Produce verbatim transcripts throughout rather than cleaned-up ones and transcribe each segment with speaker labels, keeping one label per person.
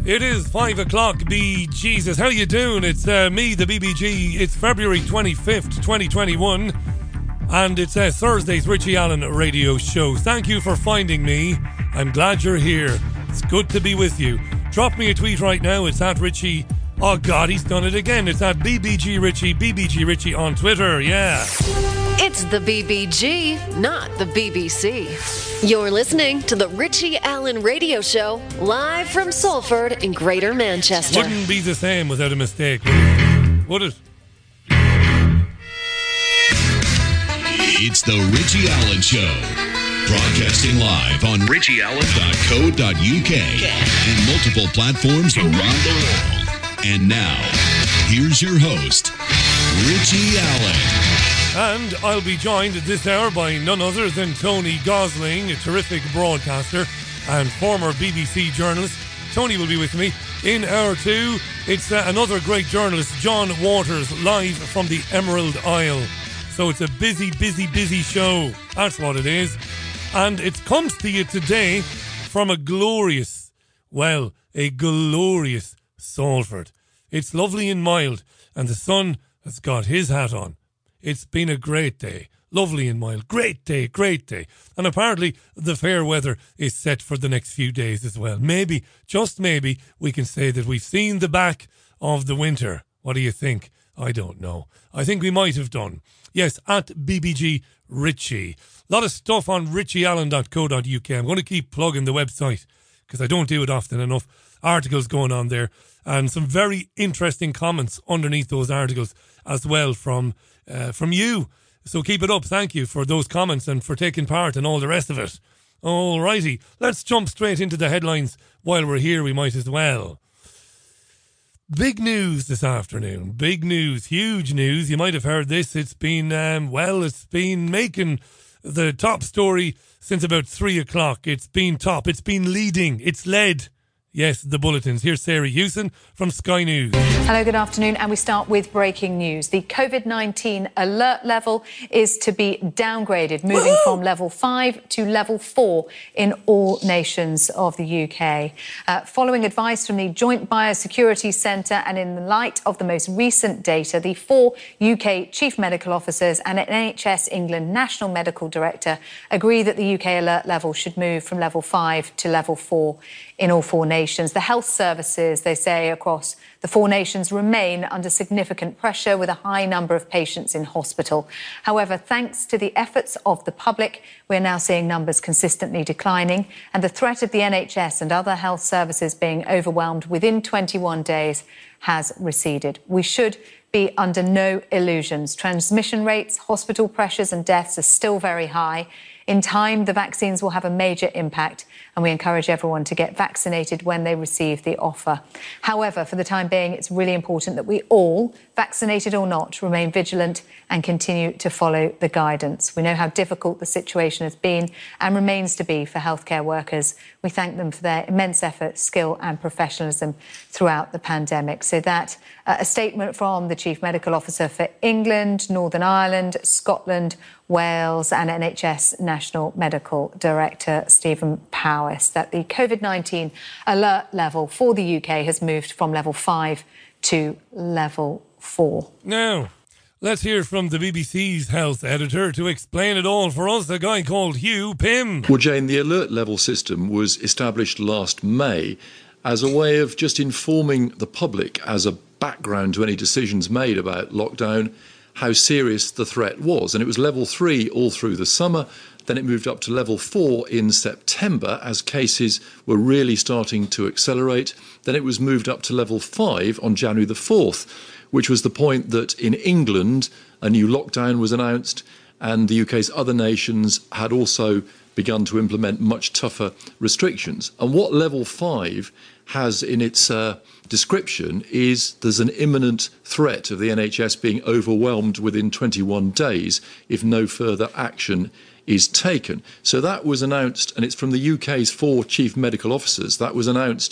Speaker 1: It is five o'clock, be Jesus. How you doing? It's uh, me, the B B G. It's February twenty-fifth, twenty twenty-one. And it's uh, Thursday's Richie Allen radio show. Thank you for finding me. I'm glad you're here. It's good to be with you. Drop me a tweet right now. It's at Richie. Oh God, he's done it again. It's at B B G Richie, B B G Richie on Twitter. Yeah.
Speaker 2: It's the B B G, not the B B C. You're listening to the Richie Allen Radio Show, live from Salford in Greater Manchester.
Speaker 1: Wouldn't be the same without a mistake, would it? Would it?
Speaker 3: It's the Richie Allen Show, broadcasting live on richie allen dot co dot uk and multiple platforms around the world. And now, here's your host, Richie Allen.
Speaker 1: And I'll be joined this hour by none other than Tony Gosling, a terrific broadcaster and former B B C journalist. Tony will be with me in hour two. It's uh, another great journalist, John Waters, live from the Emerald Isle. So it's a busy, busy, busy show. That's what it is. And it comes to you today from a glorious, well, a glorious Salford. It's lovely and mild, and the sun has got his hat on. It's been a great day. Lovely and mild. Great day, great day. And apparently the fair weather is set for the next few days as well. Maybe, just maybe, we can say that we've seen the back of the winter. What do you think? I don't know. I think we might have done. Yes, at B B G Richie. A lot of stuff on richie allen dot co dot uk. I'm going to keep plugging the website because I don't do it often enough. Articles going on there and some very interesting comments underneath those articles as well from uh, from you. So keep it up. Thank you for those comments and for taking part and all the rest of it. Alrighty, let's jump straight into the headlines. While we're here, we might as well. Big news this afternoon. Big news, huge news. You might have heard this. It's been, um, well, it's been making the top story since about three o'clock. It's been top. It's been leading. It's led. Yes, the bulletins. Here's Sarah Hewson from Sky News.
Speaker 4: Hello, good afternoon. And we start with breaking news. The COVID nineteen alert level is to be downgraded, moving Woo! from level five to level four in all nations of the U K. Uh, following advice from the Joint Biosecurity Centre and in the light of the most recent data, the four U K chief medical officers and N H S England National Medical Director agree that the U K alert level should move from level five to level four in all four nations. The health services, they say, across the four nations remain under significant pressure with a high number of patients in hospital. However, thanks to the efforts of the public, we're now seeing numbers consistently declining and the threat of the N H S and other health services being overwhelmed within twenty-one days has receded. We should be under no illusions. Transmission rates, hospital pressures and deaths are still very high. In time, the vaccines will have a major impact and we encourage everyone to get vaccinated when they receive the offer. However, for the time being, it's really important that we all, vaccinated or not, remain vigilant and continue to follow the guidance. We know how difficult the situation has been and remains to be for healthcare workers. We thank them for their immense effort, skill and professionalism throughout the pandemic. So that, uh, a statement from the Chief Medical Officer for England, Northern Ireland, Scotland, Wales and N H S National Medical Director Stephen Powis, that the COVID nineteen alert level for the U K has moved from level five to level four.
Speaker 1: Now, let's hear from the B B C's health editor to explain it all for us, a guy called Hugh Pym.
Speaker 5: Well, Jane, the alert level system was established last May as a way of just informing the public as a background to any decisions made about lockdown, how serious the threat was. And it was level three all through the summer. Then it moved up to level four in September as cases were really starting to accelerate. Then it was moved up to level five on January the fourth, which was the point that in England a new lockdown was announced and the U K's other nations had also begun to implement much tougher restrictions. And what level five has in its uh, description is there's an imminent threat of the N H S being overwhelmed within twenty-one days if no further action is taken. So that was announced, and it's from the U K's four chief medical officers. That was announced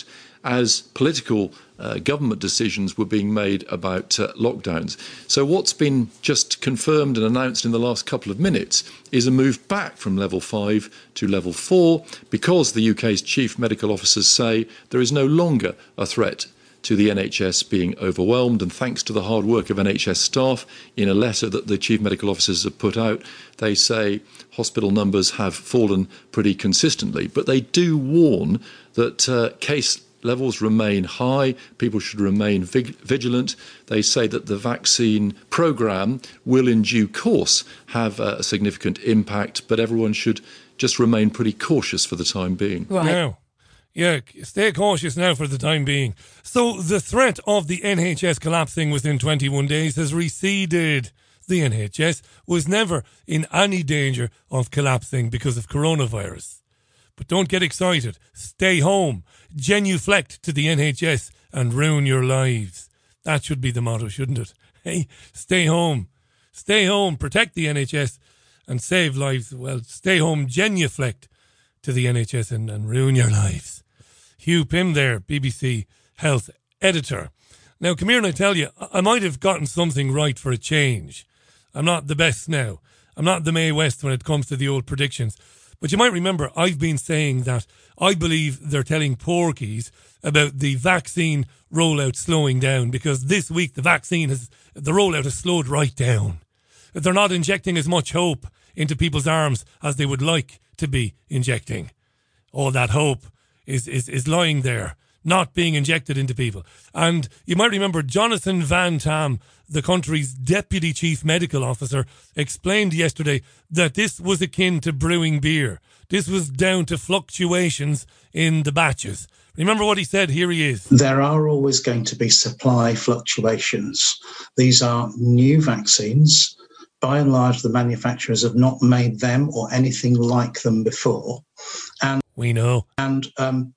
Speaker 5: as political uh, government decisions were being made about uh, lockdowns. So what's been just confirmed and announced in the last couple of minutes is a move back from level five to level four, because the U K's chief medical officers say there is no longer a threat to the N H S being overwhelmed. And thanks to the hard work of N H S staff, in a letter that the chief medical officers have put out, they say hospital numbers have fallen pretty consistently. But they do warn that uh, case levels remain high. People should remain vig- vigilant. They say that the vaccine programme will in due course have uh, a significant impact, but everyone should just remain pretty cautious for the time being.
Speaker 1: Right. Now, yeah, stay cautious now for the time being. So the threat of the N H S collapsing within twenty-one days has receded. The N H S was never in any danger of collapsing because of coronavirus. But don't get excited. Stay home. Genuflect to the N H S and ruin your lives. That should be the motto, shouldn't it? Hey, stay home. Stay home. Protect the N H S and save lives. Well, stay home. Genuflect to the N H S and, and ruin your lives. Hugh Pym there, B B C Health editor. Now, come here and I tell you, I might have gotten something right for a change. I'm not the best now. I'm not the Mae West when it comes to the old predictions. But you might remember I've been saying that I believe they're telling porkies about the vaccine rollout slowing down, because this week the vaccine has, the rollout has slowed right down. They're not injecting as much hope into people's arms as they would like to be injecting. All that hope is, is, is lying there, not being injected into people. And you might remember Jonathan Van Tam, the country's deputy chief medical officer, explained yesterday that this was akin to brewing beer. This was down to fluctuations in the batches. Remember what he said? Here he is.
Speaker 6: There are always going to be supply fluctuations. These are new vaccines. By and large, the manufacturers have not made them or anything like them before. And
Speaker 1: we know.
Speaker 6: And um,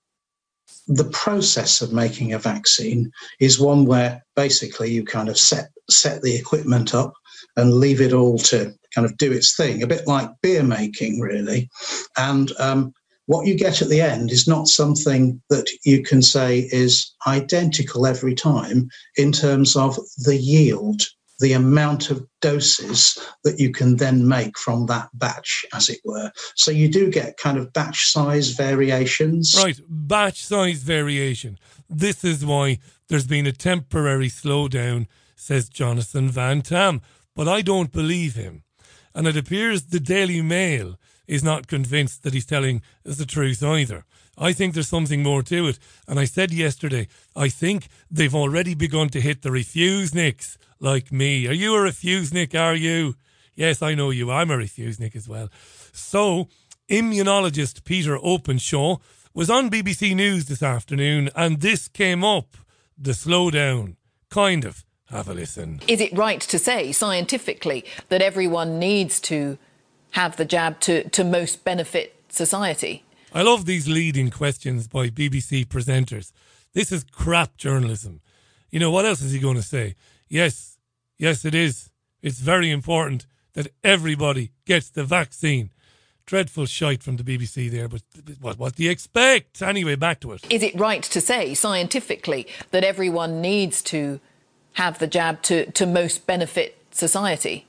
Speaker 6: the process of making a vaccine is one where basically you kind of set set the equipment up and leave it all to kind of do its thing, a bit like beer making, really. And um, what you get at the end is not something that you can say is identical every time in terms of the yield, the amount of doses that you can then make from that batch, as it were. So you do get kind of batch size variations.
Speaker 1: Right, batch size variation. This is why there's been a temporary slowdown, says Jonathan Van Tam. But I don't believe him. And it appears the Daily Mail is not convinced that he's telling us the truth either. I think there's something more to it. And I said yesterday, I think they've already begun to hit the refuseniks like me. Are you a refusenik, are you? Yes, I know you. I'm a refusenik as well. So, immunologist Peter Openshaw was on B B C News this afternoon, and this came up, the slowdown. Kind of. Have a listen.
Speaker 7: Is it right to say, scientifically, that everyone needs to have the jab to, to most benefit society?
Speaker 1: I love these leading questions by B B C presenters. This is crap journalism. You know, what else is he going to say? Yes, yes it is. It's very important that everybody gets the vaccine. Dreadful shite from the B B C there, but what, what do you expect? Anyway, back to it.
Speaker 7: Is it right to say, scientifically, that everyone needs to have the jab to, to most benefit society?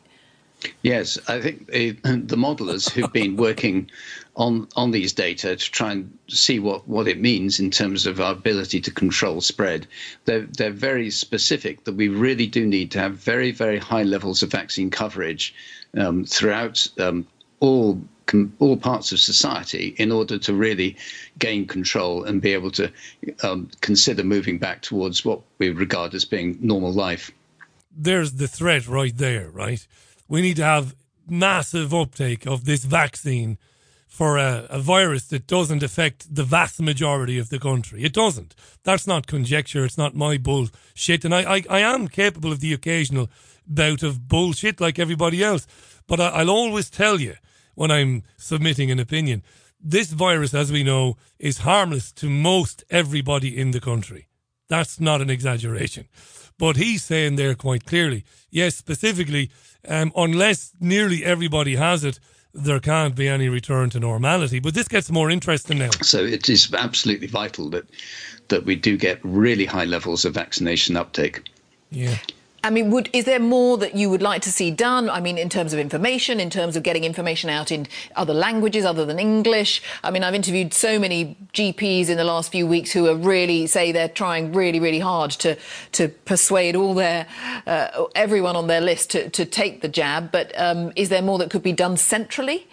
Speaker 8: Yes, I think the, the modelers who've been working on on these data to try and see what, what it means in terms of our ability to control spread, they're, they're very specific that we really do need to have very, very high levels of vaccine coverage um, throughout um, all all parts of society in order to really gain control and be able to um, consider moving back towards what we regard as being normal life.
Speaker 1: There's the threat right there, right? We need to have massive uptake of this vaccine for a, a virus that doesn't affect the vast majority of the country. It doesn't. That's not conjecture. It's not my bullshit. And I, I, I am capable of the occasional bout of bullshit like everybody else. But I, I'll always tell you, when I'm submitting an opinion, this virus, as we know, is harmless to most everybody in the country. That's not an exaggeration. But he's saying there quite clearly, yes, specifically, um, unless nearly everybody has it, there can't be any return to normality. But this gets more interesting now.
Speaker 8: So it is absolutely vital that that we do get really high levels of vaccination uptake.
Speaker 1: Yeah.
Speaker 7: I mean, would is there more that you would like to see done? I mean, in terms of information, in terms of getting information out in other languages other than English? I mean, I've interviewed so many G Ps in the last few weeks who are really say they're trying really, really hard to to persuade all their uh, everyone on their list to, to take the jab. But um, is there more that could be done centrally?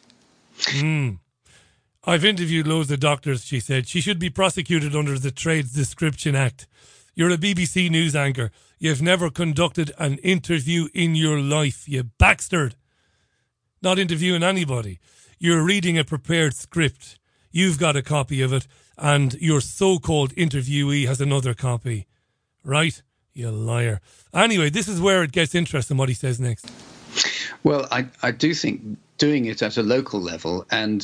Speaker 1: Mm. I've interviewed loads of doctors, she said. She should be prosecuted under the Trades Description Act. You're a B B C News anchor. You've never conducted an interview in your life, you bastard. Not interviewing anybody. You're reading a prepared script. You've got a copy of it, and your so-called interviewee has another copy. Right? You liar. Anyway, this is where it gets interesting, what he says next.
Speaker 8: Well, I, I do think doing it at a local level and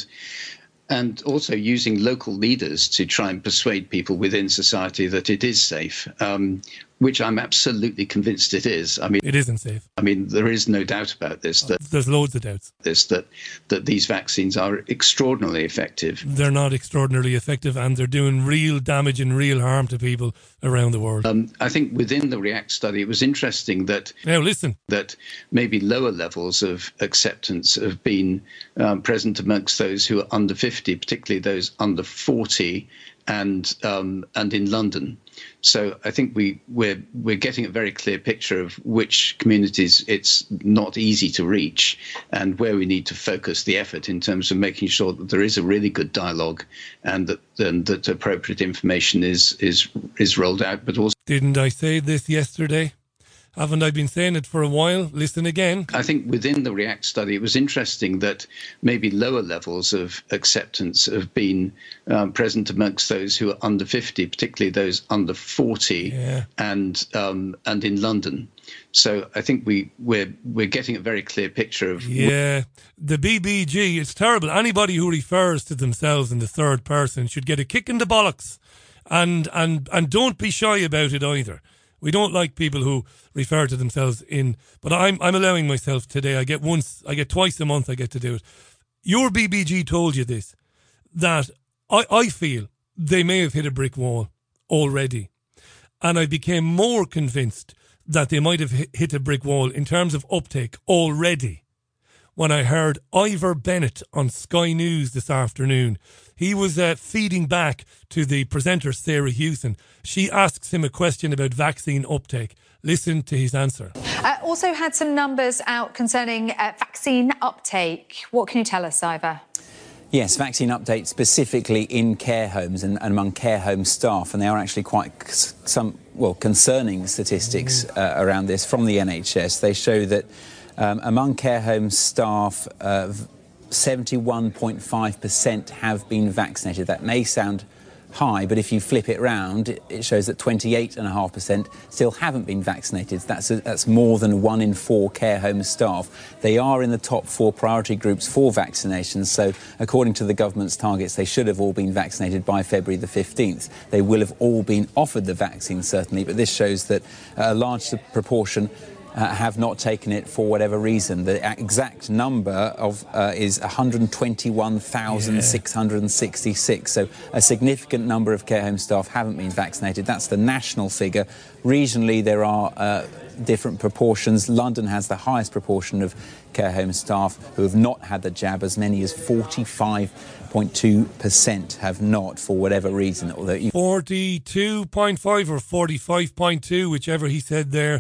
Speaker 8: and also using local leaders to try and persuade people within society that it is safe, um, which I'm absolutely convinced it is. I mean,
Speaker 1: it isn't safe.
Speaker 8: I mean, there is no doubt about this. That
Speaker 1: There's loads of doubts.
Speaker 8: This that that these vaccines are extraordinarily effective.
Speaker 1: They're not extraordinarily effective, and they're doing real damage and real harm to people around the world.
Speaker 8: Um, I think within the REACT study, it was interesting that
Speaker 1: now listen
Speaker 8: that maybe lower levels of acceptance have been um, present amongst those who are under fifty, particularly those under forty, and um, and in London. So I think we, we're we're getting a very clear picture of which communities it's not easy to reach and where we need to focus the effort in terms of making sure that there is a really good dialogue and that and that appropriate information is is is rolled out. But also,
Speaker 1: didn't I say this yesterday? Haven't I been saying it for a while? Listen again.
Speaker 8: I think within the REACT study, it was interesting that maybe lower levels of acceptance have been um, present amongst those who are under fifty, particularly those under forty,
Speaker 1: yeah.
Speaker 8: and um, and in London. So I think we we're we're getting a very clear picture of
Speaker 1: yeah the B B G. It's terrible. Anybody who refers to themselves in the third person should get a kick in the bollocks, and and and don't be shy about it either. We don't like people who refer to themselves in, but I'm I'm allowing myself today. I get once, I get twice a month. I get to do it. Your B B G told you this, that I I feel they may have hit a brick wall already, and I became more convinced that they might have hit a brick wall in terms of uptake already when I heard Ivor Bennett on Sky News this afternoon. He was uh, feeding back to the presenter, Sarah Hewson. She asks him a question about vaccine uptake. Listen to his answer.
Speaker 4: Uh, also had some numbers out concerning uh, vaccine uptake. What can you tell us, Ivor?
Speaker 9: Yes, vaccine uptake specifically in care homes and, and among care home staff, and there are actually quite some, well, concerning statistics uh, around this from the N H S. They show that um, among care home staff, uh, seventy-one point five percent have been vaccinated. That may sound high, but if you flip it round, it shows that twenty-eight point five percent still haven't been vaccinated. That's, a, that's more than one in four care home staff. They are in the top four priority groups for vaccinations, so according to the government's targets, they should have all been vaccinated by February the fifteenth. They will have all been offered the vaccine, certainly, but this shows that a large proportion Uh, have not taken it for whatever reason. The exact number of uh, is one hundred twenty-one thousand six hundred sixty-six. So a significant number of care home staff haven't been vaccinated. That's the national figure. Regionally, there are uh, different proportions. London has the highest proportion of care home staff who have not had the jab. As many as forty-five point two percent have not for whatever reason. Although
Speaker 1: forty-two point five or forty-five point two, whichever he said there,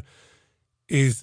Speaker 1: is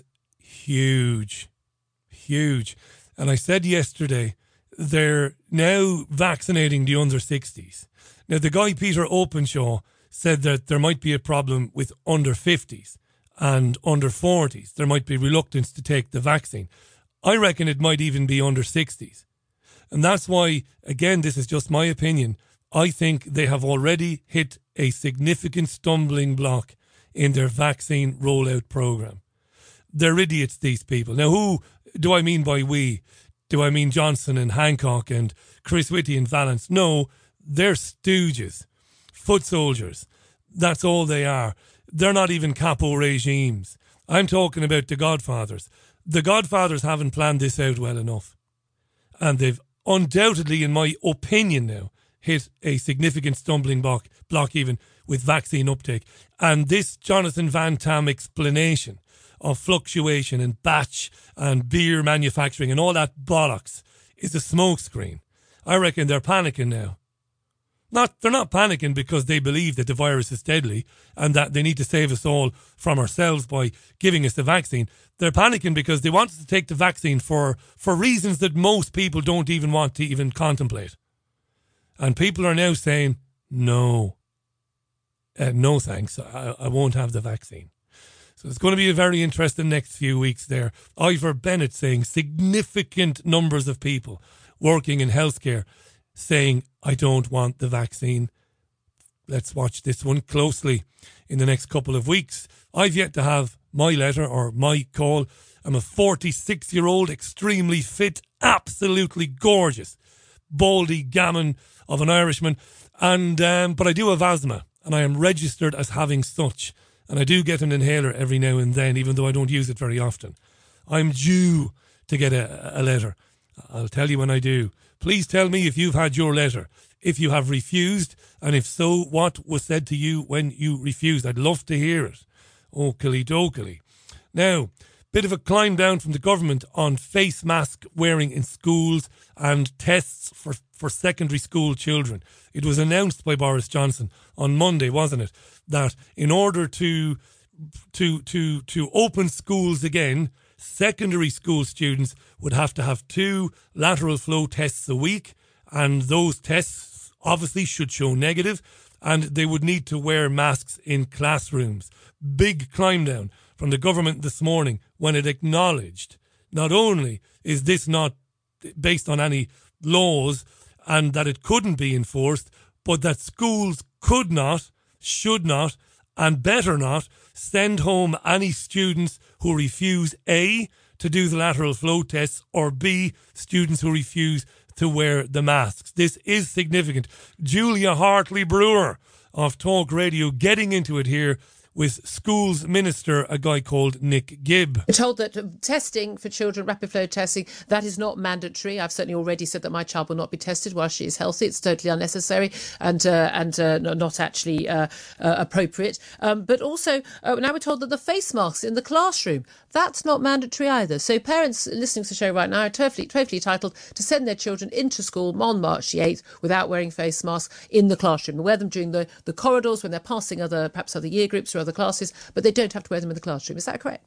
Speaker 1: huge, huge. And I said yesterday, they're now vaccinating the under sixties. Now, the guy Peter Openshaw said that there might be a problem with under fifties and under forties. There might be reluctance to take the vaccine. I reckon it might even be under sixties. And that's why, again, this is just my opinion, I think they have already hit a significant stumbling block in their vaccine rollout program. They're idiots, these people. Now, who do I mean by we? Do I mean Johnson and Hancock and Chris Whitty and Vallance? No, they're stooges, foot soldiers. That's all they are. They're not even capo regimes. I'm talking about the Godfathers. The Godfathers haven't planned this out well enough. and they've undoubtedly, in my opinion now, hit a significant stumbling block, block even with vaccine uptake. And this Jonathan Van Tam explanation of fluctuation and batch and beer manufacturing and all that bollocks is a smokescreen. I reckon they're panicking now. Not, they're not panicking because they believe that the virus is deadly and that they need to save us all from ourselves by giving us the vaccine. They're panicking because they want us to take the vaccine for, for reasons that most people don't even want to even contemplate. And people are now saying, no, uh, no thanks, I, I won't have the vaccine. So it's going to be a very interesting next few weeks there. Ivor Bennett saying significant numbers of people working in healthcare saying, I don't want the vaccine. Let's watch this one closely in the next couple of weeks. I've yet to have my letter or my call. I'm a forty-six-year-old, extremely fit, absolutely gorgeous, baldy gammon of an Irishman. And um, but I do have asthma, and I am registered as having such. And I do get an inhaler every now and then, even though I don't use it very often. I'm due to get a, a letter. I'll tell you when I do. Please tell me if you've had your letter, if you have refused, and if so, what was said to you when you refused. I'd love to hear it. Okily dokily. Now, bit of a climb down from the government on face mask wearing in schools and tests for, for secondary school children. It was announced by Boris Johnson on Monday, wasn't it, that in order to to to to open schools again, secondary school students would have to have two lateral flow tests a week, and those tests obviously should show negative, and they would need to wear masks in classrooms. Big climb down from the government this morning when it acknowledged not only is this not based on any laws and that it couldn't be enforced, but that schools could not, should not, and better not send home any students who refuse A, to do the lateral flow tests, or B, students who refuse to wear the masks. This is significant. Julia Hartley-Brewer of Talk Radio getting into it here with schools minister, a guy called Nick Gibb.
Speaker 10: We're told that testing for children, rapid flow testing, that is not mandatory. I've certainly already said that my child will not be tested while she is healthy. It's totally unnecessary and uh, and uh, not actually uh, uh, appropriate. Um, but also, uh, now we're told that the face masks in the classroom, that's not mandatory either. So parents listening to the show right now are totally, totally entitled to send their children into school on March the eighth without wearing face masks in the classroom. They wear them during the, the corridors when they're passing other, perhaps other year groups or other classes, but they don't have to wear them in the classroom. Is that correct?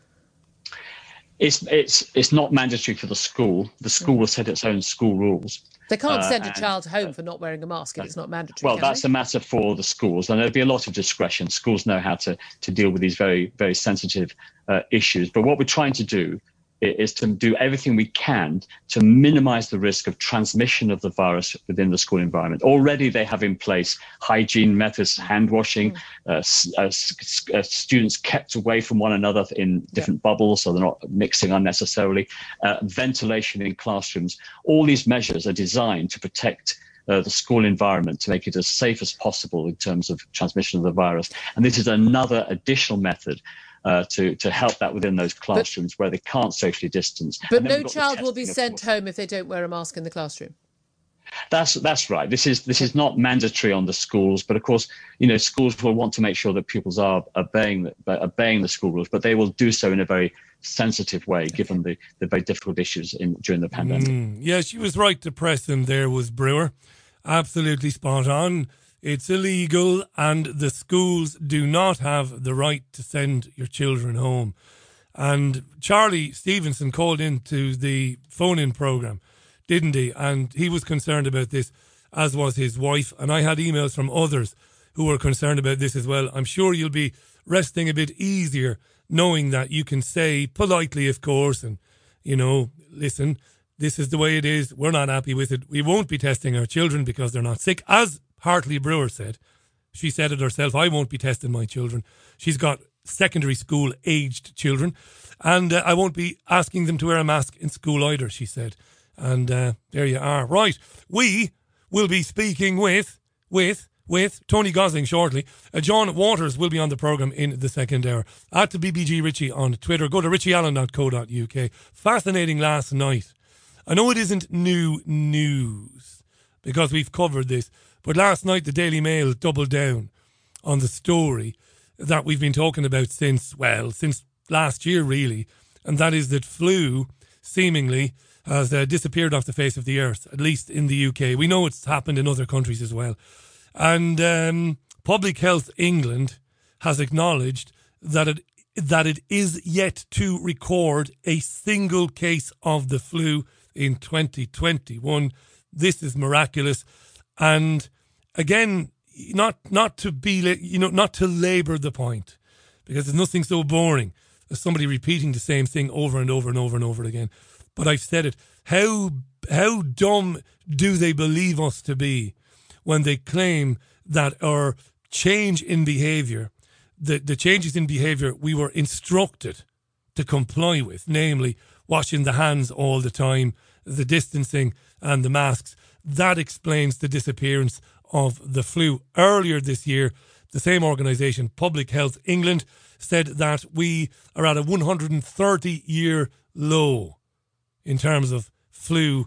Speaker 11: It's it's it's not mandatory for the school. The school will set its own school rules.
Speaker 10: They can't
Speaker 11: uh,
Speaker 10: send a
Speaker 11: and,
Speaker 10: child home for not wearing a mask if uh, it's not mandatory.
Speaker 11: Well, that's
Speaker 10: they?
Speaker 11: a matter for the schools, and there'll be a lot of discretion. Schools know how to to deal with these very very sensitive uh, issues. But what we're trying to do is to do everything we can to minimize the risk of transmission of the virus within the school environment. Already they have in place hygiene methods, hand washing, mm. uh, uh, uh, students kept away from one another in different yeah. bubbles so they're not mixing unnecessarily, uh, ventilation in classrooms. All these measures are designed to protect Uh, the school environment, to make it as safe as possible in terms of transmission of the virus. And this is another additional method uh, to, to help that within those classrooms but, where they can't socially distance.
Speaker 10: But no child will be sent home if they don't wear a mask in the classroom.
Speaker 11: That's that's right. This is this is not mandatory on the schools, but of course, you know, schools will want to make sure that pupils are obeying the, obeying the school rules, but they will do so in a very sensitive way, given the, the very difficult issues in during the pandemic.
Speaker 1: Mm, yeah, she was right to press him there, was Brewer. Absolutely spot on. It's illegal, and the schools do not have the right to send your children home. And Charlie Stevenson called into the phone-in programme, didn't he? And he was concerned about this, as was his wife. And I had emails from others who were concerned about this as well. I'm sure you'll be resting a bit easier knowing that you can say politely, of course, and, you know, listen, this is the way it is. We're not happy with it. We won't be testing our children because they're not sick. As Hartley-Brewer said, she said it herself, I won't be testing my children. She's got secondary school aged children, and uh, I won't be asking them to wear a mask in school either, she said. And uh, there you are. Right, we will be speaking with, with, with Tony Gosling shortly. Uh, John Waters will be on the programme in the second hour. At the B B G Richie on Twitter. Go to richie allen dot co dot uk. Fascinating last night I know it isn't new news because we've covered this, but last night the Daily Mail doubled down on the story that we've been talking about since, well, since last year really, and that is that flu seemingly has uh, disappeared off the face of the earth, at least in the U K. We know it's happened in other countries as well. And um, Public Health England has acknowledged that it that it is yet to record a single case of the flu in twenty twenty-one. This is miraculous. And again, not not to be, you know, not to labour the point, because there's nothing so boring as somebody repeating the same thing over and over and over and over again. But I've said it. How how dumb do they believe us to be when they claim that our change in behaviour, the, the changes in behaviour we were instructed to comply with, namely washing the hands all the time, the distancing and the masks, that explains the disappearance of the flu. Earlier this year, the same organisation, Public Health England, said that we are at a one hundred thirty year low in terms of flu,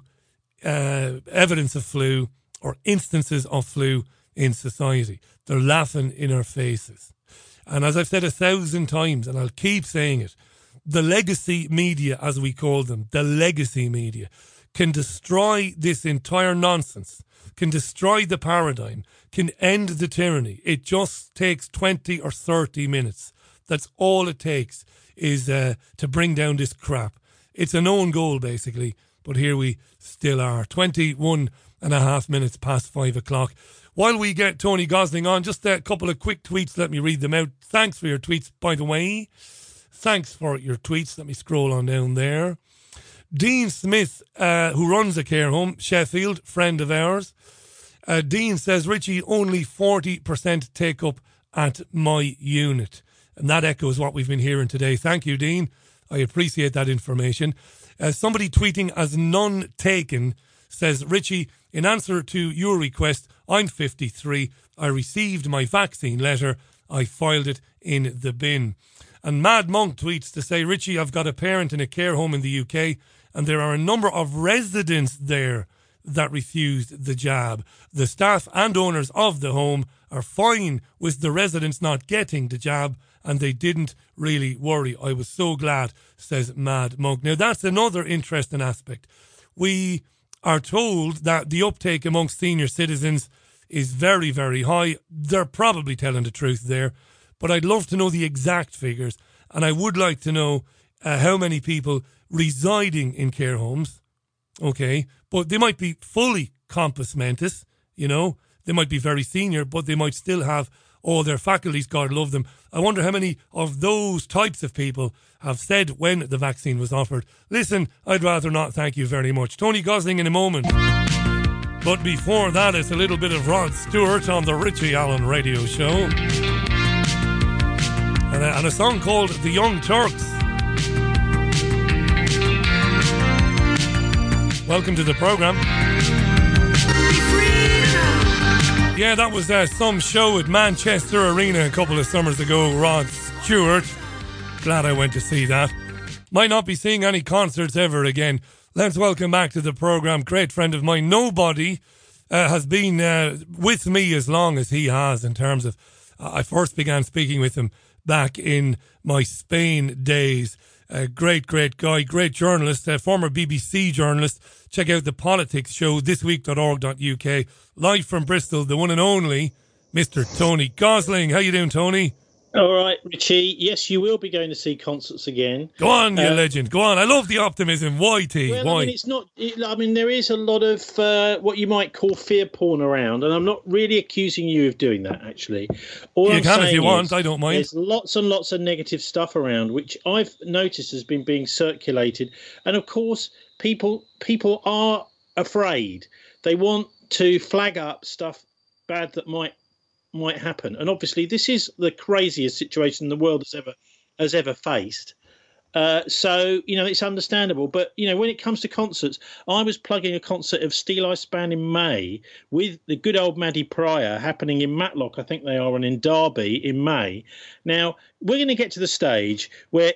Speaker 1: uh, evidence of flu or instances of flu in society. They're laughing in our faces. And as I've said a thousand times, and I'll keep saying it, the legacy media, as we call them, the legacy media, can destroy this entire nonsense, can destroy the paradigm, can end the tyranny. It just takes twenty or thirty minutes. That's all it takes is uh, to bring down this crap. It's a known goal, basically, but here we still are. twenty-one and a half minutes past five o'clock. While we get Tony Gosling on, just a couple of quick tweets. Let me read them out. Thanks for your tweets, by the way. Thanks for your tweets. Let me scroll on down there. Dean Smith, uh, who runs a care home, Sheffield, friend of ours. Uh, Dean says, Richie, only forty percent take up at my unit. And that echoes what we've been hearing today. Thank you, Dean. I appreciate that information. Uh, somebody tweeting as none taken says, Richie, in answer to your request, I'm fifty-three. I received my vaccine letter. I filed it in the bin. And Mad Monk tweets to say, Richie, I've got a parent in a care home in the U K, and there are a number of residents there that refused the jab. The staff and owners of the home are fine with the residents not getting the jab, and they didn't really worry. I was so glad, says Mad Monk. Now, that's another interesting aspect. We are told that the uptake amongst senior citizens is very, very high. They're probably telling the truth there, but I'd love to know the exact figures, and I would like to know uh, how many people residing in care homes, okay, but they might be fully compos mentis, you know, they might be very senior, but they might still have all their faculties, God love them. I wonder how many of those types of people have said when the vaccine was offered, listen, I'd rather not, thank you very much. Tony Gosling in a moment. But before that, it's a little bit of Rod Stewart on the Richie Allen Radio Show. And a, and a song called The Young Turks. Welcome to the programme. Yeah, that was uh, some show at Manchester Arena a couple of summers ago. Rod Stewart. Glad I went to see that. Might not be seeing any concerts ever again. Let's welcome back to the programme. Great friend of mine. Nobody uh, has been uh, with me as long as he has in terms of... Uh, I first began speaking with him back in my Spain days. A great, great guy, great journalist, a former B B C journalist. Check out the politics show, this week dot org dot U K. Live from Bristol, the one and only Mister Tony Gosling. How you doing, Tony?
Speaker 12: All right, Richie. Yes, you will be going to see concerts again.
Speaker 1: Go on, you
Speaker 12: uh,
Speaker 1: legend. Go on. I love the optimism. Why, T?
Speaker 12: Well,
Speaker 1: Why?
Speaker 12: I mean, it's not. It, I mean, there is a lot of uh, what you might call fear porn around, and I'm not really accusing you of doing that. Actually, all
Speaker 1: you
Speaker 12: I'm
Speaker 1: can if you
Speaker 12: is,
Speaker 1: want. I don't mind.
Speaker 12: There's lots and lots of negative stuff around, which I've noticed has been being circulated, and of course, people people are afraid. They want to flag up stuff bad that might. might happen, and obviously this is the craziest situation the world has ever has ever faced, uh so you know it's understandable. But you know, when it comes to concerts, I was plugging a concert of Steel Eye Span in May with the good old Maddie Pryor happening in Matlock, I think they are, and in Derby in May. Now we're going to get to the stage where if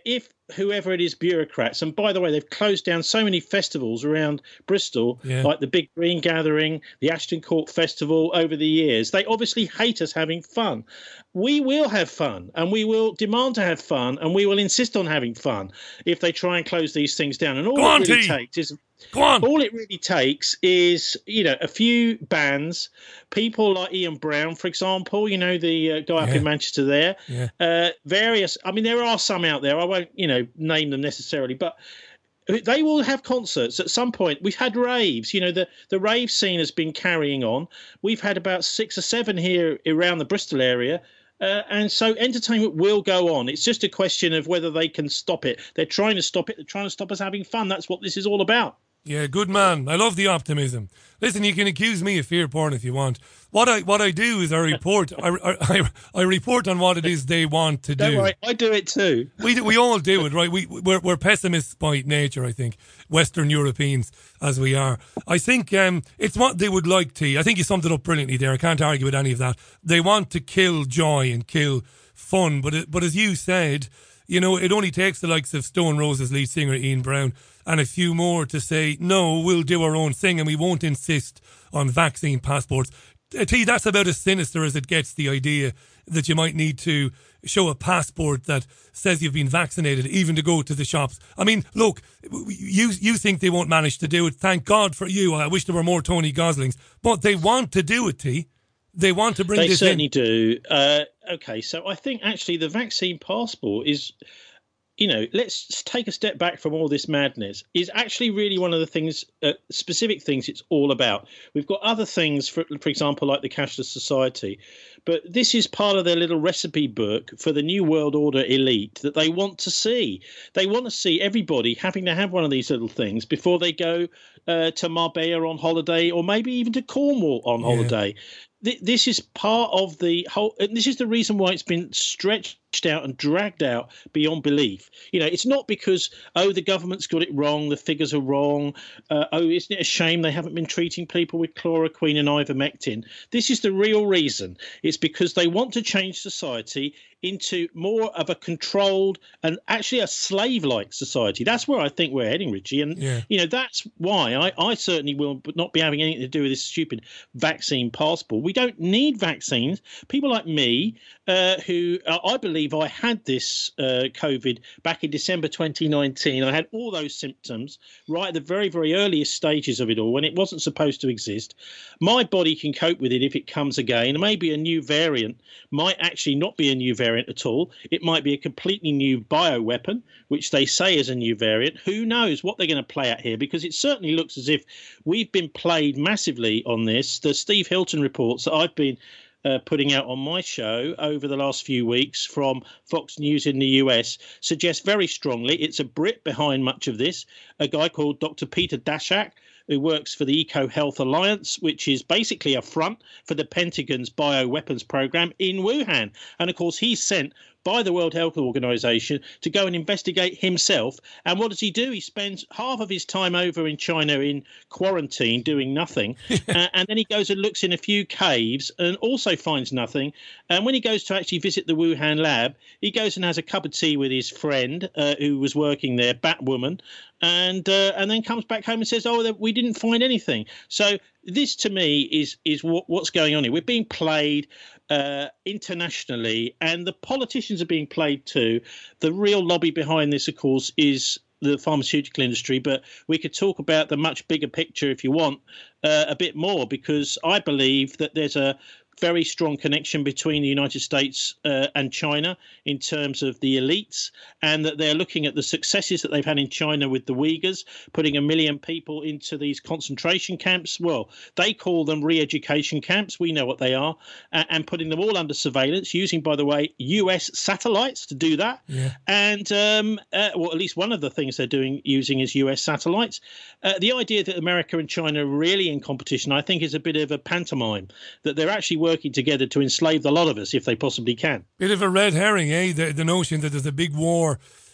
Speaker 12: whoever it is, bureaucrats. And by the way, they've closed down so many festivals around Bristol,
Speaker 1: yeah.
Speaker 12: like the Big Green Gathering, the Ashton Court Festival over the years. They obviously hate us having fun. We will have fun, and we will demand to have fun, and we will insist on having fun if they try and close these things down. And all
Speaker 1: Go on,
Speaker 12: it really
Speaker 1: T.
Speaker 12: takes is
Speaker 1: Go on.
Speaker 12: all it really takes is, you know, a few bands, people like Ian Brown, for example, you know, the uh, guy up
Speaker 1: Yeah.
Speaker 12: in Manchester there,
Speaker 1: Yeah.
Speaker 12: uh, various, I mean, there are some out there, I won't, you know, name them necessarily, but they will have concerts at some point. We've had raves, you know, the, the rave scene has been carrying on. We've had about six or seven here around the Bristol area. Uh, and so entertainment will go on. It's just a question of whether they can stop it. They're trying to stop it. They're trying to stop us having fun. That's what this is all about.
Speaker 1: Yeah, good man. I love the optimism. Listen, you can accuse me of fear porn if you want. What I what I do is I report I, I, I report on what it is they want to do.
Speaker 12: Don't worry, I do it too.
Speaker 1: We do, we all do it, right? We we're, we're pessimists by nature, I think. Western Europeans as we are. I think um, it's what they would like to. I think you summed it up brilliantly there. I can't argue with any of that. They want to kill joy and kill fun, but it, but as you said, you know, it only takes the likes of Stone Roses lead singer Ian Brown and a few more to say, no, we'll do our own thing and we won't insist on vaccine passports. T, that's about as sinister as it gets, the idea that you might need to show a passport that says you've been vaccinated even to go to the shops. I mean, look, you you think they won't manage to do it. Thank God for you. I wish there were more Tony Goslings. But they want to do it, T. They want to bring
Speaker 12: they
Speaker 1: this
Speaker 12: certainly
Speaker 1: in.
Speaker 12: do. Uh, okay, so I think actually the vaccine passport is, you know, let's take a step back from all this madness, is actually really one of the things, uh, specific things it's all about. We've got other things, for, for example, like the cashless society, but this is part of their little recipe book for the New World Order elite that they want to see. They want to see everybody having to have one of these little things before they go uh, to Marbella on holiday, or maybe even to Cornwall on
Speaker 1: Yeah.
Speaker 12: holiday. This is part of the whole, and this is the reason why it's been stretched out and dragged out beyond belief. You know, it's not because, oh, the government's got it wrong, the figures are wrong, uh, oh, isn't it a shame they haven't been treating people with chloroquine and ivermectin. This is the real reason. It's because they want to change society into more of a controlled and actually a slave-like society. That's where I think we're heading, Richie. And,
Speaker 1: Yeah.
Speaker 12: you know, that's why I, I certainly will not be having anything to do with this stupid vaccine passport. We don't need vaccines. People like me, uh, who uh, I believe I had this uh, COVID back in December twenty nineteen. I had all those symptoms right at the very, very earliest stages of it all when it wasn't supposed to exist. My body can cope with it if it comes again. Maybe a new variant might actually not be a new variant at all. It might be a completely new bioweapon, which they say is a new variant. Who knows what they're going to play at here? Because it certainly looks as if we've been played massively on this. The Steve Hilton reports that I've been uh, putting out on my show over the last few weeks from Fox News in the U S suggest very strongly it's a Brit behind much of this, a guy called Doctor Peter Daszak, who works for the Eco Health Alliance, which is basically a front for the Pentagon's bioweapons program in Wuhan. And of course, he's sent by the World Health Organization to go and investigate himself. And what does he do? He spends half of his time over in China in quarantine doing nothing. uh, and then he goes and looks in a few caves and also finds nothing. And when he goes to actually visit the Wuhan lab, he goes and has a cup of tea with his friend uh, who was working there, Batwoman, and uh, and then comes back home and says, oh, we didn't find anything. So this, to me, is is what, what's going on here. We're being played uh, internationally, and the politicians are being played too. The real lobby behind this, of course, is the pharmaceutical industry, but we could talk about the much bigger picture if you want uh, a bit more, because I believe that there's a very strong connection between the United States uh, and China in terms of the elites, and that they're looking at the successes that they've had in China with the Uyghurs, putting a million people into these concentration camps. Well, they call them re-education camps. We know what they are, uh, and putting them all under surveillance, using, by the way, U S satellites to do that.
Speaker 1: Yeah.
Speaker 12: And, um, uh, well, at least one of the things they're doing using is U S satellites. Uh, the idea that America and China are really in competition, I think, is a bit of a pantomime, that they're actually working together to enslave the lot of us if they possibly can.
Speaker 1: Bit of a red herring, eh? The, the notion that there's a big war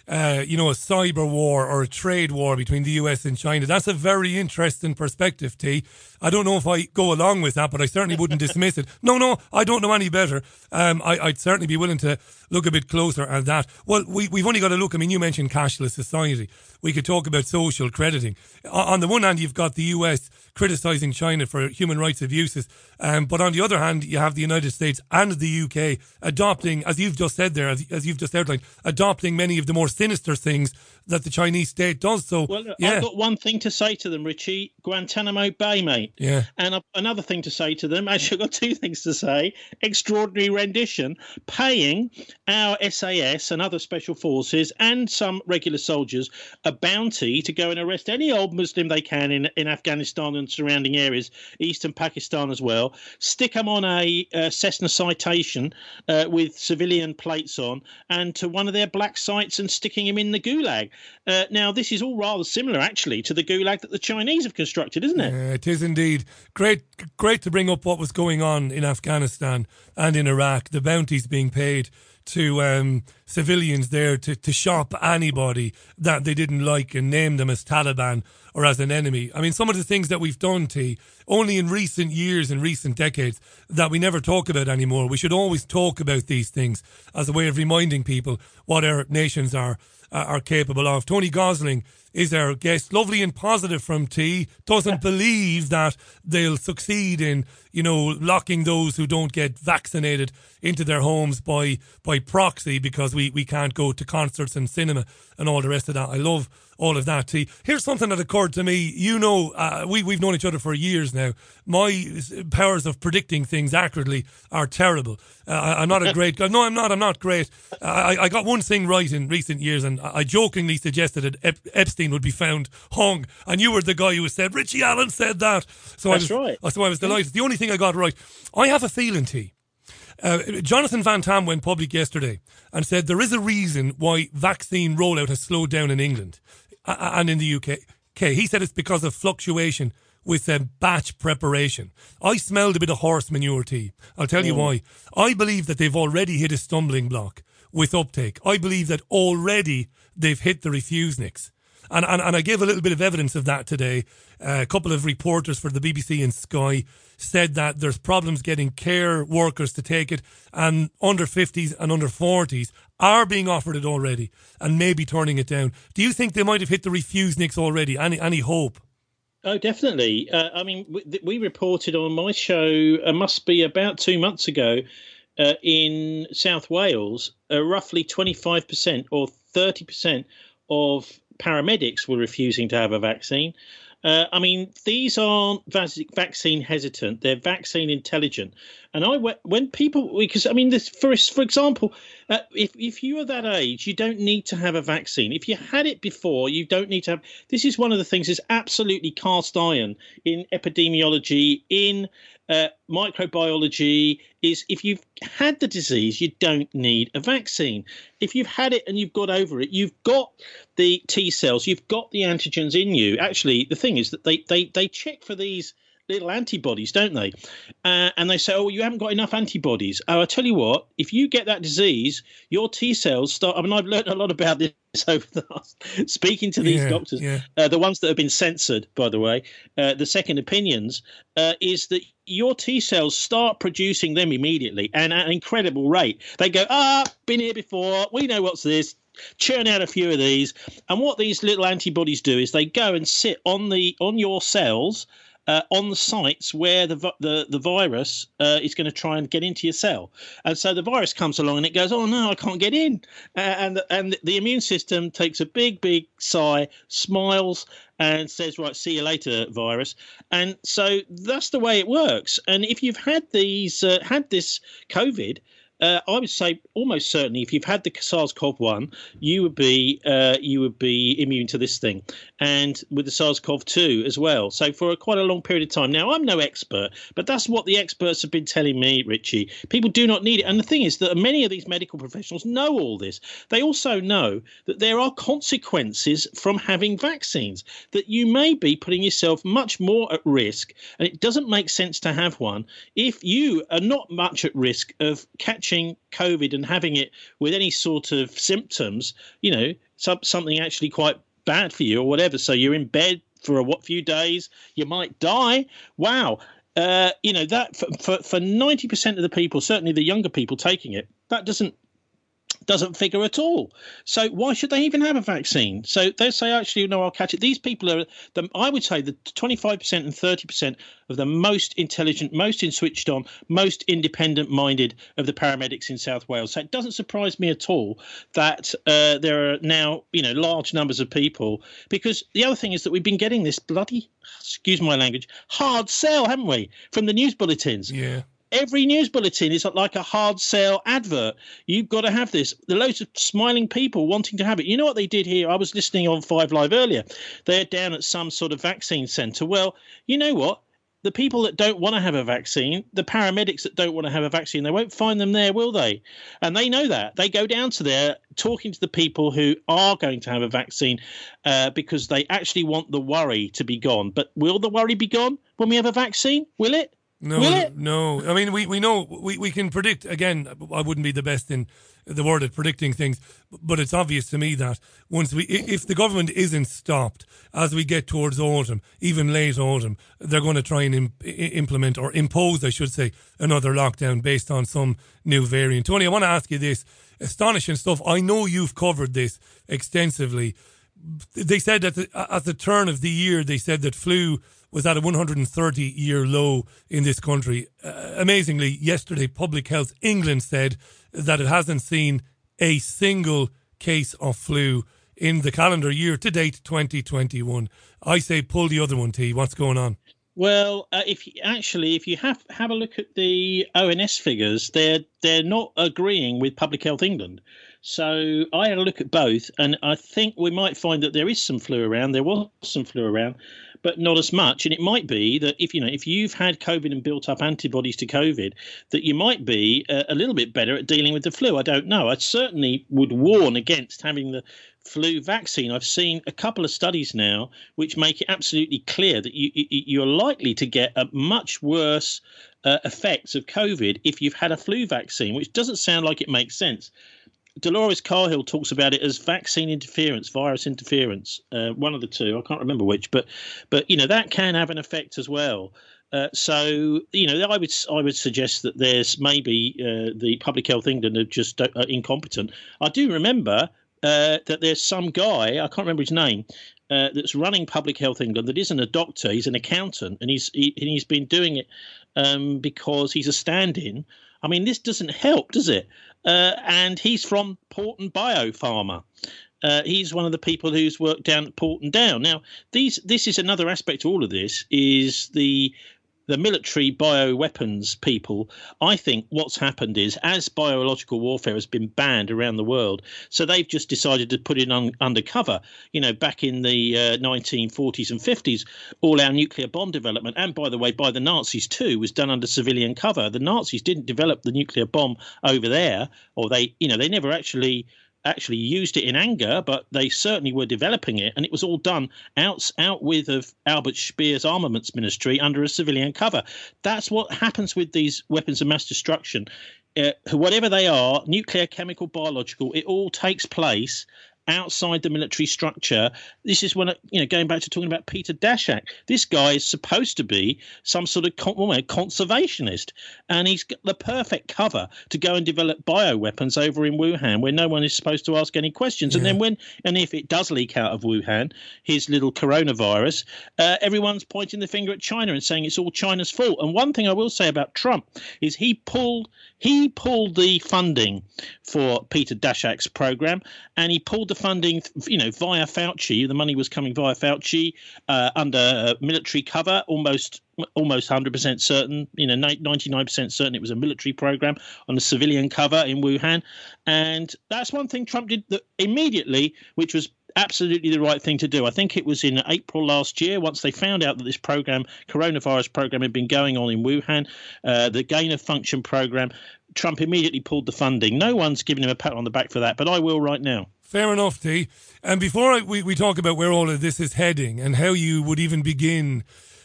Speaker 1: uh, you know, a cyber war or a trade war between the U S and China. That's a very interesting perspective, T. I don't know if I go along with that, but I certainly wouldn't dismiss it. No, no, I don't know any better. Um, I, I'd certainly be willing to look a bit closer at that. Well, we, we've only got to look. I mean, you mentioned cashless society. We could talk about social crediting. On the one hand, you've got the U S criticising China for human rights abuses, um, but on the other hand, you have the United States and the U K adopting, as you've just said there, as, as you've just outlined, adopting many of the more sinister things that the Chinese state does. So,
Speaker 12: well,
Speaker 1: yeah.
Speaker 12: I've got one thing to say to them, Richie: Guantanamo Bay, mate.
Speaker 1: Yeah.
Speaker 12: And another thing to say to them, actually, I've got two things to say: extraordinary rendition, paying our S A S and other special forces and some regular soldiers a bounty to go and arrest any old Muslim they can in, in Afghanistan and surrounding areas, eastern Pakistan as well. Stick them on a uh, Cessna Citation uh, with civilian plates on, and to one of their black sites and sticking him in the gulag. Uh, now, this is all rather similar, actually, to the gulag that the Chinese have constructed, isn't it?
Speaker 1: Yeah, it is indeed. Great, great to bring up what was going on in Afghanistan and in Iraq, the bounties being paid to um, civilians there to, to shop anybody that they didn't like and name them as Taliban or as an enemy. I mean, some of the things that we've done, T, only in recent years and recent decades that we never talk about anymore. We should always talk about these things as a way of reminding people what our nations are uh, are capable of. Tony Gosling is our guest. Lovely and positive from T. Doesn't believe that they'll succeed in, you know, locking those who don't get vaccinated into their homes by by proxy because we, we can't go to concerts and cinema and all the rest of that. I love all of that, T. Here's something that occurred to me. You know, uh, we, we've known each other for years now. My powers of predicting things accurately are terrible. Uh, I, I'm not a great guy. No, I'm not. I'm not great. Uh, I, I got one thing right in recent years, and I jokingly suggested that Ep- Epstein would be found hung, and you were the guy who said, Richie Allen said that. So
Speaker 12: That's
Speaker 1: I was,
Speaker 12: right.
Speaker 1: So I was delighted. The only thing I got right, I have a feeling, T. Uh, Jonathan Van Tam went public yesterday and said there is a reason why vaccine rollout has slowed down in England uh, and in the U K. Okay, he said it's because of fluctuation with um, batch preparation. I smelled a bit of horse manure, T. I'll tell you why. I believe that they've already hit a stumbling block with uptake. I believe that already they've hit the refuseniks. And, and and I gave a little bit of evidence of that today. Uh, a couple of reporters for the B B C and Sky said that there's problems getting care workers to take it, and under fifties and under forties are being offered it already and maybe turning it down. Do you think they might have hit the refuseniks already? Any any hope?
Speaker 12: Oh, definitely. Uh, I mean, we, we reported on my show, uh, must be about two months ago, uh, in South Wales, uh, roughly twenty-five percent or thirty percent of paramedics were refusing to have a vaccine. Uh, I mean, these aren't vaccine hesitant; they're vaccine intelligent. And I, when people, because I mean, this for for example, uh, if if you are that age, you don't need to have a vaccine. If you had it before, you don't need to have. This is one of the things that's absolutely cast iron in epidemiology, in uh, microbiology. Is if you've had the disease, you don't need a vaccine. If you've had it and you've got over it, you've got the T cells, you've got the antigens in you. Actually, the thing is that they they they check for these little antibodies, don't they? Uh, and they say, oh, you haven't got enough antibodies. Oh, I tell you what, if you get that disease, your T cells start. I mean, I've learned a lot about this over the last, speaking to these
Speaker 1: yeah,
Speaker 12: doctors,
Speaker 1: yeah.
Speaker 12: uh, the ones that have been censored, by the way, uh, the second opinions, uh, is that your T cells start producing them immediately and at an incredible rate. They go, ah, been here before. We know what's this. Churn out a few of these. And what these little antibodies do is they go and sit on the on your cells, Uh, on the sites where the the, the virus uh, is going to try and get into your cell. And so the virus comes along and it goes, oh, no, I can't get in. Uh, and, and the immune system takes a big, big sigh, smiles and says, right, see you later, virus. And so that's the way it works. And if you've had these uh, had this COVID, Uh, I would say almost certainly, if you've had the SARS-C o V one, you would be uh, you would be immune to this thing, and with the SARS-C o V two as well. So for a, quite a long period of time. Now, I'm no expert, but that's what the experts have been telling me, Richie. People do not need it, and the thing is that many of these medical professionals know all this. They also know that there are consequences from having vaccines. That you may be putting yourself much more at risk, and it doesn't make sense to have one if you are not much at risk of catching COVID and having it with any sort of symptoms, you know, some, something actually quite bad for you or whatever. So you're in bed for a what few days, you might die. Wow. Uh, you know, that for, for, for ninety percent of the people, certainly the younger people taking it, that doesn't doesn't figure at all. So why should they even have a vaccine? So they say, actually, no, I'll catch it. These people are, the, I would say, the twenty-five percent and thirty percent of the most intelligent, most in switched on, most independent-minded of the paramedics in South Wales. So it doesn't surprise me at all that uh, there are now, you know, large numbers of people. Because the other thing is that we've been getting this bloody, excuse my language, hard sell, haven't we, from the news bulletins?
Speaker 1: Yeah.
Speaker 12: Every news bulletin is like a hard sell advert. You've got to have this. There are loads of smiling people wanting to have it. You know what they did here? I was listening on Five Live earlier. They're down at some sort of vaccine centre. Well, you know what? The people that don't want to have a vaccine, the paramedics that don't want to have a vaccine, they won't find them there, will they? And they know that. They go down to there talking to the people who are going to have a vaccine uh, because they actually want the worry to be gone. But will the worry be gone when we have a vaccine? Will it?
Speaker 1: No,
Speaker 12: Will it?
Speaker 1: no. I mean, we, we know, we, we can predict, again, I wouldn't be the best in the word at predicting things, but it's obvious to me that once we, if the government isn't stopped as we get towards autumn, even late autumn, they're going to try and imp- implement or impose, I should say, another lockdown based on some new variant. Tony, I want to ask you this. Astonishing stuff. I know you've covered this extensively. They said that the, at the turn of the year, they said that flu was at a one hundred thirty year low in this country. Uh, amazingly, yesterday, Public Health England said that it hasn't seen a single case of flu in the calendar year to date, twenty twenty-one. I say pull the other one, T. What's going on?
Speaker 12: Well, uh, if you, actually, if you have have a look at the O N S figures, they're they're not agreeing with Public Health England. So I had a look at both, and I think we might find that there is some flu around. There was some flu around, but not as much. And it might be that if you know if you've had COVID and built up antibodies to COVID, that you might be a, a little bit better at dealing with the flu. I don't know. I certainly would warn against having the flu vaccine. I've seen a couple of studies now which make it absolutely clear that you, you you're likely to get a much worse uh, effects of COVID if you've had a flu vaccine, which doesn't sound like it makes sense. Dolores Cahill talks about it as vaccine interference, virus interference, uh, one of the two. I can't remember which, but but you know that can have an effect as well. Uh, so you know, I would I would suggest that there's maybe uh, the Public Health England are just uh, incompetent. I do remember uh, that there's some guy, I can't remember his name, uh, that's running Public Health England that isn't a doctor, he's an accountant, and he's he, and he's been doing it um, because he's a stand-in. I mean, this doesn't help, does it? Uh, and he's from Porton Biopharma. Uh, he's one of the people who's worked down at Porton Down. Now, these this is another aspect to all of this, is the the military bioweapons people. I think what's happened is, as biological warfare has been banned around the world, so they've just decided to put it un- undercover. You know, back in the uh, nineteen forties and fifties, all our nuclear bomb development, and by the way, by the Nazis too, was done under civilian cover. The Nazis didn't develop the nuclear bomb over there, or they, you know, they never actually actually used it in anger, but they certainly were developing it, and it was all done out out with of Albert Speer's armaments ministry under a civilian cover. That's what happens with these weapons of mass destruction. Uh, whatever they are, nuclear, chemical, biological, it all takes place outside the military structure. This is when, you know, going back to talking about Peter Daszak, this guy is supposed to be some sort of con- well, conservationist, and he's got the perfect cover to go and develop bioweapons over in Wuhan, where no one is supposed to ask any questions. Yeah. And then when, and if it does leak out of Wuhan, his little coronavirus, uh, everyone's pointing the finger at China and saying it's all China's fault. And one thing I will say about Trump is he pulled he pulled the funding for Peter Daszak's program, and he pulled the funding, you know, via Fauci. The money was coming via Fauci uh, under uh, military cover, almost almost one hundred percent certain, you know, ninety-nine percent certain it was a military program on a civilian cover in Wuhan. And that's one thing Trump did that immediately, which was absolutely the right thing to do. I think it was in April last year, once they found out that this program, coronavirus program, had been going on in Wuhan, uh, the gain of function program, Trump immediately pulled the funding. No one's given him a pat on the back for that, but I will right now.
Speaker 1: Fair enough, T. And before I, we, we talk about where all of this is heading and how you would even begin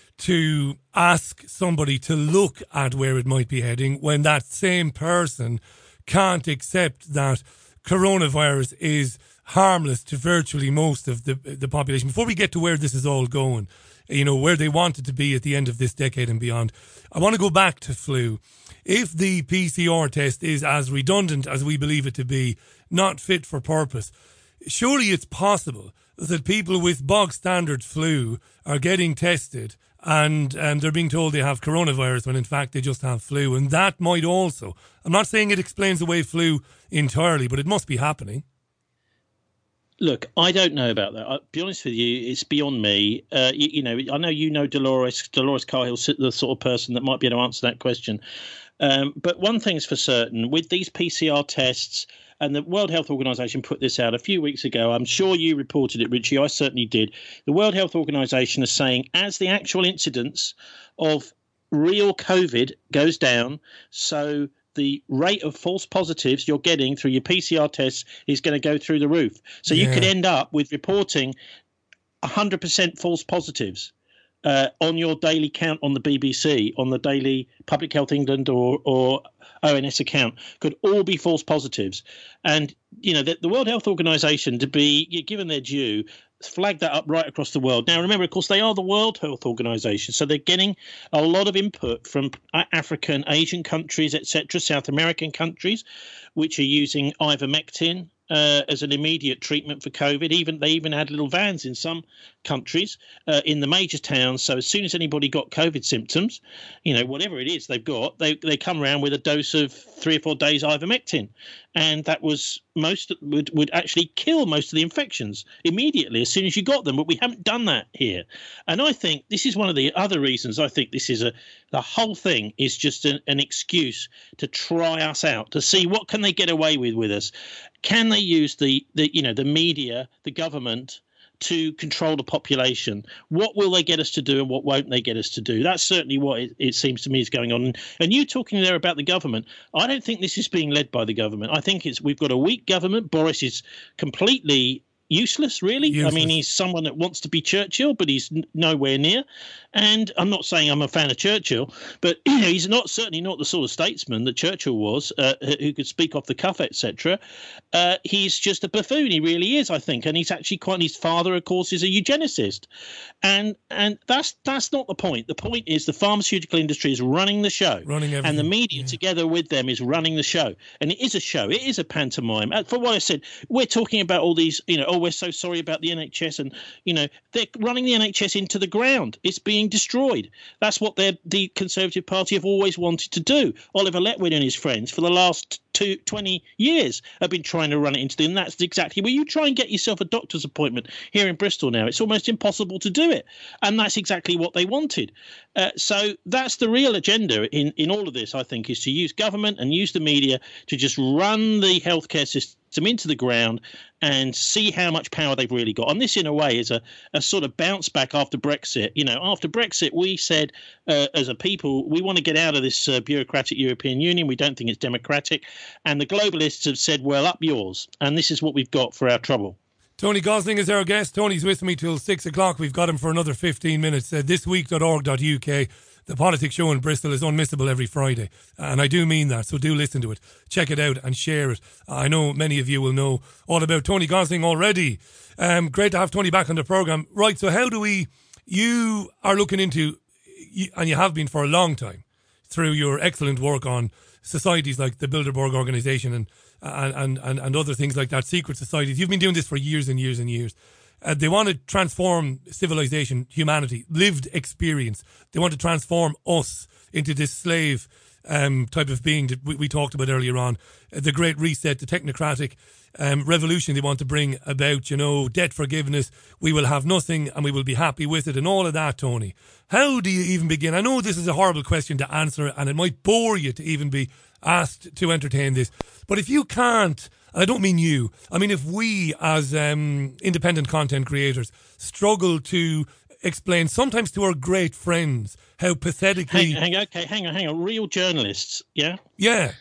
Speaker 1: to ask somebody to look at where it might be heading when that same person can't accept that coronavirus is harmless to virtually most of the the population. Before we get to where this is all going, you know, where they want it to be at the end of this decade and beyond, I want to go back to flu. If the P C R test is as redundant as we believe it to be, not fit for purpose, surely it's possible that people with bog standard flu are getting tested and and they're being told they have coronavirus when in fact they just have flu. And that might also, I'm not saying it explains away flu entirely, but it must be happening.
Speaker 12: Look, I don't know about that. I'll be honest with you, it's beyond me. Uh, you, you know, I know you know Dolores, Dolores Cahill's the sort of person that might be able to answer that question. Um, but one thing's for certain, with these P C R tests, and the World Health Organization put this out a few weeks ago. I'm sure you reported it, Richie. I certainly did. The World Health Organization is saying as the actual incidence of real COVID goes down, so the rate of false positives you're getting through your P C R tests is going to go through the roof. So yeah. You could end up with reporting one hundred percent false positives uh, on your daily count on the B B C, on the daily Public Health England or, or O N S account, could all be false positives. And, you know, the, the World Health Organization, to be given their due, flag that up right across the world. Now, remember, of course, they are the World Health Organization, so they're getting a lot of input from African, Asian countries, et cetera, South American countries, which are using ivermectin uh, as an immediate treatment for COVID. Even they even had little vans in some countries uh, in the major towns. So as soon as anybody got COVID symptoms, you know, whatever it is they've got, they they come around with a dose of three or four days ivermectin. And that was most would, would actually kill most of the infections immediately as soon as you got them. But we haven't done that here. And I think this is one of the other reasons I think this is a the whole thing is just an, an excuse to try us out, to see what can they get away with with us. Can they use the, the you know, the media, the government, to control the population? What will they get us to do and what won't they get us to do? That's certainly what it, it seems to me is going on. And you talking there about the government, I don't think this is being led by the government. I think it's we've got a weak government. Boris is completely useless, really. Useless. I mean, he's someone that wants to be Churchill, but he's n- nowhere near. And I'm not saying I'm a fan of Churchill, but you know, he's not certainly not the sort of statesman that Churchill was, uh, who could speak off the cuff, et cetera. Uh, he's just a buffoon. He really is, I think. And he's actually quite. His father, of course, is a eugenicist, and and that's that's not the point. The point is the pharmaceutical industry is running the show,
Speaker 1: running everything.
Speaker 12: And the media, yeah, together with them, is running the show. And it is a show. It is a pantomime. For what I said, we're talking about all these, you know, oh, we're so sorry about the N H S, and you know, they're running the N H S into the ground. It's being destroyed. That's what the Conservative Party have always wanted to do. Oliver Letwin and his friends for the last two, twenty years have been trying to run it into the, and that's exactly where you try and get yourself a doctor's appointment here in Bristol now. It's almost impossible to do it. And that's exactly what they wanted. Uh, so that's the real agenda in, in all of this, I think, is to use government and use the media to just run the healthcare system into the ground and see how much power they've really got. And this, in a way, is a, a sort of bounce back after Brexit. You know, after Brexit, we said uh, as a people, we want to get out of this uh, bureaucratic European Union. We don't think it's democratic. And the globalists have said, well, up yours. And this is what we've got for our trouble.
Speaker 1: Tony Gosling is our guest. Tony's with me till six o'clock. We've got him for another fifteen minutes. Uh, this week dot org dot U K. The Politics Show in Bristol is unmissable every Friday. And I do mean that, so do listen to it. Check it out and share it. I know many of you will know all about Tony Gosling already. Um, great to have Tony back on the programme. Right, so how do we... You are looking into, and you have been for a long time, through your excellent work on societies like the Bilderberg Organisation and, and, and, and other things like that, secret societies. You've been doing this for years and years and years. Uh, they want to transform civilization, humanity, lived experience. They want to transform us into this slave um, type of being that we, we talked about earlier on. Uh, the Great Reset, the technocratic um, revolution they want to bring about, you know, debt forgiveness. We will have nothing and we will be happy with it and all of that, Tony. How do you even begin? I know this is a horrible question to answer and it might bore you to even be asked to entertain this. But if you can't... I don't mean you. I mean, if we as um, independent content creators struggle to explain, sometimes to our great friends, how pathetically...
Speaker 12: Hang, hang, okay, hang on, hang on. Real journalists, yeah?
Speaker 1: Yeah.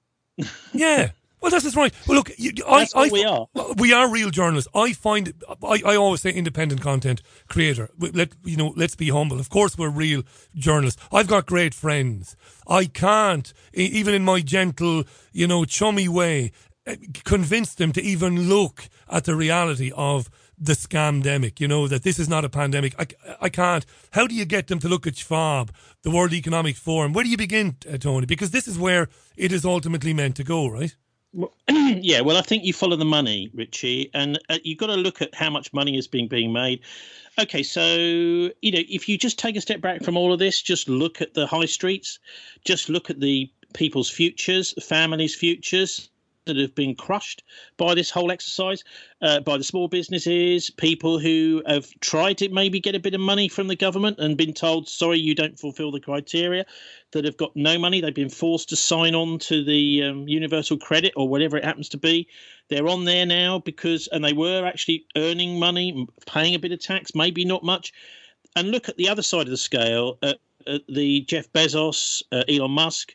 Speaker 1: Yeah. Well, that's just right. Well, look, you, I,
Speaker 12: that's what
Speaker 1: I,
Speaker 12: we are.
Speaker 1: We are real journalists. I find, I, I always say independent content creator. Let, you know, let's be humble. Of course we're real journalists. I've got great friends. I can't, even in my gentle, you know, chummy way, convince them to even look at the reality of the scamdemic, you know, that this is not a pandemic. I, I can't. How do you get them to look at Schwab, the World Economic Forum? Where do you begin, uh, Tony? Because this is where it is ultimately meant to go, right?
Speaker 12: Well, yeah, well, I think you follow the money, Richie, and uh, you've got to look at how much money is being being made. Okay, so, you know, if you just take a step back from all of this, just look at the high streets, just look at the people's futures, families' futures that have been crushed by this whole exercise, uh, by the small businesses, people who have tried to maybe get a bit of money from the government and been told, sorry, you don't fulfill the criteria, that have got no money. They've been forced to sign on to the um, universal credit or whatever it happens to be. They're on there now because, and they were actually earning money, paying a bit of tax, maybe not much. And look at the other side of the scale, uh, uh, the Jeff Bezos, uh, Elon Musk,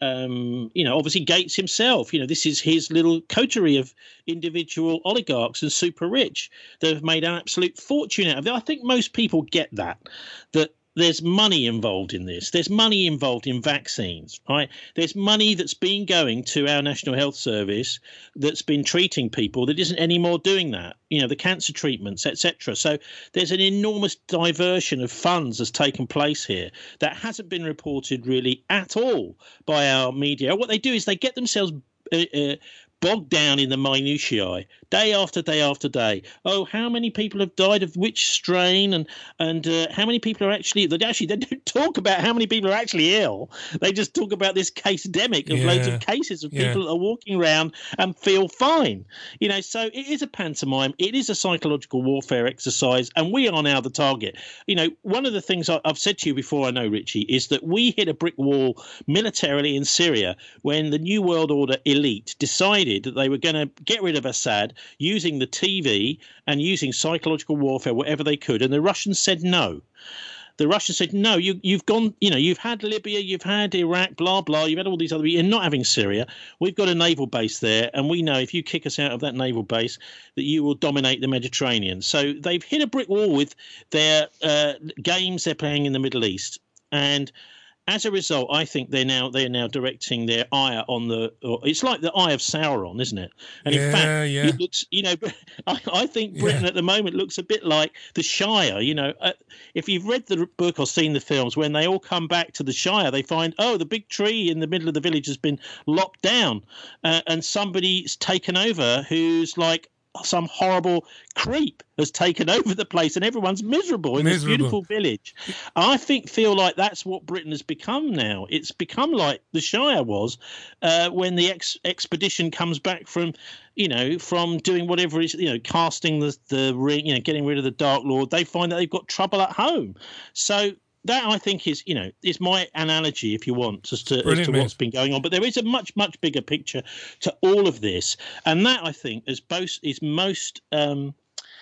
Speaker 12: Um, you know, obviously Gates himself, you know, this is his little coterie of individual oligarchs and super rich that have made an absolute fortune out of it. I think most people get that, that there's money involved in this. There's money involved in vaccines, right? There's money that's been going to our National Health Service that's been treating people that isn't anymore doing that, you know, the cancer treatments, et cetera. So there's an enormous diversion of funds that's taken place here that hasn't been reported really at all by our media. What they do is they get themselves uh, uh, bogged down in the minutiae, day after day after day. Oh, how many people have died of which strain, and and uh, how many people are actually? They actually they don't talk about how many people are actually ill. They just talk about this case-demic of yeah. loads of cases of yeah. people that are walking around and feel fine. You know, so it is a pantomime. It is a psychological warfare exercise, and we are now the target. You know, one of the things I, I've said to you before, I know, Richie, is that we hit a brick wall militarily in Syria when the New World Order elite decided that they were going to get rid of Assad using the T V and using psychological warfare, whatever they could. And the Russians said no. The Russians said, no, you, you've gone, you know, you've had Libya, you've had Iraq, blah, blah, you've had all these other, you're not having Syria. We've got a naval base there. And we know if you kick us out of that naval base, that you will dominate the Mediterranean. So they've hit a brick wall with their uh, games they're playing in the Middle East. And as a result, I think they're now they're now directing their ire on the. Or it's like the eye of Sauron, isn't it? And
Speaker 1: yeah,
Speaker 12: in fact,
Speaker 1: yeah.
Speaker 12: it looks. You know, I, I think Britain yeah. at the moment looks a bit like the Shire. You know, uh, if you've read the book or seen the films, when they all come back to the Shire, they find oh, the big tree in the middle of the village has been lopped down, uh, and somebody's taken over who's like some horrible creep has taken over the place and everyone's miserable in miserable. this beautiful village. I think feel like that's what Britain has become now. It's become like the Shire was uh, when the ex- expedition comes back from, you know, from doing whatever is, you know, casting the, the ring, you know, getting rid of the Dark Lord. They find that they've got trouble at home. So that, I think, is, you know, is my analogy, if you want, as to, as to what's been going on. But there is a much, much bigger picture to all of this. And that, I think, is, both, is most um,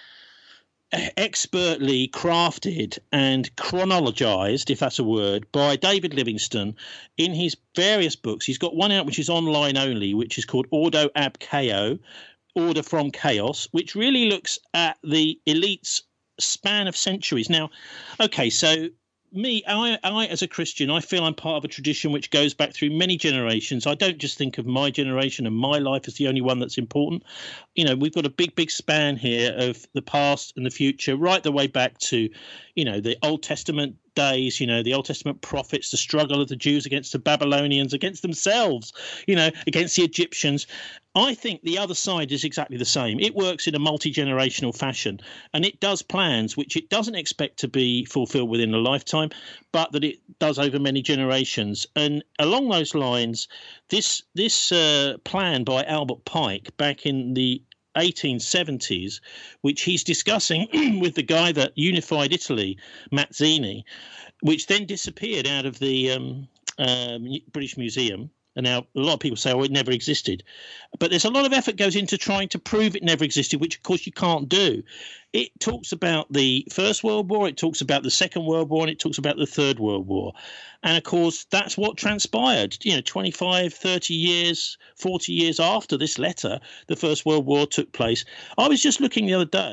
Speaker 12: expertly crafted and chronologized, if that's a word, by David Livingstone in his various books. He's got one out which is online only, which is called Ordo ab Chao, Order from Chaos, which really looks at the elite's span of centuries. Now, okay, so me, I, I, as a Christian, I feel I'm part of a tradition which goes back through many generations. I don't just think of my generation and my life as the only one that's important. You know, we've got a big, big span here of the past and the future, right the way back to, you know, the Old Testament days, you know, the Old Testament prophets, the struggle of the Jews against the Babylonians, against themselves, you know, against the Egyptians. I think the other side is exactly the same. It works in a multi-generational fashion, and it does plans which it doesn't expect to be fulfilled within a lifetime, but that it does over many generations. And along those lines, this this uh, plan by Albert Pike back in the eighteen seventies, which he's discussing with the guy that unified Italy, Mazzini, which then disappeared out of the um, um, British Museum. And now a lot of people say, oh, it never existed. But there's a lot of effort goes into trying to prove it never existed, which, of course, you can't do. It talks about the First World War, it talks about the Second World War, and it talks about the Third World War. And, of course, that's what transpired. You know, twenty-five, thirty years, forty years after this letter, the First World War took place. I was just looking the other day.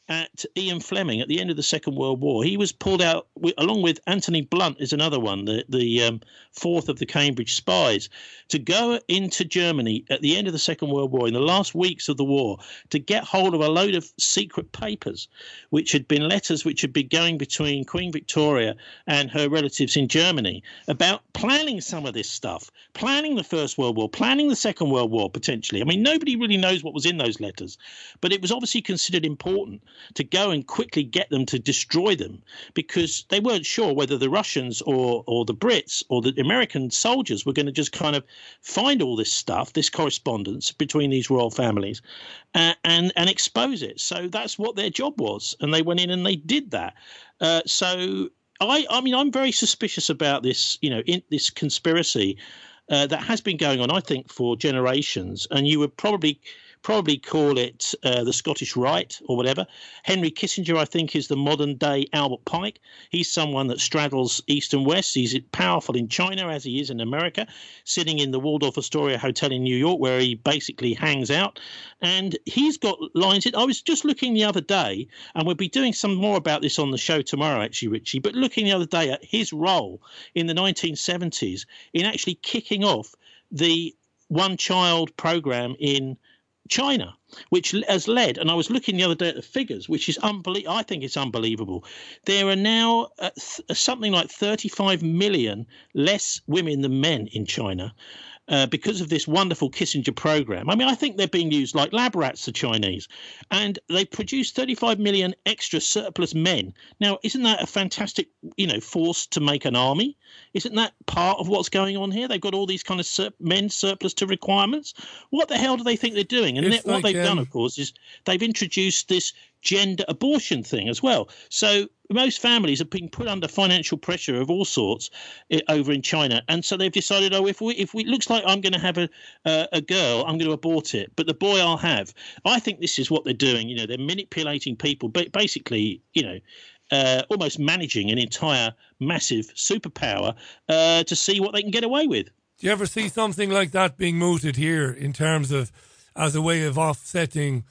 Speaker 12: at Ian Fleming at the end of the Second World War. He was pulled out, with, along with Anthony Blunt is another one, the, the um, fourth of the Cambridge spies, to go into Germany at the end of the Second World War, in the last weeks of the war, to get hold of a load of secret papers, which had been letters which had been going between Queen Victoria and her relatives in Germany about planning some of this stuff, planning the First World War, planning the Second World War, potentially. I mean, nobody really knows what was in those letters, but it was obviously considered important to go and quickly get them to destroy them, because they weren't sure whether the Russians or or the Brits or the American soldiers were going to just kind of find all this stuff, this correspondence between these royal families, uh, and and expose it. So that's what their job was, and they went in and they did that. Uh, so I I mean I'm very suspicious about this, you know, in this conspiracy uh, that has been going on, I think, for generations, and you would probably. probably call it uh, the Scottish Rite or whatever. Henry Kissinger, I think, is the modern-day Albert Pike. He's someone that straddles east and west. He's powerful in China, as he is in America, sitting in the Waldorf Astoria Hotel in New York, where he basically hangs out. And he's got lines in. I was just looking the other day, and we'll be doing some more about this on the show tomorrow, actually, Richie, but looking the other day at his role in the nineteen seventies in actually kicking off the one-child program in China, which has led, and I was looking the other day at the figures, which is unbelievable. I think it's unbelievable. There are now uh, th- something like thirty-five million less women than men in China uh, because of this wonderful Kissinger program. I mean, I think they're being used like lab rats, the Chinese, and they produce thirty-five million extra surplus men. Now, isn't that a fantastic, you know, force to make an army? Isn't that part of what's going on here? They've got all these kind of sur- men surplus to requirements. What the hell do they think they're doing? And
Speaker 1: It's
Speaker 12: what
Speaker 1: like,
Speaker 12: they've
Speaker 1: um,
Speaker 12: done, of course, is they've introduced this gender abortion thing as well. So most families have been put under financial pressure of all sorts uh, over in China, and so they've decided, oh, if we if we it looks like I'm going to have a uh, a girl, I'm going to abort it, but the boy I'll have. I think this is what they're doing. You know, they're manipulating people, but basically, you know. Uh, almost managing an entire massive superpower uh, to see what they can get away with.
Speaker 1: Do you ever see something like that being mooted here in terms of as a way of offsetting,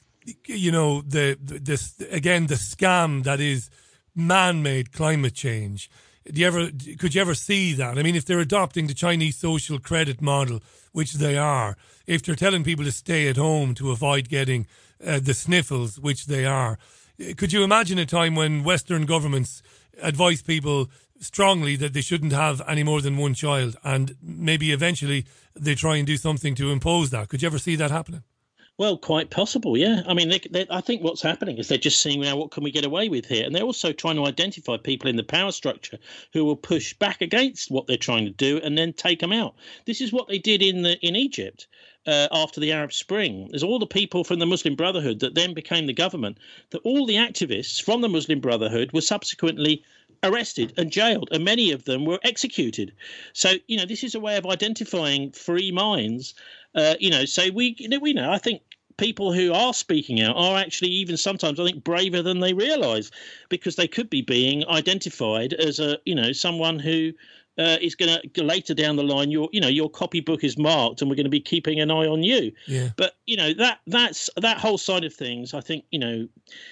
Speaker 1: you know, the, the this again the scam that is man-made climate change? Do you ever could you ever see that? I mean, if they're adopting the Chinese social credit model, which they are, if they're telling people to stay at home to avoid getting uh, the sniffles, which they are. Could you imagine a time when Western governments advise people strongly that they shouldn't have any more than one child, and maybe eventually they try and do something to impose that? Could you ever see that happening?
Speaker 12: Well, quite possible, yeah. I mean, they, they, I think what's happening is they're just seeing now what can we get away with here, and they're also trying to identify people in the power structure who will push back against what they're trying to do and then take them out. This is what they did in the in Egypt. Uh, after the Arab Spring, there's all the people from the Muslim Brotherhood that then became the government, that all the activists from the Muslim Brotherhood were subsequently arrested and jailed, and many of them were executed. So, you know, this is a way of identifying free minds. Uh, you know, so we, you know, we know, I think people who are speaking out are actually even sometimes, I think, braver than they realise, because they could be being identified as a, you know, someone who Uh, is going to later down the line, your you know your copybook is marked, and we're going to be keeping an eye on you.
Speaker 1: Yeah.
Speaker 12: But you know that that's that whole side of things. I think you know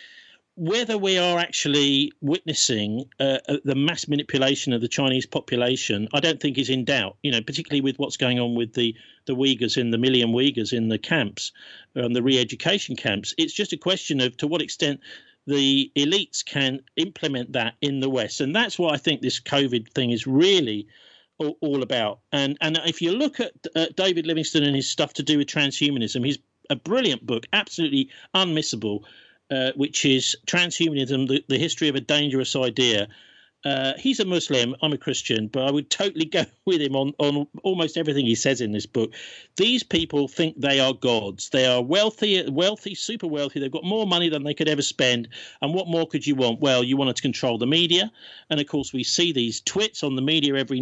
Speaker 12: whether we are actually witnessing uh, the mass manipulation of the Chinese population, I don't think is in doubt. You know, particularly with what's going on with the the Uyghurs in the million Uyghurs in the camps, and the re-education camps. It's just a question of to what extent the elites can implement that in the West. And that's what I think this COVID thing is really all, all about. And and if you look at uh, David Livingstone and his stuff to do with transhumanism, he's a brilliant book, absolutely unmissable, uh, which is Transhumanism, the, the History of a Dangerous Idea. Uh, he's a Muslim, I'm a Christian, but I would totally go with him on, on almost everything he says in this book. These people think they are gods. They are wealthy, wealthy, super wealthy. They've got more money than they could ever spend. And what more could you want? Well, you wanted to control the media. And, of course, we see these twits on the media every night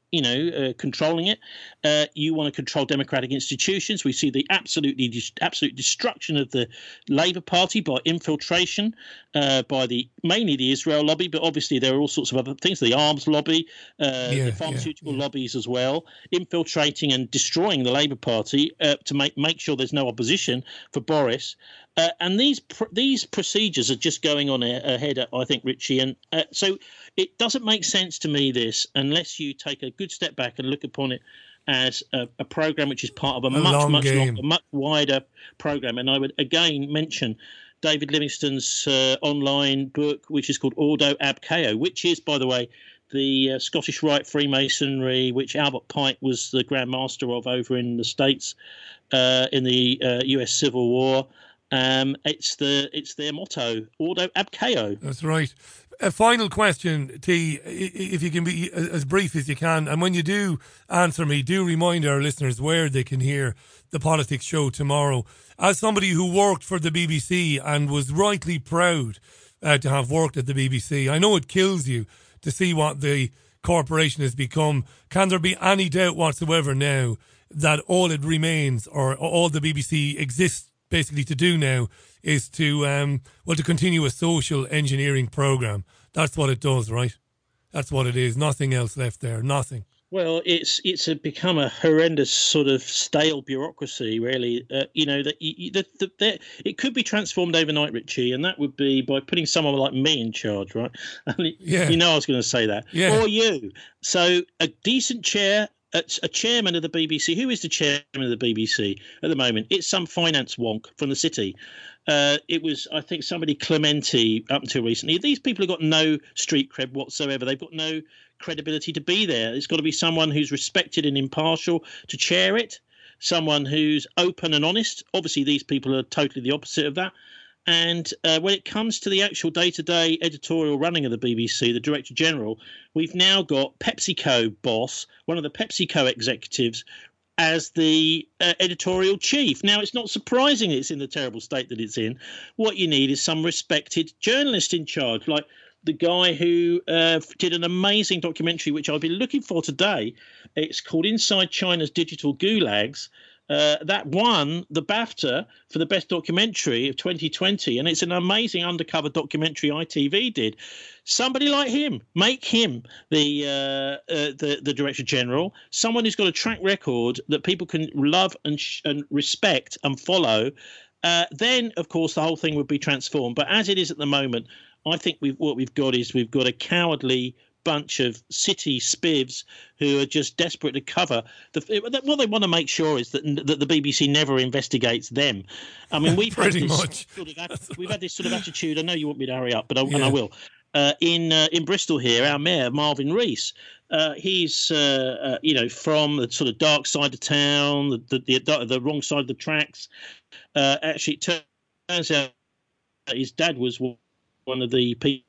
Speaker 12: you know, uh, controlling it. Uh, you want to control democratic institutions. We see the absolutely absolute destruction of the Labour Party by infiltration, uh, by the mainly the Israel lobby, but obviously there are all sorts of other things, the arms lobby, uh,
Speaker 1: yeah,
Speaker 12: the pharmaceutical
Speaker 1: yeah, yeah.
Speaker 12: lobbies as well, infiltrating and destroying the Labour Party uh, to make, make sure there's no opposition for Boris. Uh, and these pr- these procedures are just going on a- ahead, I think, Richie. And uh, so it doesn't make sense to me, this, unless you take a good step back and look upon it as a, a program which is part of a,
Speaker 1: A
Speaker 12: much,
Speaker 1: long
Speaker 12: much
Speaker 1: game.
Speaker 12: longer, much wider program. And I would again mention David Livingstone's uh, online book, which is called Ordo Ab Chao, which is, by the way, the uh, Scottish Rite Freemasonry, which Albert Pike was the Grand Master of over in the States uh, in the uh, U S Civil War. Um, it's the it's their motto, Ordo Ab Chao.
Speaker 1: That's right. A final question, T, if you can be as brief as you can, and when you do answer me, do remind our listeners where they can hear the Politics Show tomorrow. As somebody who worked for the B B C and was rightly proud uh, to have worked at the B B C, I know it kills you to see what the corporation has become. Can there be any doubt whatsoever now that all it remains, or all the B B C exists basically to do now, is to um well to continue a social engineering program? That's what it does, right? That's what it is. Nothing else left there. Nothing.
Speaker 12: Well, it's it's a, become a horrendous sort of stale bureaucracy, really. Uh, you know that the, the, the, it could be transformed overnight, Richie, and that would be by putting someone like me in charge, right?
Speaker 1: Yeah.
Speaker 12: You know, I was going to say that,
Speaker 1: yeah.
Speaker 12: or you. So a decent chair. A, a chairman of the B B C. Who is the chairman of the B B C at the moment? It's some finance wonk from the city. Uh, it was, I think, somebody Clementi up until recently. These people have got no street cred whatsoever. They've got no credibility to be there. It's got to be someone who's respected and impartial to chair it, someone who's open and honest. Obviously, these people are totally the opposite of that. And uh, when it comes to the actual day-to-day editorial running of the B B C, the Director General, we've now got PepsiCo boss, one of the PepsiCo executives, as the uh, editorial chief. Now, it's not surprising it's in the terrible state that it's in. What you need is some respected journalist in charge, like the guy who uh, did an amazing documentary, which I've been looking for today. It's called Inside China's Digital Gulags. Uh, that won the BAFTA for the best documentary of twenty twenty, and it's an amazing undercover documentary I T V did. Somebody like him, make him the uh, uh, the the Director General, someone who's got a track record that people can love and sh- and respect and follow. Uh, then, of course, the whole thing would be transformed. But as it is at the moment, I think we've what we've got is we've got a cowardly bunch of city spivs who are just desperate to cover the, what they want to make sure is that, that the B B C never investigates them. I mean, we've
Speaker 1: pretty
Speaker 12: had this
Speaker 1: much.
Speaker 12: Sort of, we've had this sort of attitude. I know you want me to hurry up, but I,
Speaker 1: Yeah.
Speaker 12: and I will. Uh, in uh, in Bristol here, our mayor Marvin Rees, uh, he's uh, uh, you know from the sort of dark side of town, the the, the, the wrong side of the tracks. Uh, actually, it turns out that his dad was one of the people.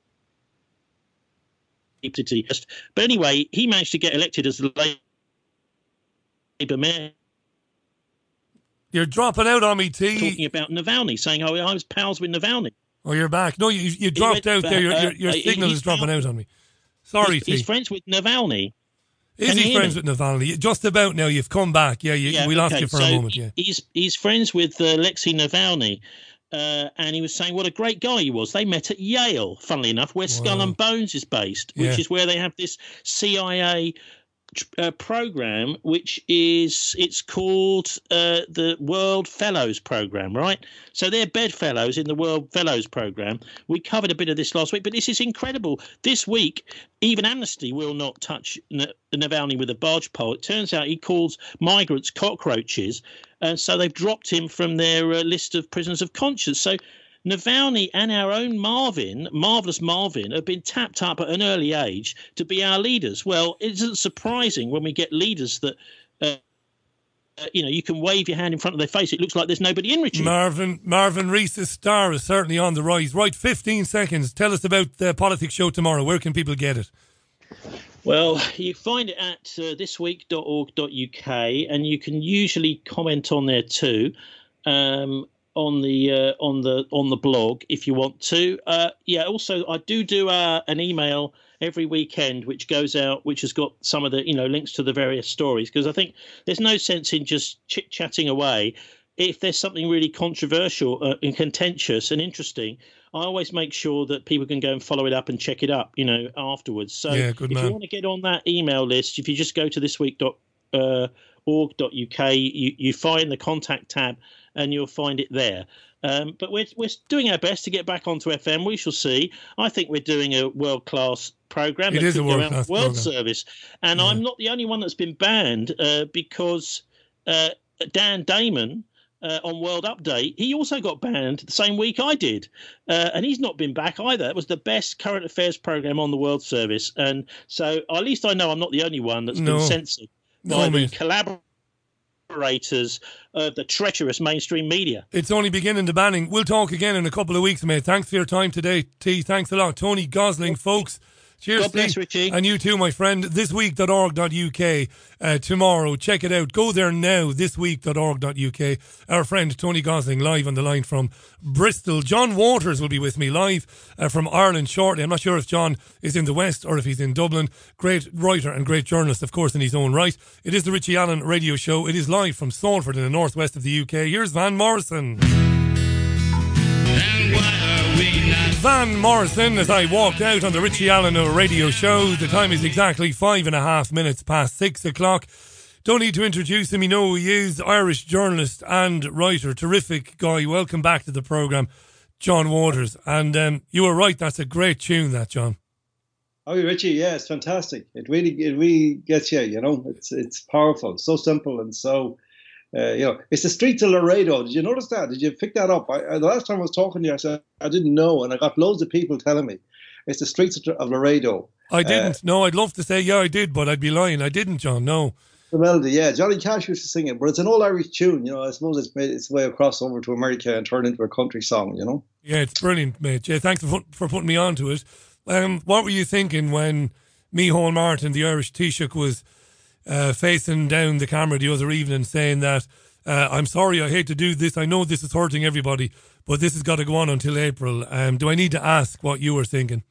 Speaker 12: But anyway, he managed to get elected as the Labour mayor.
Speaker 1: You're dropping out on me, T.
Speaker 12: Talking about Navalny, saying, "Oh, I was pals with Navalny."
Speaker 1: Oh, you're back. No, you you dropped out there. Your, your, your
Speaker 12: Uh,
Speaker 1: signal
Speaker 12: he's
Speaker 1: is dropping
Speaker 12: pal-
Speaker 1: out on me. Sorry,
Speaker 12: he's,
Speaker 1: T.
Speaker 12: he's friends with Navalny.
Speaker 1: Is
Speaker 12: Can you
Speaker 1: he
Speaker 12: hear
Speaker 1: friends
Speaker 12: me?
Speaker 1: with Navalny? Just about now. You've come back. Yeah, you,
Speaker 12: Yeah,
Speaker 1: we lost
Speaker 12: okay,
Speaker 1: you for
Speaker 12: so
Speaker 1: a moment. Yeah.
Speaker 12: he's he's friends with uh, Alexei Navalny. Uh, and he was saying what a great guy he was. They met at Yale, funnily enough, where Skull
Speaker 1: Wow.
Speaker 12: and Bones is based, which
Speaker 1: Yeah.
Speaker 12: is where they have this C I A uh, program, which is it's called uh, the World Fellows Program, right? So they're bedfellows in the World Fellows Program. We covered a bit of this last week, but this is incredible. This week, even Amnesty will not touch N- Navalny with a barge pole. It turns out he calls migrants cockroaches, and so they've dropped him from their uh, list of prisoners of conscience. So Navalny and our own Marvin, Marvellous Marvin, have been tapped up at an early age to be our leaders. Well, it isn't surprising when we get leaders that, uh, uh, you know, you can wave your hand in front of their face. It looks like there's nobody in, Richie.
Speaker 1: Marvin Marvin Rees's star is certainly on the rise. Right, fifteen seconds. Tell us about the Politics Show tomorrow. Where can people get it?
Speaker 12: Well, you find it at uh, this week dot org dot U K, and you can usually comment on there too. Um, on the uh, on the on the blog if you want to. Uh, yeah. Also, I do do uh, an email every weekend which goes out, which has got some of the you know links to the various stories, because I think there's no sense in just chit chatting away. If there's something really controversial uh, and contentious and interesting, I always make sure that people can go and follow it up and check it up, you know, afterwards. So
Speaker 1: yeah, good
Speaker 12: if
Speaker 1: man.
Speaker 12: you want to get on that email list, if you just go to thisweek dot org dot U K, you, you find the contact tab and you'll find it there. Um, but we're we're doing our best to get back onto F M. We shall see. I think we're doing a world-class program.
Speaker 1: It
Speaker 12: that
Speaker 1: is
Speaker 12: could
Speaker 1: a
Speaker 12: go out
Speaker 1: world-class
Speaker 12: World
Speaker 1: program.
Speaker 12: Service. And
Speaker 1: Yeah.
Speaker 12: I'm not the only one that's been banned uh, because uh, Dan Damon, Uh, on World Update, he also got banned the same week I did, uh, and he's not been back either. It was the best current affairs program on the World Service, and so at least I know I'm not the only one that's
Speaker 1: No.
Speaker 12: been censored
Speaker 1: No,
Speaker 12: by the
Speaker 1: mate.
Speaker 12: collaborators of the treacherous mainstream media.
Speaker 1: It's only beginning the banning. We'll talk again in a couple of weeks, mate. Thanks for your time today, T. Thanks a lot. Tony Gosling, folks. Cheers,
Speaker 12: God bless,
Speaker 1: T.
Speaker 12: Richie.
Speaker 1: And you too, my friend. this week dot org dot U K uh, tomorrow. Check it out. Go there now, this week dot org dot U K. Our friend Tony Gosling live on the line from Bristol. John Waters will be with me live uh, from Ireland shortly. I'm not sure if John is in the West or if he's in Dublin. Great writer and great journalist, of course, in his own right. It is the Richie Allen Radio Show. It is live from Salford in the northwest of the U K. Here's Van Morrison. Van Morrison, as I walked out on the Richie Allen Radio Show. The time is exactly five and a half minutes past six o'clock. Don't need to introduce him. You know who he is. Irish journalist and writer. Terrific guy. Welcome back to the programme, John Waters. And um, you were right. That's a great tune, that, John.
Speaker 13: Oh, Richie, yeah, it's fantastic. It really, it really gets you. You know, it's it's powerful, so simple, and so. Uh, you know, it's the streets of Laredo. Did you notice that? Did you pick that up? I, I, the last time I was talking to you, I said I didn't know, and I got loads of people telling me it's the streets of, of Laredo.
Speaker 1: I didn't.
Speaker 13: Uh,
Speaker 1: no, I'd love to say, yeah, I did, but I'd be lying. I didn't, John, no.
Speaker 13: The melody, yeah. Johnny Cash used to sing it, but it's an old Irish tune. You know, I suppose it's made its way across over to America and turned into a country song, you know?
Speaker 1: Yeah, it's brilliant, mate. Yeah, thanks for, for putting me on to it. Um, what were you thinking when Micheál Martin, the Irish Taoiseach, was uh, facing down the camera the other evening saying that Uh, I'm sorry, I hate to do this. I know this is hurting everybody, but this has got to go on until April. Um, do I need to ask what you were thinking?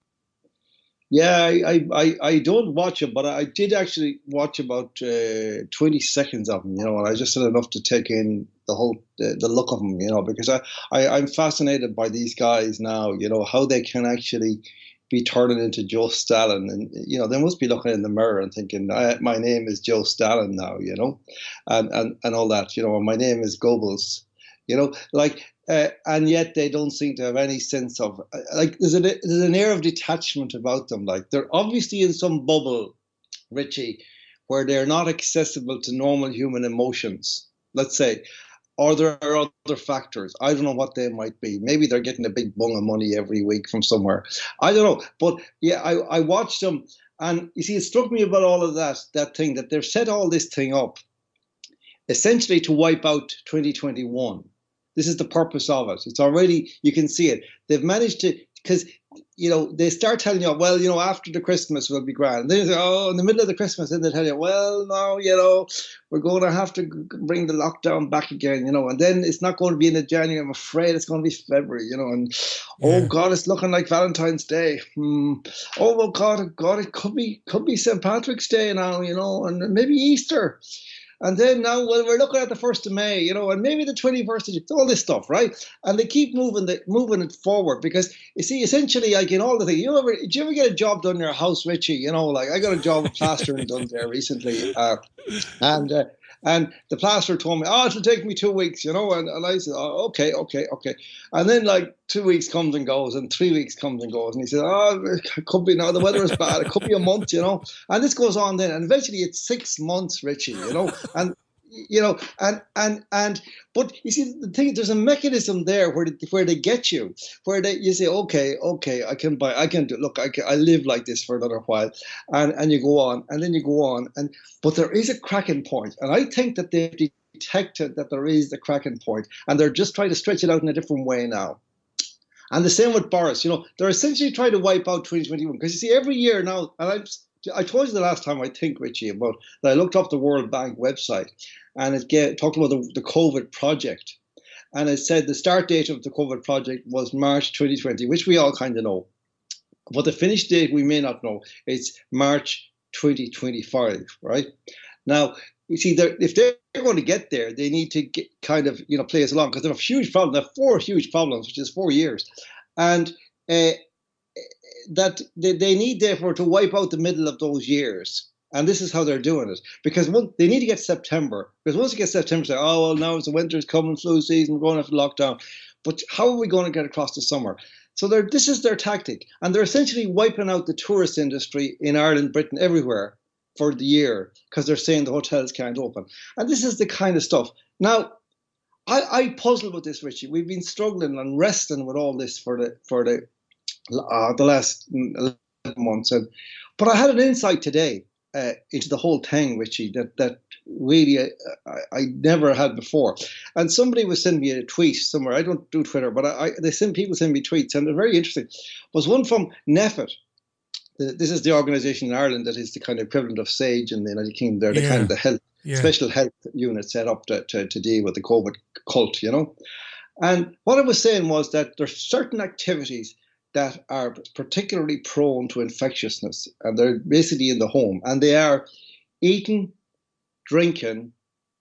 Speaker 13: Yeah, I, I, I don't watch it, but I did actually watch about uh, twenty seconds of them, you know, and I just had enough to take in the whole, the, the look of them, you know, because I, I, I'm fascinated by these guys now, you know, how they can actually be turning into Joe Stalin. And, you know, they must be looking in the mirror and thinking, I, my name is Joe Stalin now, you know, and, and, and all that, you know, and my name is Goebbels, you know, like, uh, and yet they don't seem to have any sense of, like, there's, a, there's an air of detachment about them. Like, they're obviously in some bubble, Richie, where they're not accessible to normal human emotions, let's say. Or there are other factors. I don't know what they might be. Maybe they're getting a big bung of money every week from somewhere. I don't know. But yeah, I, I watched them. And you see, it struck me about all of that, that thing, that they've set all this thing up essentially to wipe out twenty twenty-one. This is the purpose of it. It's already, you can see it. They've managed to, because, you know, they start telling you, well, you know, after the Christmas will be grand. And then you say, oh, in the middle of the Christmas, then they tell you, well, no, you know, we're going to have to bring the lockdown back again, you know, and then it's not going to be in the January. I'm afraid it's going to be February, you know, and yeah. Oh God, it's looking like Valentine's Day. Hmm. Oh, well, God, God, it could be, could be Saint Patrick's Day now, you know, and maybe Easter. And then now, well, we're looking at the first of May, you know, and maybe the twenty-first of June, all this stuff, right? And they keep moving the moving it forward because, you see, essentially, like in all the things, you ever, did you ever get a job done in your house, Richie? You know, like I got a job of plastering done there recently. Uh, and uh, and the plasterer told me, oh, it'll take me two weeks, you know, and, and I said, oh, okay, okay, okay. And then like two weeks comes and goes and three weeks comes and goes. And he said, oh, it could be now, the weather is bad. It could be a month, you know. And this goes on then. And eventually it's six months, Richie, you know. And, you know, and, and, and, but you see, the thing, there's a mechanism there where, they, where they get you, where they, you say, okay, okay, I can buy, I can do, look, I can, I live like this for another while. And, and you go on, and then you go on. And, but there is a cracking point. And I think that they've detected that there is the cracking point, and they're just trying to stretch it out in a different way now. And the same with Boris, you know, they're essentially trying to wipe out twenty twenty-one. Because you see, every year now, and I've, I told you the last time, I think, Richie, about that I looked up the World Bank website, and it get, talked about the, the COVID project. and it said the start date of the COVID project was March twenty twenty, which we all kind of know. But the finish date we may not know. It's March twenty twenty-five, right? Now, you see, if they're going to get there, they need to get, kind of, you know, play us along, because they have a huge problem. They have four huge problems, which is four years. And uh, that they, they need, therefore, to wipe out the middle of those years. And this is how they're doing it. Because one, they need to get September. Because once you get September, say, oh, well, now it's the winter's coming, flu season, we're going after lockdown. But how are we going to get across the summer? So this is their tactic. And they're essentially wiping out the tourist industry in Ireland, Britain, everywhere for the year, because they're saying the hotels can't open. And this is the kind of stuff. Now, I, I puzzle with this, Richie. We've been struggling and wrestling with all this for the for the uh, the last eleven months. And but I had an insight today uh, into the whole thing, Richie, that that really I, I, I never had before. And somebody was sending me a tweet somewhere. I don't do Twitter, but I, I they send people send me tweets, and they're very interesting. Was one from NPHET. This is the organisation in Ireland that is the kind of equivalent of SAGE in the United Kingdom. They're the
Speaker 1: yeah.
Speaker 13: kind of the health,
Speaker 1: yeah.
Speaker 13: special health unit set up to, to, to deal with the COVID cult, you know. And what I was saying was that there's certain activities that are particularly prone to infectiousness, and they're basically in the home. And they are eating, drinking,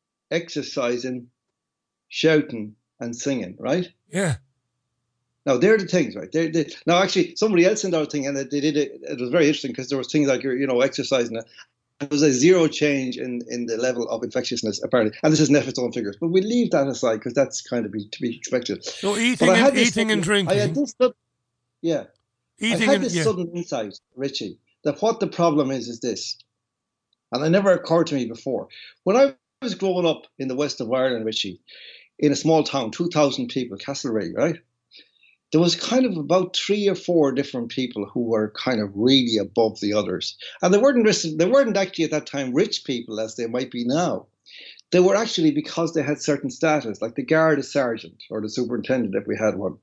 Speaker 13: exercising, shouting, and singing, right?
Speaker 1: Yeah.
Speaker 13: Now, they're the things, right? They're, they, now, actually, somebody else sent out a thing, and they did it. It was very interesting, because there was things like, you know, exercising. There was a zero change in, in the level of infectiousness, apparently. And this is NPHET's own figures. But we leave that aside, because that's kind of be, to be expected.
Speaker 1: So eating, and, eating sudden, and drinking.
Speaker 13: I had this, yeah.
Speaker 1: Eating
Speaker 13: I had
Speaker 1: and,
Speaker 13: this
Speaker 1: yeah.
Speaker 13: sudden insight, Richie, that what the problem is, is this. And it never occurred to me before. When I was growing up in the west of Ireland, Richie, in a small town, two thousand people, Castlereagh, right? There was kind of about three or four different people who were kind of really above the others. And they weren't, they weren't actually at that time rich people as they might be now. They were actually because they had certain status, like the Garda sergeant or the superintendent, if we had one.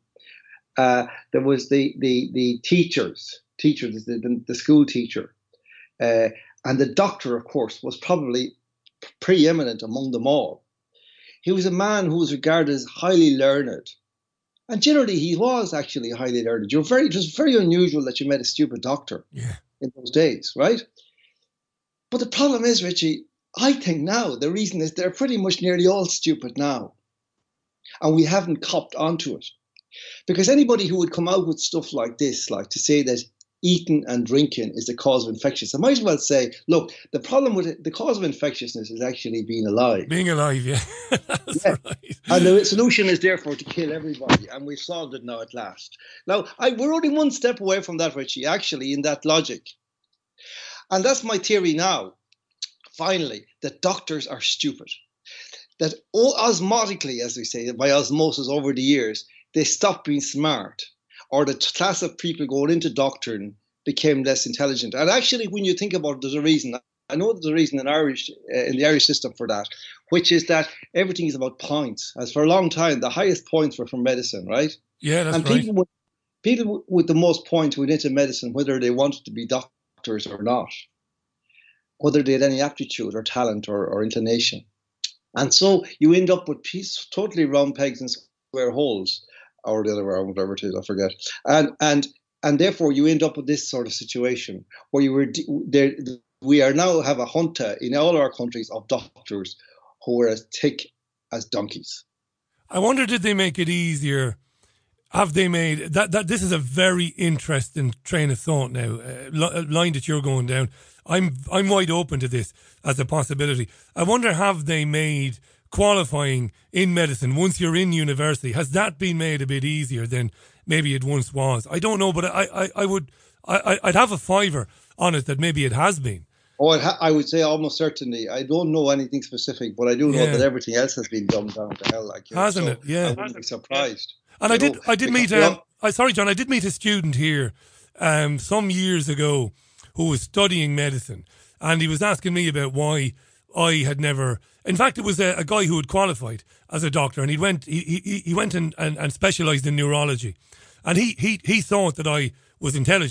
Speaker 13: Uh, there was the the the teachers, teachers, the, the, the school teacher. Uh, and the doctor, of course, was probably preeminent among them all. He was a man who was regarded as highly learned. And generally, he was actually highly learned. You're very, it was very unusual that you met a stupid doctor
Speaker 1: yeah.
Speaker 13: in those days, right? But the problem is, Richie, I think now the reason is they're pretty much nearly all stupid now. And we haven't copped onto it. Because anybody who would come out with stuff like this, like to say that eating and drinking is the cause of infectiousness, I might as well say, look, the problem with it, the cause of infectiousness is actually being alive.
Speaker 1: Being alive, yeah. That's
Speaker 13: yeah.
Speaker 1: right.
Speaker 13: And the solution is therefore to kill everybody, and we've solved it now at last. Now, I, we're only one step away from that, Richie, actually, in that logic. And that's my theory now, finally, that doctors are stupid. That osmotically, as we say, by osmosis over the years, they stopped being smart. Or the class of people going into doctoring became less intelligent. And actually, when you think about it, there's a reason. I know there's a reason in Irish, uh, in the Irish system for that, which is that everything is about points. As for a long time, the highest points were from medicine, right?
Speaker 1: Yeah, that's
Speaker 13: and
Speaker 1: right.
Speaker 13: People with, people with the most points went into medicine, whether they wanted to be doctors or not, whether they had any aptitude or talent or, or inclination. And so you end up with piece, totally round pegs and square holes. Or the other way around, whatever it is, I forget. And and and therefore you end up with this sort of situation where you were there. We are now have a junta in all our countries of doctors who are as thick as donkeys.
Speaker 1: I wonder, did they make it easier? Have they made that? That this is a very interesting train of thought now, uh, line that you're going down. I'm I'm wide open to this as a possibility. I wonder, have they made qualifying in medicine once you're in university, has that been made a bit easier than maybe it once was? I don't know, but I, I, I would I, I'd have a fiver on it that maybe it has been.
Speaker 13: Oh, it ha- I would say almost certainly. I don't know anything specific, but I do know
Speaker 1: yeah.
Speaker 13: that everything else has been dumbed down to hell. Like,
Speaker 1: hasn't
Speaker 13: so
Speaker 1: it? Yeah,
Speaker 13: I wouldn't be surprised.
Speaker 1: And I did,
Speaker 13: know,
Speaker 1: I did meet. Um, I sorry, John. I did meet a student here, um, some years ago, who was studying medicine, and he was asking me about why I had never. In fact, it was a, a guy who had qualified as a doctor, and he went he he, he went and, and, and specialised in neurology, and he, he he thought that I was intelligent,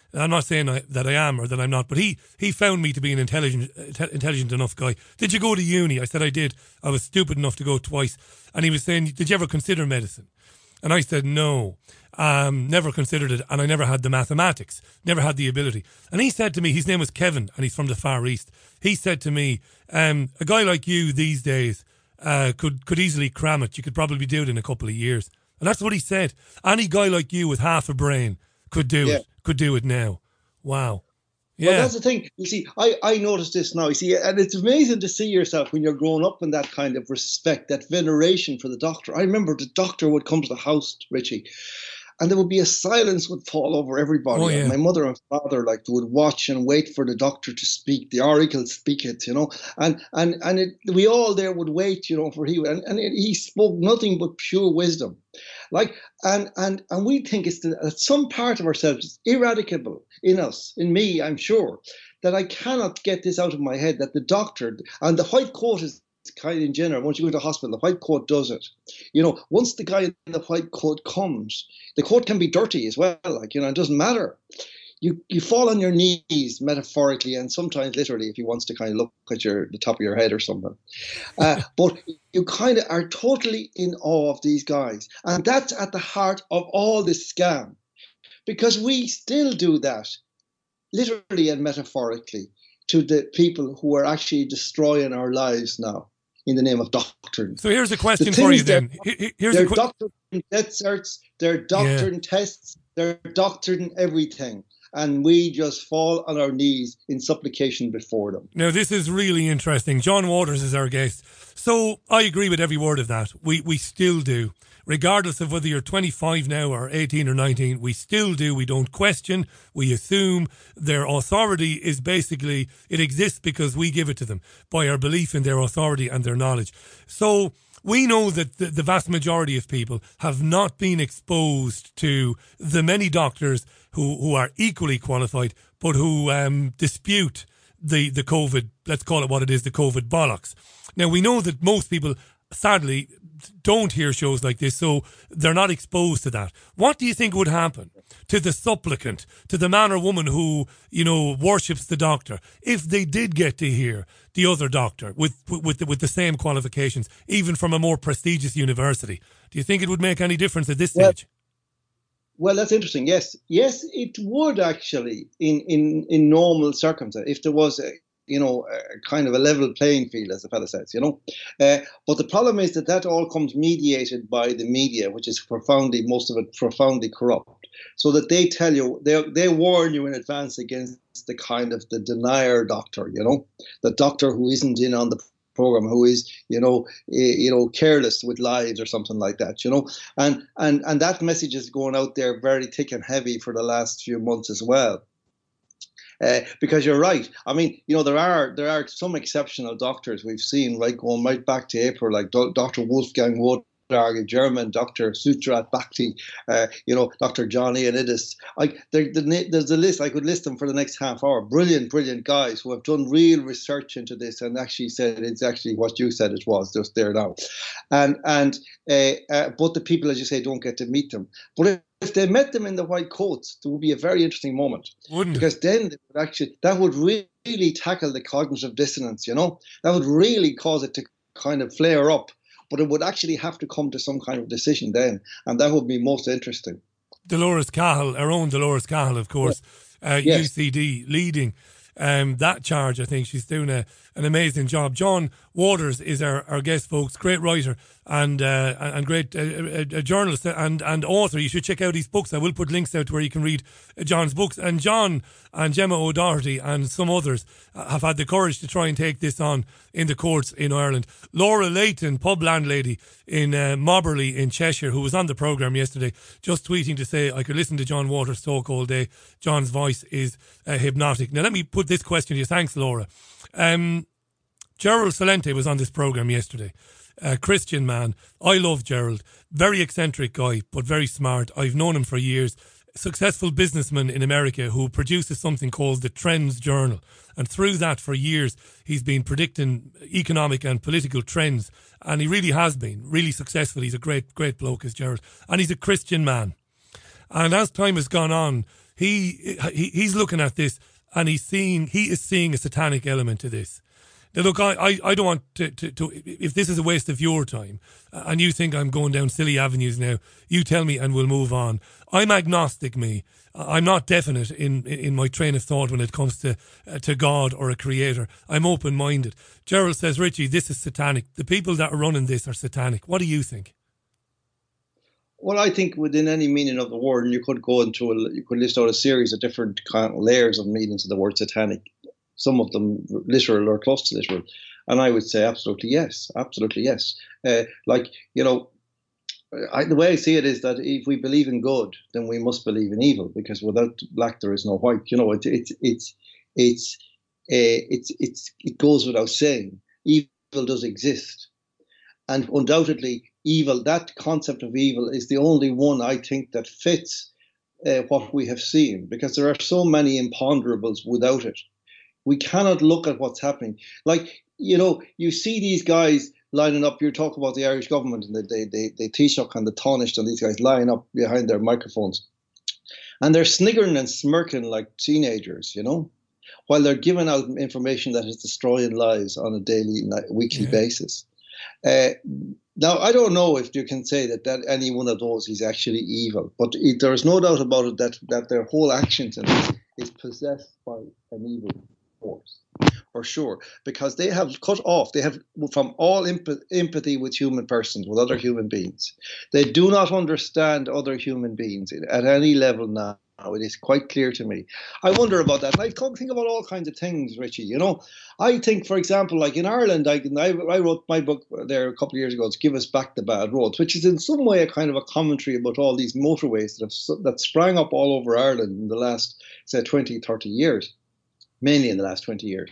Speaker 1: I'm not saying I, that I am or that I'm not, but he, he found me to be an intelligent intelligent enough guy. Did you go to uni? I said I did. I was stupid enough to go twice. And he was saying, did you ever consider medicine? And I said, no, um, never considered it. And I never had the mathematics, never had the ability. And he said to me, his name was Kevin, and he's from the Far East. He said to me, um, a guy like you these days uh, could, could easily cram it. You could probably do it in a couple of years. And that's what he said. Any guy like you with half a brain could do yeah. it, could do it now. Wow. Yeah.
Speaker 13: Well, that's the thing. You see, I, I noticed this now. You see, and it's amazing to see yourself when you're growing up in that kind of respect, that veneration for the doctor. I remember the doctor would come to the house, Richie, and there would be a silence would fall over everybody.
Speaker 1: Oh, yeah.
Speaker 13: My mother and father like would watch and wait for the doctor to speak. The oracle speak it, you know, and and and it, we all there would wait, you know, for he and, and it, he spoke nothing but pure wisdom, like and and and we think it's the, that some part of ourselves is ineradicable in us, in me, I'm sure, that I cannot get this out of my head that the doctor and the white coat is. Kind in general, once you go to the hospital, the white coat does it. You know, once the guy in the white coat comes, the coat can be dirty as well. Like, you know, it doesn't matter. You you fall on your knees metaphorically and sometimes literally if he wants to kind of look at your the top of your head or something. Uh, but you kind of are totally in awe of these guys, and that's at the heart of all this scam, because we still do that, literally and metaphorically, to the people who are actually destroying our lives now in the name of doctrine.
Speaker 1: So here's a question for you then. Here's
Speaker 13: they're
Speaker 1: a qu-
Speaker 13: doctoring death certs, they're doctoring yeah. tests, they're doctoring everything. And we just fall on our knees in supplication before them.
Speaker 1: Now, this is really interesting. John Waters is our guest. So I agree with every word of that. We we still do. Regardless of whether you're twenty-five now or eighteen or nineteen, we still do. We don't question. We assume their authority is basically, it exists because we give it to them by our belief in their authority and their knowledge. So we know that the, the vast majority of people have not been exposed to the many doctors who, who are equally qualified, but who um, dispute the, the COVID, let's call it what it is, the COVID bollocks. Now, we know that most people, sadly, don't hear shows like this, so they're not exposed to that. What do you think would happen to the supplicant, to the man or woman who, you know, worships the doctor, if they did get to hear the other doctor with with the, with the same qualifications, even from a more prestigious university? Do you think it would make any difference at this
Speaker 13: well,
Speaker 1: stage?
Speaker 13: Well, that's interesting. Yes, yes, it would actually in in in normal circumstances if there was a. you know, a kind of a level playing field, as the fella says, you know. Uh, but the problem is that that all comes mediated by the media, which is profoundly, most of it profoundly corrupt. So that they tell you, they they warn you in advance against the kind of the denier doctor, you know, the doctor who isn't in on the program, who is, you know, uh, you know, careless with lives or something like that, you know. And, and, and that message is going out there very thick and heavy for the last few months as well. Uh, because you're right. I mean, you know, there are there are some exceptional doctors we've seen, right, going right back to April, like Do- Doctor Wolfgang Wodarg, a German, Doctor Sutrat Bhakti, uh, you know, Doctor John Ioannidis. I, there, the, there's a list, I could list them for the next half hour. Brilliant, brilliant guys who have done real research into this and actually said it's actually what you said it was, just there now. And, and uh, uh, but the people, as you say, don't get to meet them. But if, If they met them in the white coats, it would be a very interesting moment.
Speaker 1: Wouldn't
Speaker 13: because
Speaker 1: it?
Speaker 13: then they would actually, that would really tackle the cognitive dissonance, you know? That would really cause it to kind of flare up. But it would actually have to come to some kind of decision then. And that would be most interesting.
Speaker 1: Dolores Cahill, our own Dolores Cahill, of course, yes. Uh, yes. U C D, leading um, that charge. I think she's doing a, an amazing job. John Waters is our, our guest, folks. Great writer and uh, and great uh, a, a journalist and, and author. You should check out his books. I will put links out to where you can read John's books. And John and Gemma O'Doherty and some others have had the courage to try and take this on in the courts in Ireland. Laura Layton, pub landlady in uh, Mobberley in Cheshire, who was on the programme yesterday, just tweeting to say, I could listen to John Waters talk all day. John's voice is uh, hypnotic. Now, let me put this question to you. Thanks, Laura. Um, Gerald Salente was on this programme yesterday. A Christian man. I love Gerald. Very eccentric guy, but very smart. I've known him for years. Successful businessman in America who produces something called the Trends Journal. And through that, for years, he's been predicting economic and political trends. And he really has been, really successful. He's a great, great bloke, is Gerald. And he's a Christian man. And as time has gone on, he, he he's looking at this and he's seeing he is seeing a satanic element to this. Now, look, I, I, I don't want to, to, to, if this is a waste of your time and you think I'm going down silly avenues now, you tell me and we'll move on. I'm agnostic, me. I'm not definite in, in my train of thought when it comes to uh, to God or a creator. I'm open-minded. Gerald says, Richie, this is satanic. The people that are running this are satanic. What do you think?
Speaker 13: Well, I think within any meaning of the word, and you could go into a, you could list out a series of different kind of layers of meanings of the word satanic. Some of them literal or close to literal. And I would say absolutely yes, absolutely yes. Uh, like, you know, I, the way I see it is that if we believe in good, then we must believe in evil, because without black there is no white. You know, it, it, it's it's uh, it's it's it goes without saying. Evil does exist, and undoubtedly, evil. That concept of evil is the only one I think that fits uh, what we have seen, because there are so many imponderables without it. We cannot look at what's happening. Like, you know, you see these guys lining up. You talk about the Irish government and they, they, they Taoiseach and the Taoiseach and these guys lying up behind their microphones. And they're sniggering and smirking like teenagers, you know, while they're giving out information that is destroying lives on a daily, weekly yeah. basis. Uh, now, I don't know if you can say that, that any one of those is actually evil, but it, there is no doubt about it that, that their whole actions in this is possessed by an evil force, for sure, because they have cut off, they have from all emp- empathy with human persons, with other human beings. They do not understand other human beings at any level now. It is quite clear to me. I wonder about that. And I come think about all kinds of things, Richie. You know, I think, for example, like in Ireland, I, I, I wrote my book there a couple of years ago, it's Give Us Back the Bad Roads, which is in some way a kind of a commentary about all these motorways that have that sprang up all over Ireland in the last, say, twenty, thirty years, mainly in the last twenty years.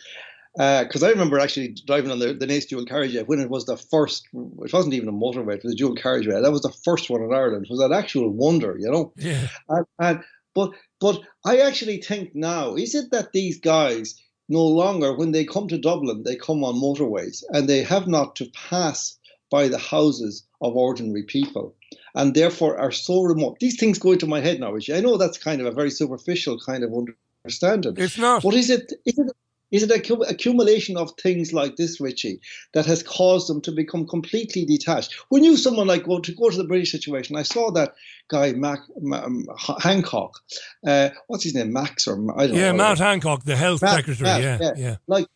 Speaker 13: Because uh, I remember actually driving on the, the Naas dual carriageway when it was the first, it wasn't even a motorway, it was a dual carriageway. That was the first one in Ireland. It was an actual wonder, you know.
Speaker 1: Yeah.
Speaker 13: And, and but but I actually think now, is it that these guys no longer, when they come to Dublin, they come on motorways and they have not to pass by the houses of ordinary people and therefore are so remote. These things go into my head now, Richie. I know that's kind of a very superficial kind of understanding.
Speaker 1: It's not.
Speaker 13: But is it? Is it Is it an accumulation of things like this, Richie, that has caused them to become completely detached? We knew someone like, go to go to the British situation. I saw that guy, Mac, um, Hancock. Uh, what's his name? Max or I don't
Speaker 1: yeah,
Speaker 13: know.
Speaker 1: Yeah, Matt Hancock, the health
Speaker 13: Matt,
Speaker 1: secretary.
Speaker 13: Matt,
Speaker 1: yeah,
Speaker 13: yeah,
Speaker 1: yeah.
Speaker 13: Like,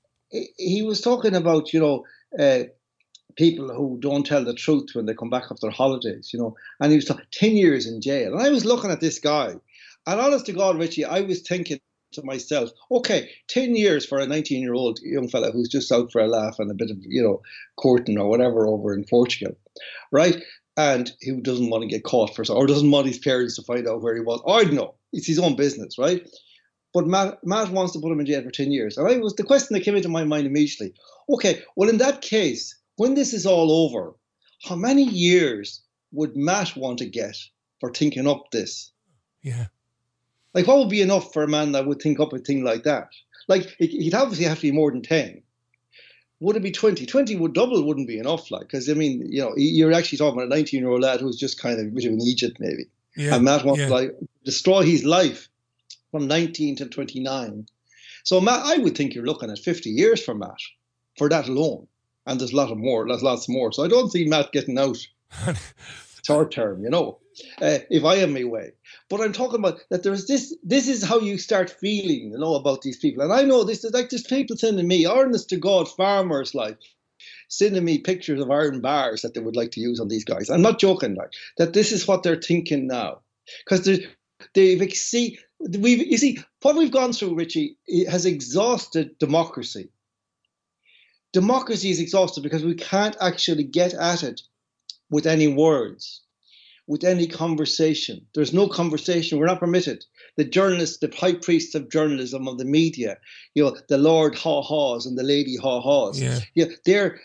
Speaker 13: he was talking about, you know, uh, people who don't tell the truth when they come back after holidays, you know. And he was talking ten years in jail. And I was looking at this guy. And honest to God, Richie, I was thinking to myself, okay, ten years for a nineteen-year-old young fella who's just out for a laugh and a bit of, you know, courting or whatever over in Portugal, right? And who doesn't want to get caught for, or doesn't want his parents to find out where he was. I don't know. It's his own business, right? But Matt, Matt wants to put him in jail for ten years. And I was the question that came into my mind immediately. Okay, well, in that case, when this is all over, how many years would Matt want to get for thinking up this?
Speaker 1: Yeah.
Speaker 13: Like, what would be enough for a man that would think up a thing like that? Like, he'd obviously have to be more than ten. Would it be twenty? twenty would double wouldn't be enough, like, because, I mean, you know, you're actually talking about a nineteen-year-old lad who's just kind of a bit of an Egypt, maybe.
Speaker 1: Yeah,
Speaker 13: and Matt wants
Speaker 1: yeah.
Speaker 13: to, like, destroy his life from nineteen to twenty-nine. So, Matt, I would think you're looking at fifty years for Matt, for that alone. And there's a lot of more, there's lots more. So I don't see Matt getting out short term, you know, uh, if I am my way. But I'm talking about that there's this, this is how you start feeling, you know, about these people. And I know this is like, there's people sending me, honest to God, farmers, like, sending me pictures of iron bars that they would like to use on these guys. I'm not joking, like, that this is what they're thinking now. Because they've exceeded, we've, you see, what we've gone through, Richie, has exhausted democracy. Democracy is exhausted because we can't actually get at it with any words, with any conversation. There's no conversation. We're not permitted. The journalists, the high priests of journalism, of the media, you know, the Lord ha-ha's and the Lady ha-ha's,
Speaker 1: yeah.
Speaker 13: yeah, they're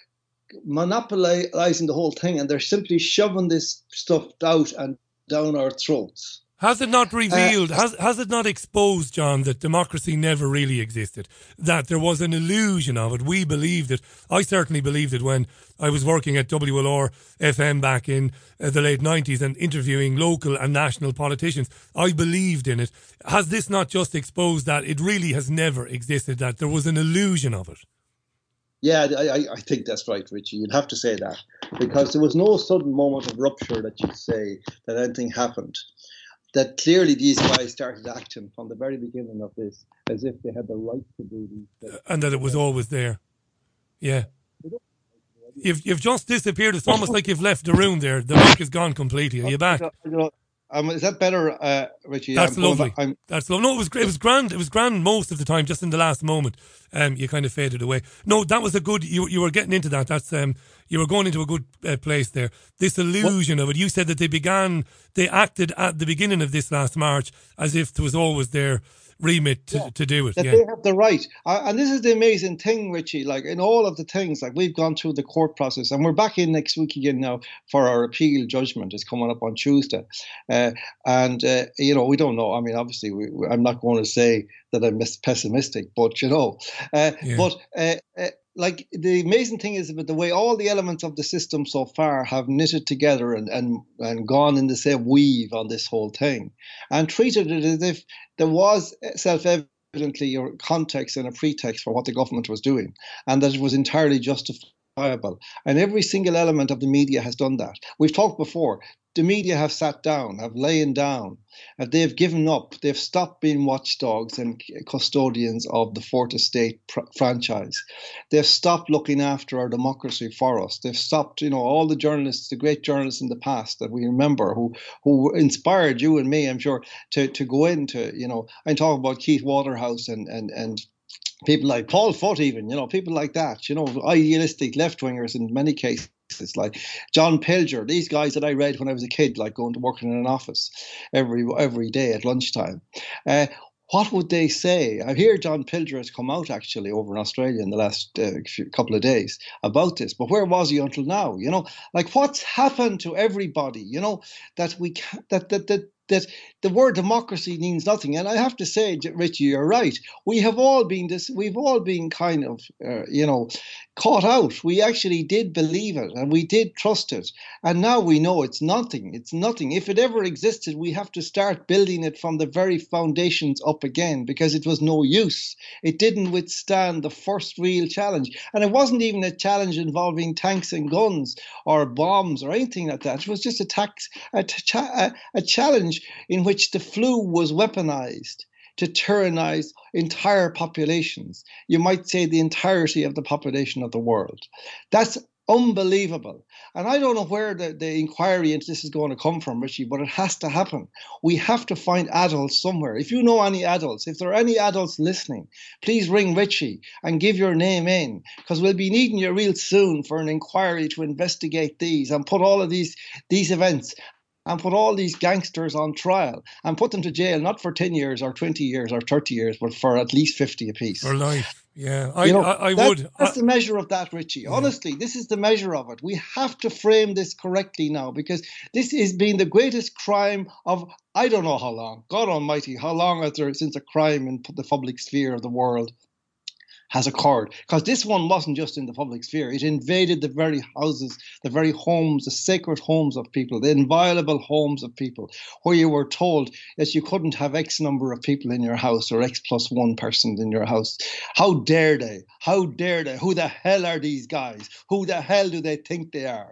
Speaker 13: monopolizing the whole thing, and they're simply shoving this stuff out and down our throats.
Speaker 1: Has it not revealed, uh, has, has it not exposed, John, that democracy never really existed? That there was an illusion of it? We believed it. I certainly believed it when I was working at W L R F M back in uh, the late nineties and interviewing local and national politicians. I believed in it. Has this not just exposed that it really has never existed, that there was an illusion of it?
Speaker 13: Yeah, I, I think that's right, Richie. You'd have to say that, because there was no sudden moment of rupture that you'd say that anything happened. That clearly these guys started acting from the very beginning of this as if they had the right to do these things.
Speaker 1: And that it was always there. Yeah. You've, you've just disappeared. It's almost like you've left the room there. The mic is gone completely. Are you back?
Speaker 13: Um, is that better, uh, Richie?
Speaker 1: That's
Speaker 13: I'm
Speaker 1: lovely.
Speaker 13: I'm,
Speaker 1: That's lovely. No, it was it was grand. It was grand most of the time. Just in the last moment, um, you kind of faded away. No, that was a good. You you were getting into that. That's um, you were going into a good uh, place there. This illusion what? of it. You said that they began, they acted at the beginning of this last March as if there was always their remit to,
Speaker 13: yeah,
Speaker 1: to do it.
Speaker 13: That
Speaker 1: yeah.
Speaker 13: they have the right. Uh, and this is the amazing thing, Richie, like in all of the things, like we've gone through the court process and we're back in next week again now for our appeal judgment. It's coming up on Tuesday. Uh, and, uh, you know, we don't know. I mean, obviously, we, we, I'm not going to say that I'm pessimistic, but, you know, uh, yeah. but, uh, uh, like the amazing thing is about the way all the elements of the system so far have knitted together and, and, and gone in the same weave on this whole thing and treated it as if there was self-evidently a context and a pretext for what the government was doing and that it was entirely justifiable. And every single element of the media has done that. We've talked before. The media have sat down, have lain down, and they've given up. They've stopped being watchdogs and custodians of the fourth estate pr- franchise. They've stopped looking after our democracy for us. They've stopped, you know, all the journalists, the great journalists in the past that we remember who who inspired you and me, I'm sure, to, to go into, you know, I'm talking about Keith Waterhouse and and and people like Paul Foote even, you know, people like that, you know, idealistic left-wingers in many cases. It's like John Pilger, these guys that I read when I was a kid, like going to work in an office every every day at lunchtime. Uh, what would they say? I hear John Pilger has come out actually over in Australia in the last uh, few, couple of days about this. But where was he until now? You know, like what's happened to everybody? You know, that we can't, that that that. that the word democracy means nothing. And I have to say, Richie, you're right. We have all been this, we've all been kind of, uh, you know, caught out. We actually did believe it and we did trust it. And now we know it's nothing. It's nothing. If it ever existed, we have to start building it from the very foundations up again because it was no use. It didn't withstand the first real challenge. And it wasn't even a challenge involving tanks and guns or bombs or anything like that. It was just a, tax, a, a, a challenge in which the flu was weaponized to tyrannize entire populations. You might say the entirety of the population of the world. That's unbelievable. And I don't know where the, the inquiry into this is going to come from, Richie, but it has to happen. We have to find adults somewhere. If you know any adults, if there are any adults listening, please ring Richie and give your name in, because we'll be needing you real soon for an inquiry to investigate these and put all of these, these events and put all these gangsters on trial and put them to jail, not for ten years or twenty years or thirty years, but for at least fifty apiece.
Speaker 1: For life, yeah. I,
Speaker 13: you know,
Speaker 1: I, I
Speaker 13: that,
Speaker 1: would.
Speaker 13: That's
Speaker 1: I,
Speaker 13: the measure of that, Richie. Yeah. Honestly, this is the measure of it. We have to frame this correctly now because this has been the greatest crime of, I don't know how long, God almighty, how long has there since a crime in the public sphere of the world has occurred, because this one wasn't just in the public sphere. It invaded the very houses, the very homes, the sacred homes of people, the inviolable homes of people, where you were told that you couldn't have X number of people in your house or X plus one person in your house. How dare they? How dare they? Who the hell are these guys? Who the hell do they think they are?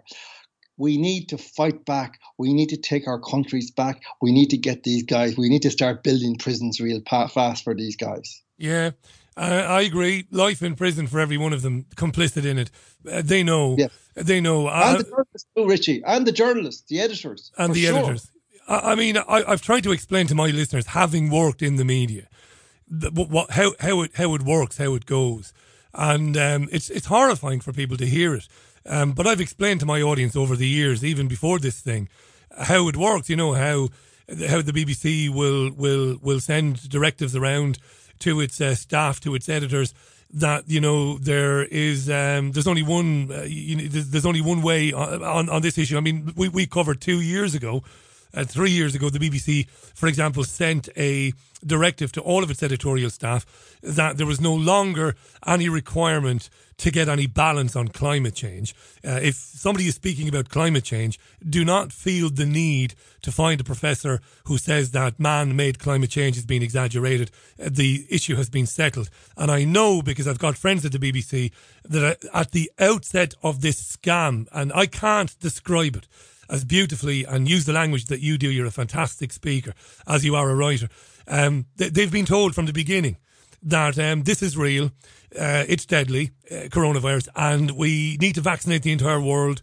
Speaker 13: We need to fight back. We need to take our countries back. We need to get these guys. We need to start building prisons real fast for these guys.
Speaker 1: Yeah. Uh, I agree. Life in prison for every one of them complicit in it. Uh, they know. Yeah. They know.
Speaker 13: And
Speaker 1: uh,
Speaker 13: the journalists too, Richie. And the journalists, the editors.
Speaker 1: And the
Speaker 13: sure.
Speaker 1: editors. I, I mean, I, I've tried to explain to my listeners, having worked in the media, the, what, how how it how it works, how it goes, and um, it's it's horrifying for people to hear it. Um, but I've explained to my audience over the years, even before this thing, how it works. You know how how the B B C will will will send directives around to its uh, staff, to its editors, that, you know, there is um, there's only one uh, you know, there's, there's only one way on, on on this issue. I mean, we we covered two years ago Uh, three years ago, the B B C, for example, sent a directive to all of its editorial staff that there was no longer any requirement to get any balance on climate change. Uh, if somebody is speaking about climate change, do not feel the need to find a professor who says that man-made climate change has been exaggerated. Uh, the issue has been settled. And I know, because I've got friends at the B B C, that at the outset of this scam, and I can't describe it as beautifully and use the language that you do, you're a fantastic speaker, as you are a writer, um, they, they've been told from the beginning that um, this is real, uh, it's deadly, uh, coronavirus, and we need to vaccinate the entire world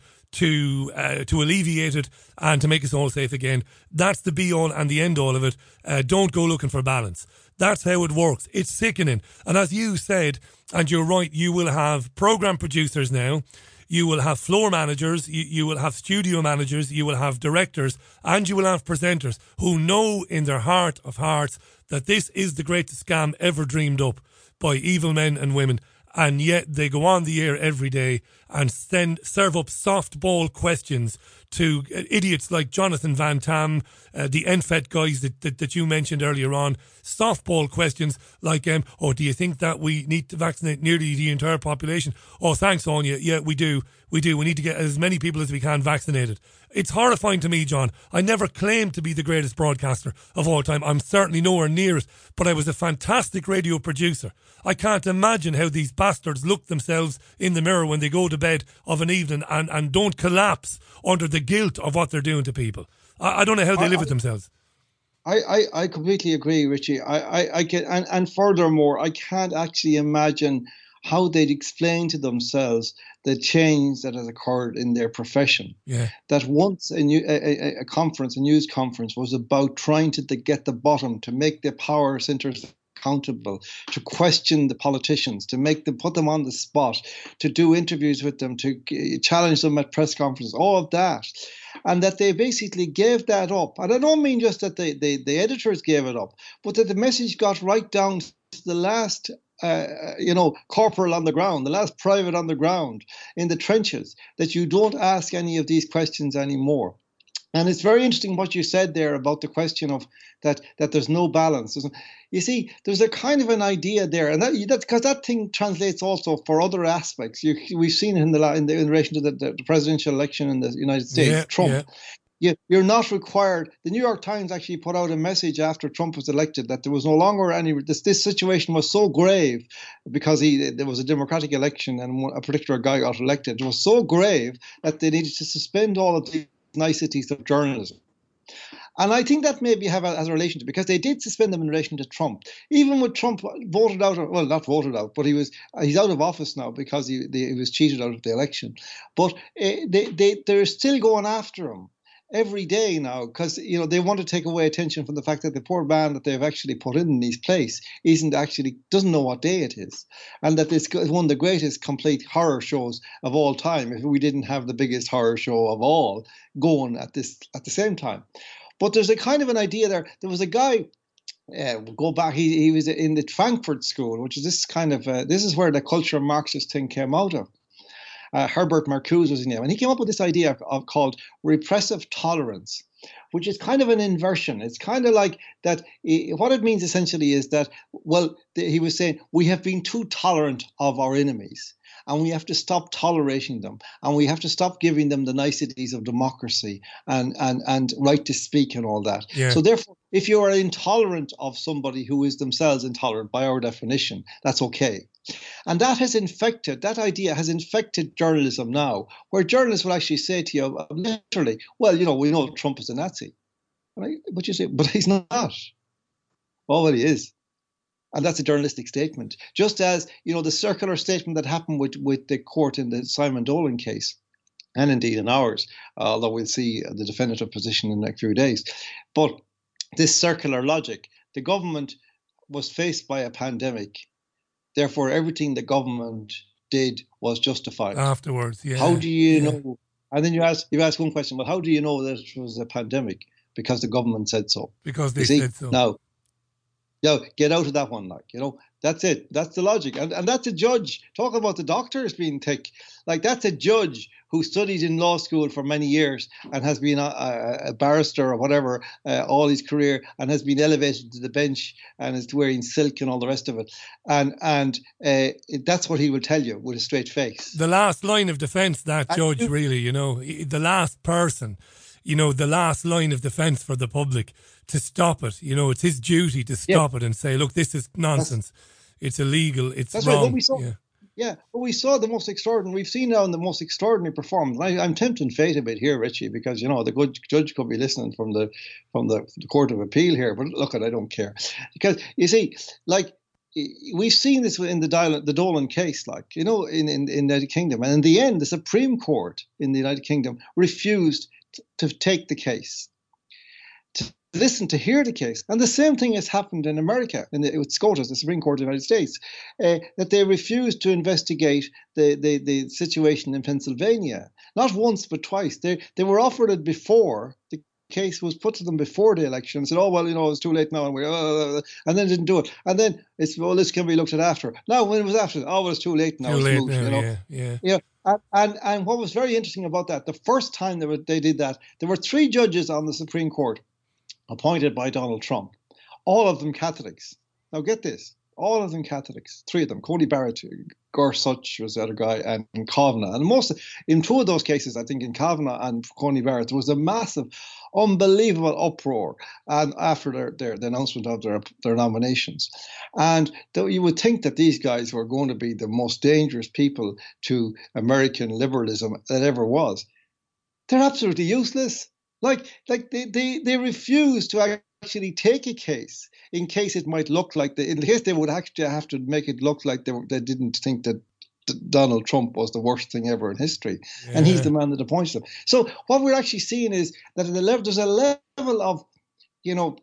Speaker 1: to uh, to alleviate it and to make us all safe again. That's the be-all and the end-all of it. Uh, don't go looking for balance. That's how it works. It's sickening. And as you said, and you're right, you will have programme producers now, you will have floor managers, you, you will have studio managers, you will have directors, and you will have presenters who know in their heart of hearts that this is the greatest scam ever dreamed up by evil men and women. And yet they go on the air every day and send serve up softball questions to idiots like Jonathan Van Tam, uh, the N F E T guys that, that, that you mentioned earlier on. Softball questions like, um, oh, do you think that we need to vaccinate nearly the entire population? Oh, thanks, Anya. Yeah, we do. We do. We need to get as many people as we can vaccinated. It's horrifying to me, John. I never claimed to be the greatest broadcaster of all time. I'm certainly nowhere near it, but I was a fantastic radio producer. I can't imagine how these bastards look themselves in the mirror when they go to bed of an evening and, and don't collapse under the guilt of what they're doing to people. I, I don't know how they I, live with themselves.
Speaker 13: I, I, I completely agree, Richie. I, I, I get, and, and furthermore, I can't actually imagine how they'd explain to themselves the change that has occurred in their profession.
Speaker 1: Yeah.
Speaker 13: That once a, new, a, a conference, a news conference, was about trying to, to get the bottom, to make the power centres accountable, to question the politicians, to make them, put them on the spot, to do interviews with them, to challenge them at press conferences, all of that. And that they basically gave that up. And I don't mean just that they, they, the editors gave it up, but that the message got right down to the last Uh, you know, corporal on the ground, the last private on the ground, in the trenches, that you don't ask any of these questions anymore. And it's very interesting what you said there about the question of that that there's no balance. You see, there's a kind of an idea there, and that that's because that thing translates also for other aspects. You, we've seen it in the in, the, in relation to the, the presidential election in the United States,
Speaker 1: yeah,
Speaker 13: Trump.
Speaker 1: Yeah.
Speaker 13: You, you're not required. The New York Times actually put out a message after Trump was elected that there was no longer any. This this situation was so grave because he there was a democratic election and a particular guy got elected. It was so grave that they needed to suspend all of the niceties of journalism. And I think that maybe have a, has a relation to, because they did suspend them in relation to Trump. Even with Trump voted out, well, not voted out, but he was he's out of office now because he, they, he was cheated out of the election. But uh, they they they're still going after him every day now, because you know they want to take away attention from the fact that the poor man that they've actually put in his place isn't actually doesn't know what day it is, and that this is one of the greatest complete horror shows of all time. If we didn't have the biggest horror show of all going at this at the same time, but there's a kind of an idea there. There was a guy. Uh, go back. He he was in the Frankfurt School, which is this kind of uh, this is where the culture Marxist thing came out of. Uh, Herbert Marcuse was his name, and he came up with this idea of, of called repressive tolerance, which is kind of an inversion. It's kind of like that. He, what it means essentially is that, well, the, he was saying we have been too tolerant of our enemies, and we have to stop tolerating them, and we have to stop giving them the niceties of democracy and and and right to speak and all that.
Speaker 1: Yeah.
Speaker 13: So therefore, if you are intolerant of somebody who is themselves intolerant by our definition, that's okay. And that has infected, that idea has infected journalism now, where journalists will actually say to you, literally, well, you know, we know Trump is a Nazi. But you say, but he's not. Oh, well, he is. And that's a journalistic statement. Just as, you know, the circular statement that happened with, with the court in the Simon Dolan case, and indeed in ours, although we'll see the definitive position in the next few days. But this circular logic, the government was faced by a pandemic. Therefore, everything the government did was justified.
Speaker 1: Afterwards, yeah.
Speaker 13: How do you
Speaker 1: yeah.
Speaker 13: know? And then you ask, you ask one question, well, how do you know that it was a pandemic? Because the government said so.
Speaker 1: Because they
Speaker 13: see,
Speaker 1: said so.
Speaker 13: Now, you know, get out of that one, like, you know, that's it. That's the logic. And and that's a judge. Talk about the doctors being thick. Like, that's a judge who studied in law school for many years and has been a, a barrister or whatever uh, all his career, and has been elevated to the bench and is wearing silk and all the rest of it. And and uh, that's what he will tell you with a straight face.
Speaker 1: The last line of defence, that judge, really, you know, the last person, you know, the last line of defence for the public to stop it. You know, it's his duty to stop yeah. it and say, look, this is nonsense. That's, it's illegal. It's
Speaker 13: that's
Speaker 1: wrong.
Speaker 13: Right. What we saw,
Speaker 1: yeah.
Speaker 13: yeah, but we saw the most extraordinary, we've seen now in the most extraordinary performance. I, I'm tempting fate a bit here, Richie, because, you know, the good judge could be listening from the from the, the Court of Appeal here, but look, I don't care. Because, you see, like, we've seen this in the, Dolan, the Dolan case, like, you know, in, in, in the United Kingdom. And in the end, the Supreme Court in the United Kingdom refused t- to take the case, to listen, to hear the case. And the same thing has happened in America, in the, with SCOTUS, the Supreme Court of the United States, uh, that they refused to investigate the, the, the situation in Pennsylvania. Not once, but twice. They, they were offered it before the case was put to them before the election and said, oh, well, you know, it's too late now, and we, uh, and then didn't do it. And then it's, well, this can be looked at after. Now, when it was after, oh, well, it's too late now.
Speaker 1: Too
Speaker 13: it's
Speaker 1: late
Speaker 13: moved,
Speaker 1: now,
Speaker 13: you know?
Speaker 1: yeah, yeah.
Speaker 13: Yeah. And, and and what was very interesting about that, the first time they, were, they did that, there were three judges on the Supreme Court appointed by Donald Trump, all of them Catholics. Now, get this. All of them Catholics, three of them, Coney Barrett, Gorsuch was the other guy, and, and Kavanaugh. And most, in two of those cases, I think in Kavanaugh and Coney Barrett, there was a massive, unbelievable uproar and after their, their the announcement of their their nominations. And th- you would think that these guys were going to be the most dangerous people to American liberalism that ever was. They're absolutely useless. Like, like they, they, they refuse to actually take a case in case it might look like they, in case they would actually have to make it look like they, they didn't think that D- Donald Trump was the worst thing ever in history, yeah. and he's the man that appoints them. So what we're actually seeing is that at the level, there's a level of, you know,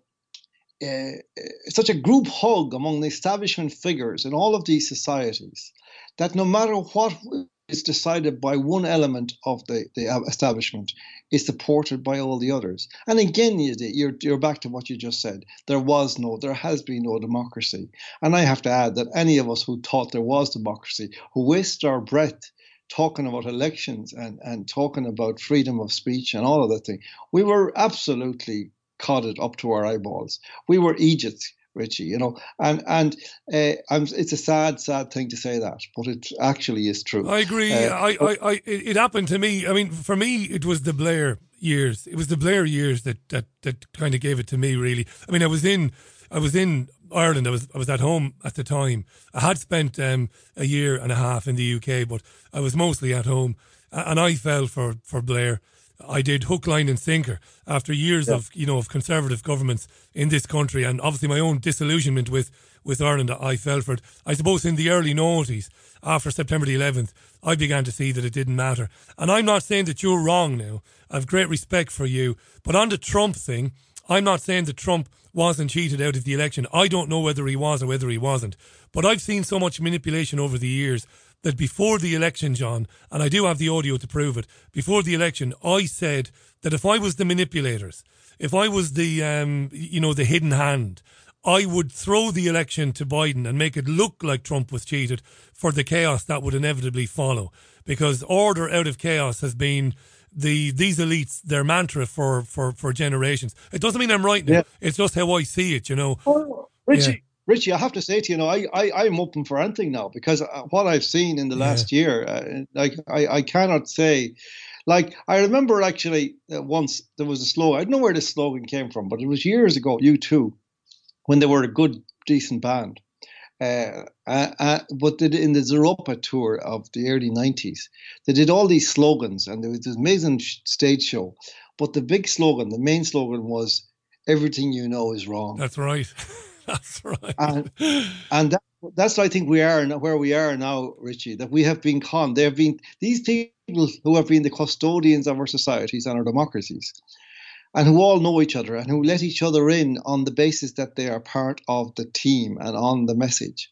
Speaker 13: uh, such a group hug among the establishment figures in all of these societies that no matter what is decided by one element of the, the establishment is supported by all the others. And again, you're, you're back to what you just said. There was no, there has been no democracy. And I have to add that any of us who thought there was democracy, who wasted our breath talking about elections and, and talking about freedom of speech and all of that thing, we were absolutely codded up to our eyeballs. We were Egypt, Richie, you know, and and uh, I'm, it's a sad, sad thing to say that, but it actually is true.
Speaker 1: I agree. Uh, I, I, I, it happened to me. I mean, for me, it was the Blair years. It was the Blair years that that that kind of gave it to me. Really, I mean, I was in, I was in Ireland. I was I was at home at the time. I had spent um, a year and a half in the U K, but I was mostly at home, and I fell for for Blair. I did hook, line and sinker after years yeah. of, you know, of conservative governments in this country, and obviously my own disillusionment with, with Ireland. I fell for it. I suppose in the early noughties, after September the eleventh, I began to see that it didn't matter. And I'm not saying that you're wrong now. I have great respect for you. But on the Trump thing, I'm not saying that Trump wasn't cheated out of the election. I don't know whether he was or whether he wasn't. But I've seen so much manipulation over the years that before the election, John, and I do have the audio to prove it, before the election, I said that if I was the manipulators, if I was the, um, you know, the hidden hand, I would throw the election to Biden and make it look like Trump was cheated for the chaos that would inevitably follow. Because order out of chaos has been the these elites, their mantra for, for, for generations. It doesn't mean I'm right now. Yeah. It's just how I see it, you know.
Speaker 13: Oh, Richie. Yeah. Richie, I have to say to you, you know, I, I, I'm open for anything now because what I've seen in the last yeah. year, uh, like I, I cannot say, like I remember actually uh, once there was a slogan, I don't know where this slogan came from, but it was years ago, U two, when they were a good, decent band. Uh, uh, uh, but they did, in the Zeropa tour of the early nineties, they did all these slogans and there was this amazing stage show. But the big slogan, the main slogan was, everything you know is wrong.
Speaker 1: That's right. That's right.
Speaker 13: And, and that, that's what I think we are where we are now, Richie, that we have been conned. There have been these people who have been the custodians of our societies and our democracies and who all know each other and who let each other in on the basis that they are part of the team and on the message,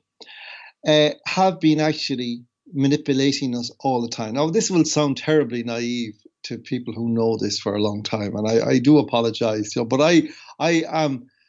Speaker 13: uh, have been actually manipulating us all the time. Now, this will sound terribly naive to people who know this for a long time, and I, I do apologize, you know, but I, I am...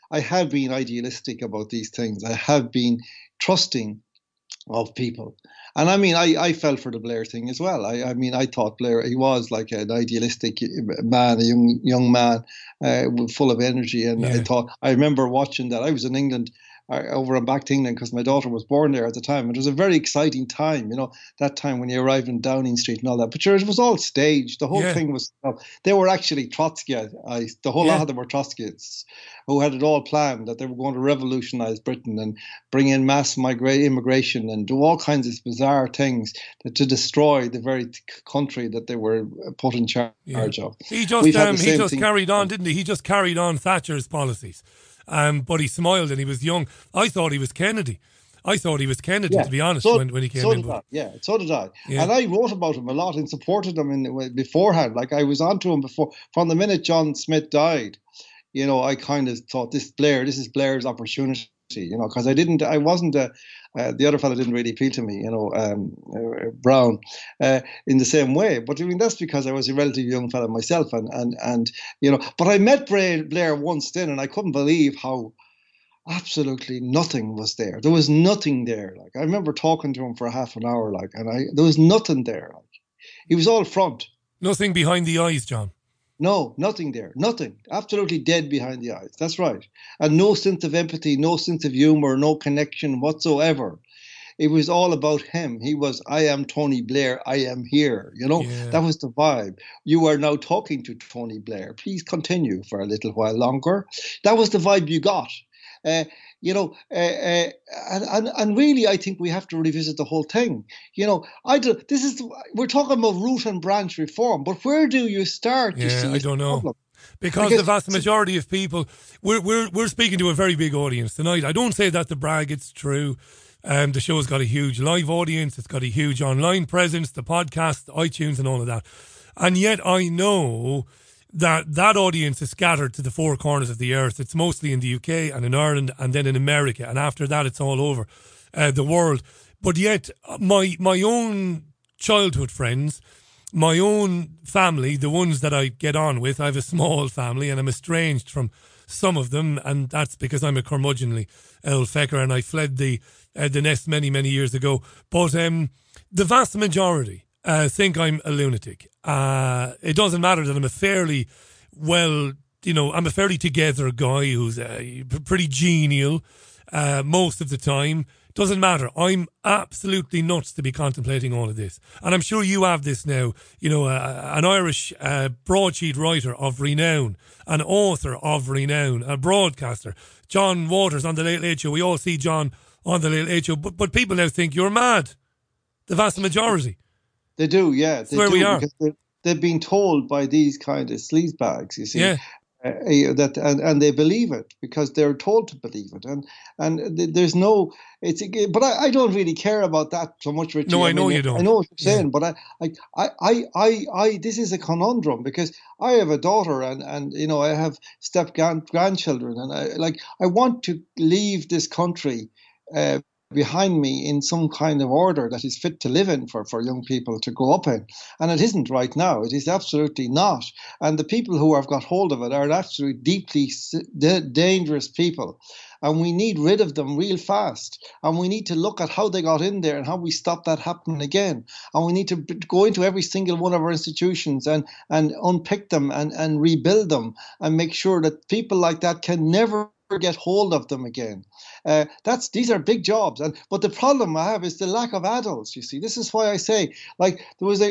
Speaker 13: I have been idealistic about these things. I have been trusting of people. And I mean, I, I fell for the Blair thing as well. I, I mean, I thought Blair, he was like an idealistic man, a young young man, uh, full of energy. And yeah. I thought, I remember watching that. I was in England, uh, over and back to England because my daughter was born there at the time. It was a very exciting time, you know, that time when you arrived in Downing Street and all that. But sure, it was all staged. The whole yeah. thing was, you know, they were actually Trotskyites. The whole yeah. lot of them were Trotskyites who had it all planned, that they were going to revolutionize Britain and bring in mass migra- immigration and do all kinds of bizarre things that, to destroy the very country that they were put in charge yeah. of.
Speaker 1: He just, um, he just carried on, didn't he? He just carried on Thatcher's policies. Um, but he smiled and he was young. I thought he was Kennedy. I thought he was Kennedy, yeah. to be honest,
Speaker 13: so,
Speaker 1: when, when he came
Speaker 13: so
Speaker 1: in.
Speaker 13: Did I. Yeah, so did I. Yeah. And I wrote about him a lot and supported him in beforehand. Like I was onto him before, from the minute John Smith died. You know, I kind of thought this Blair, this is Blair's opportunity. You know, because I didn't, I wasn't a. Uh, the other fellow didn't really appeal to me, you know, um, uh, Brown, uh, in the same way. But I mean, that's because I was a relatively young fellow myself, and and and you know. But I met Blair, Blair once then, and I couldn't believe how absolutely nothing was there. There was nothing there. Like I remember talking to him for half an hour, like, and I there was nothing there. Like he was all front.
Speaker 1: Nothing behind the eyes, John.
Speaker 13: No, nothing there. Nothing. Absolutely dead behind the eyes. That's right. And no sense of empathy, no sense of humor, no connection whatsoever. It was all about him. He was, I am Tony Blair. I am here. You know, yeah. that was the vibe. You are now talking to Tony Blair. Please continue for a little while longer. That was the vibe you got. Uh, you know, uh, uh, and, and and really, I think we have to revisit the whole thing. You know, I do, this is we're talking about root and branch reform, but where do you start?
Speaker 1: Yeah,
Speaker 13: you see,
Speaker 1: I don't know. Because, because the vast majority of people, we're we're we're speaking to a very big audience tonight. I don't say that to brag; it's true. Um, the show's got a huge live audience. It's got a huge online presence. The podcast, iTunes, and all of that. And yet, I know that that audience is scattered to the four corners of the earth. It's mostly in the U K and in Ireland and then in America. And after that, it's all over uh, the world. But yet, my my own childhood friends, my own family, the ones that I get on with, I have a small family and I'm estranged from some of them. And that's because I'm a curmudgeonly old fecker and I fled the, uh, the nest many, many years ago. But um, the vast majority Uh, think I'm a lunatic. Uh, it doesn't matter that I'm a fairly well, you know, I'm a fairly together guy who's uh, pretty genial uh, most of the time. Doesn't matter. I'm absolutely nuts to be contemplating all of this. And I'm sure you have this now, you know, uh, an Irish uh, broadsheet writer of renown, an author of renown, a broadcaster, John Waters on The Late Late Show. We all see John on The Late Late Show, but, but people now think you're mad. The vast majority.
Speaker 13: They do, yeah. They
Speaker 1: where
Speaker 13: do,
Speaker 1: we are.
Speaker 13: Because they've been told by these kind of sleazebags, you see,
Speaker 1: yeah.
Speaker 13: uh, that and, and they believe it because they're told to believe it, and and there's no, it's. But I, I don't really care about that so much, Richie.
Speaker 1: No, I,
Speaker 13: I
Speaker 1: know
Speaker 13: mean,
Speaker 1: you don't.
Speaker 13: I know what you're saying,
Speaker 1: yeah.
Speaker 13: but I, I, I, I, I, this is a conundrum because I have a daughter, and and you know I have step grandchildren, and I like I want to leave this country Uh, behind me in some kind of order that is fit to live in for, for young people to grow up in. And it isn't right now. It is absolutely not. And the people who have got hold of it are absolutely deeply dangerous people. And we need rid of them real fast. And we need to look at how they got in there and how we stop that happening again. And we need to go into every single one of our institutions and, and unpick them and, and rebuild them and make sure that people like that can never get hold of them again. Uh, that's these are big jobs, and but the problem I have is the lack of adults. You see, this is why I say, like there was a,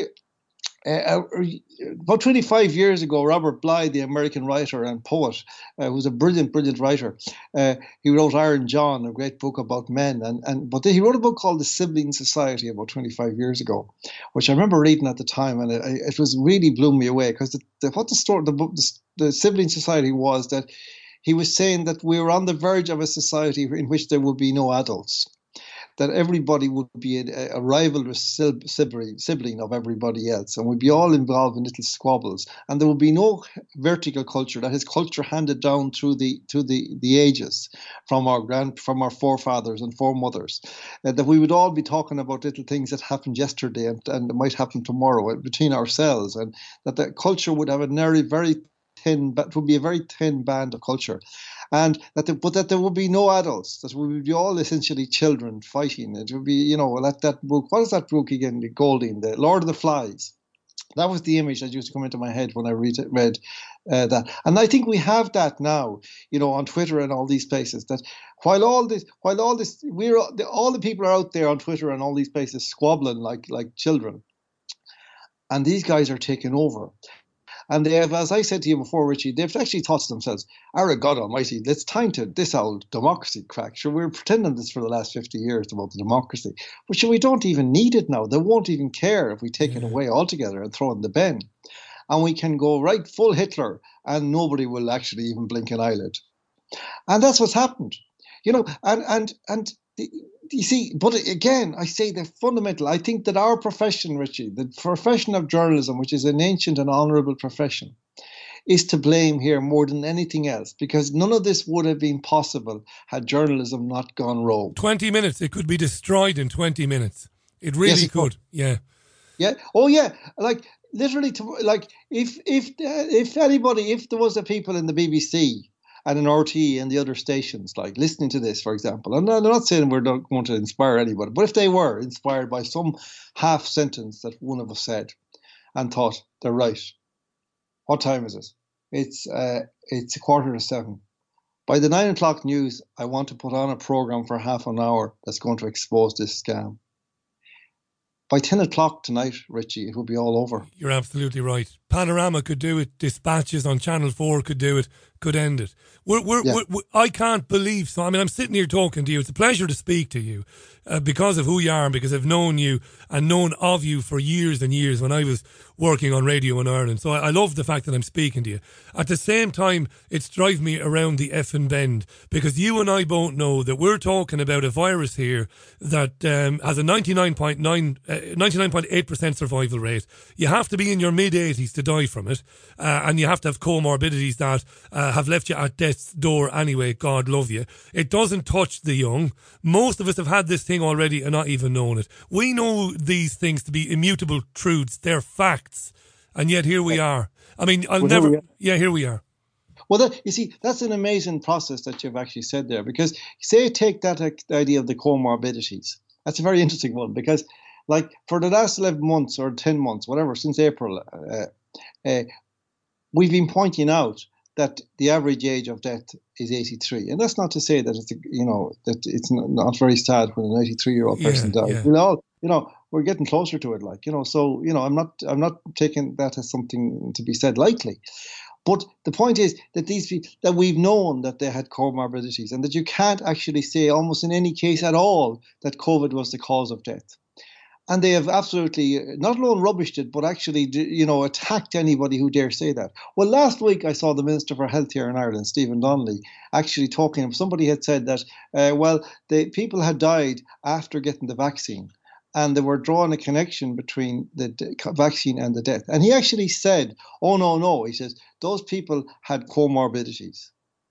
Speaker 13: a, a about twenty-five years ago, Robert Bly, the American writer and poet, uh, who's a brilliant, brilliant writer. Uh, he wrote Iron John, a great book about men, and and but he wrote a book called The Sibling Society about twenty-five years ago, which I remember reading at the time, and it, it was really blew me away because the, the, what the story, the book, the, the Sibling Society was that. He was saying that we were on the verge of a society in which there would be no adults, that everybody would be a, a rivalrous sibling, sibling of everybody else, and we'd be all involved in little squabbles, and there would be no vertical culture, that is culture handed down through the to the, the ages from our grand from our forefathers and foremothers, uh, that we would all be talking about little things that happened yesterday and, and might happen tomorrow between ourselves, and that the culture would have a very, very thin, but it would be a very thin band of culture, and that the, but that there would be no adults. That we would be all essentially children fighting. It would be, you know, that that book. What is that book again? The Golding, the Lord of the Flies. That was the image that used to come into my head when I read read uh, that, and I think we have that now, you know, on Twitter and all these places. That while all this, while all this, we're all the people are out there on Twitter and all these places squabbling like like children, and these guys are taking over. And they have, as I said to you before, Richie, they've actually thought to themselves, "Our God Almighty, it's time to this old democracy crack. Sure, we're pretending this for the last fifty years about the democracy, but sure, we don't even need it now. They won't even care if we take it away altogether and throw in the bin, and we can go right full Hitler, and nobody will actually even blink an eyelid." And that's what's happened, you know. And and and. The, You see, but again, I say the fundamental, I think that our profession, Richie, the profession of journalism, which is an ancient and honourable profession, is to blame here more than anything else, because none of this would have been possible had journalism not gone rogue.
Speaker 1: twenty minutes, it could be destroyed in twenty minutes. It really
Speaker 13: yes, it
Speaker 1: could.
Speaker 13: could,
Speaker 1: yeah.
Speaker 13: Yeah, oh yeah, like literally, to, like if, if, uh, if anybody, if there was a people in the B B C and an R T E and the other stations, like listening to this, for example. And I'm not saying we're not going to inspire anybody, but if they were inspired by some half sentence that one of us said and thought, they're right. What time is it? It's uh, it's a quarter to seven. By the nine o'clock news, I want to put on a program for half an hour that's going to expose this scam. By ten o'clock tonight, Richie, it will be all over.
Speaker 1: You're absolutely right. Panorama could do it. Dispatches on Channel four could do it. Could end it. We're, we're,
Speaker 13: Yeah.
Speaker 1: we're, we're, I can't believe so. I mean, I'm sitting here talking to you. It's a pleasure to speak to you uh, because of who you are and because I've known you and known of you for years and years when I was working on radio in Ireland. So I, I love the fact that I'm speaking to you. At the same time, it's driving me around the effing bend because you and I both know that we're talking about a virus here that um, has a ninety-nine point nine, uh, ninety-nine point eight percent survival rate. You have to be in your mid-eighties to die from it, uh, and you have to have comorbidities that uh, have left you at death's door anyway, God love you. It doesn't touch the young. Most of us have had this thing already and not even known it. We know these things to be immutable truths. They're facts. And yet here we are. I mean, I'll
Speaker 13: Well, here
Speaker 1: never...
Speaker 13: we are.
Speaker 1: Yeah, here we are.
Speaker 13: Well, that, you see, that's an amazing process that you've actually said there, because say take that uh, idea of the comorbidities. That's a very interesting one because, like, for the last eleven months or ten months, whatever, since April, uh, uh, we've been pointing out that the average age of death is eighty-three. And that's not to say that it's, you know, that it's not very sad when an eighty-three-year-old person
Speaker 1: Yeah,
Speaker 13: dies.
Speaker 1: yeah.
Speaker 13: We all, you know, we're getting closer to it, like, you know, so, you know, I'm not, I'm not taking that as something to be said lightly. But the point is that these people, that we've known that they had comorbidities and that you can't actually say almost in any case at all that COVID was the cause of death. And they have absolutely not alone rubbished it, but actually, you know, attacked anybody who dare say that. Well, last week I saw the Minister for Health here in Ireland, Stephen Donnelly, actually talking. Somebody had said that, uh, well, the people had died after getting the vaccine, and they were drawing a connection between the d- vaccine and the death. And he actually said, "Oh no, no," he says, "those people had comorbidities."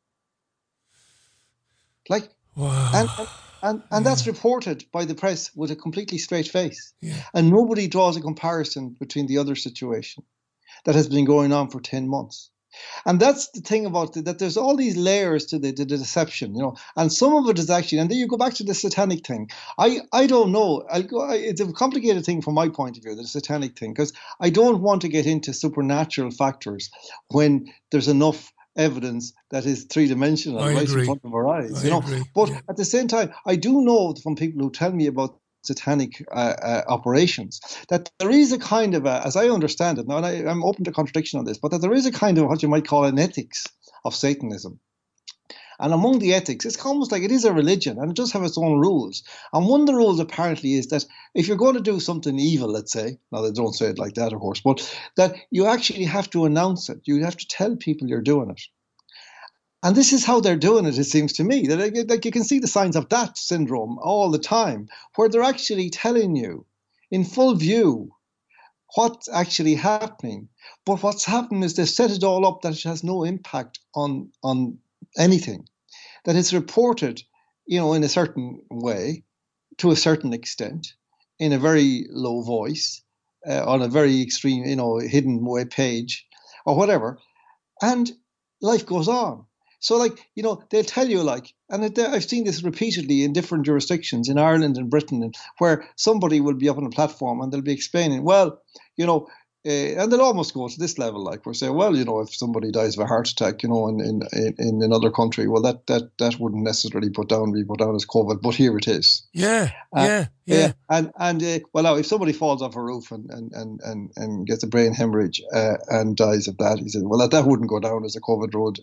Speaker 13: Like,
Speaker 1: wow.
Speaker 13: and. and And, and yeah. that's reported by the press with a completely straight face.
Speaker 1: Yeah.
Speaker 13: And nobody draws a comparison between the other situation that has been going on for ten months. And that's the thing about the, that there's all these layers to the, the, the deception, you know, and some of it is actually, and then you go back to the satanic thing. I, I don't know. I'll go, I, it's a complicated thing from my point of view, the satanic thing, because I don't want to get into supernatural factors when there's enough evidence that is three-dimensional
Speaker 1: I
Speaker 13: right
Speaker 1: agree.
Speaker 13: in front of our eyes,
Speaker 1: I
Speaker 13: you know.
Speaker 1: agree.
Speaker 13: But
Speaker 1: Yeah.
Speaker 13: at the same time, I do know from people who tell me about satanic uh, uh, operations that there is a kind of a, as I understand it now, and I, I'm open to contradiction on this, but that there is a kind of what you might call an ethics of Satanism. And among the ethics, it's almost like it is a religion and it does have its own rules. And one of the rules apparently is that if you're going to do something evil, let's say, now they don't say it like that, of course, but that you actually have to announce it. You have to tell people you're doing it. And this is how they're doing it, it seems to me. That like you can see the signs of that syndrome all the time, where they're actually telling you in full view what's actually happening. But what's happening is they've set it all up that it has no impact on on anything, that it's reported, you know, in a certain way, to a certain extent, in a very low voice, uh, on a very extreme, you know, hidden way page, or whatever. and life goes on. So, like, you know, they'll tell you, like, and it, I've seen this repeatedly in different jurisdictions in Ireland and Britain, and where somebody will be up on a platform and they'll be explaining, well, you know, uh, and they'll almost go to this level, like, we're saying, well, you know, if somebody dies of a heart attack, you know, in in, in another country, well, that, that, that wouldn't necessarily put down be put down as COVID, but here it is.
Speaker 1: Yeah,
Speaker 13: uh,
Speaker 1: yeah, yeah.
Speaker 13: Uh, and, and uh, well, now, if somebody falls off a roof and, and, and, and, and gets a brain hemorrhage uh, and dies of that, he said, well, that, that wouldn't go down as a COVID road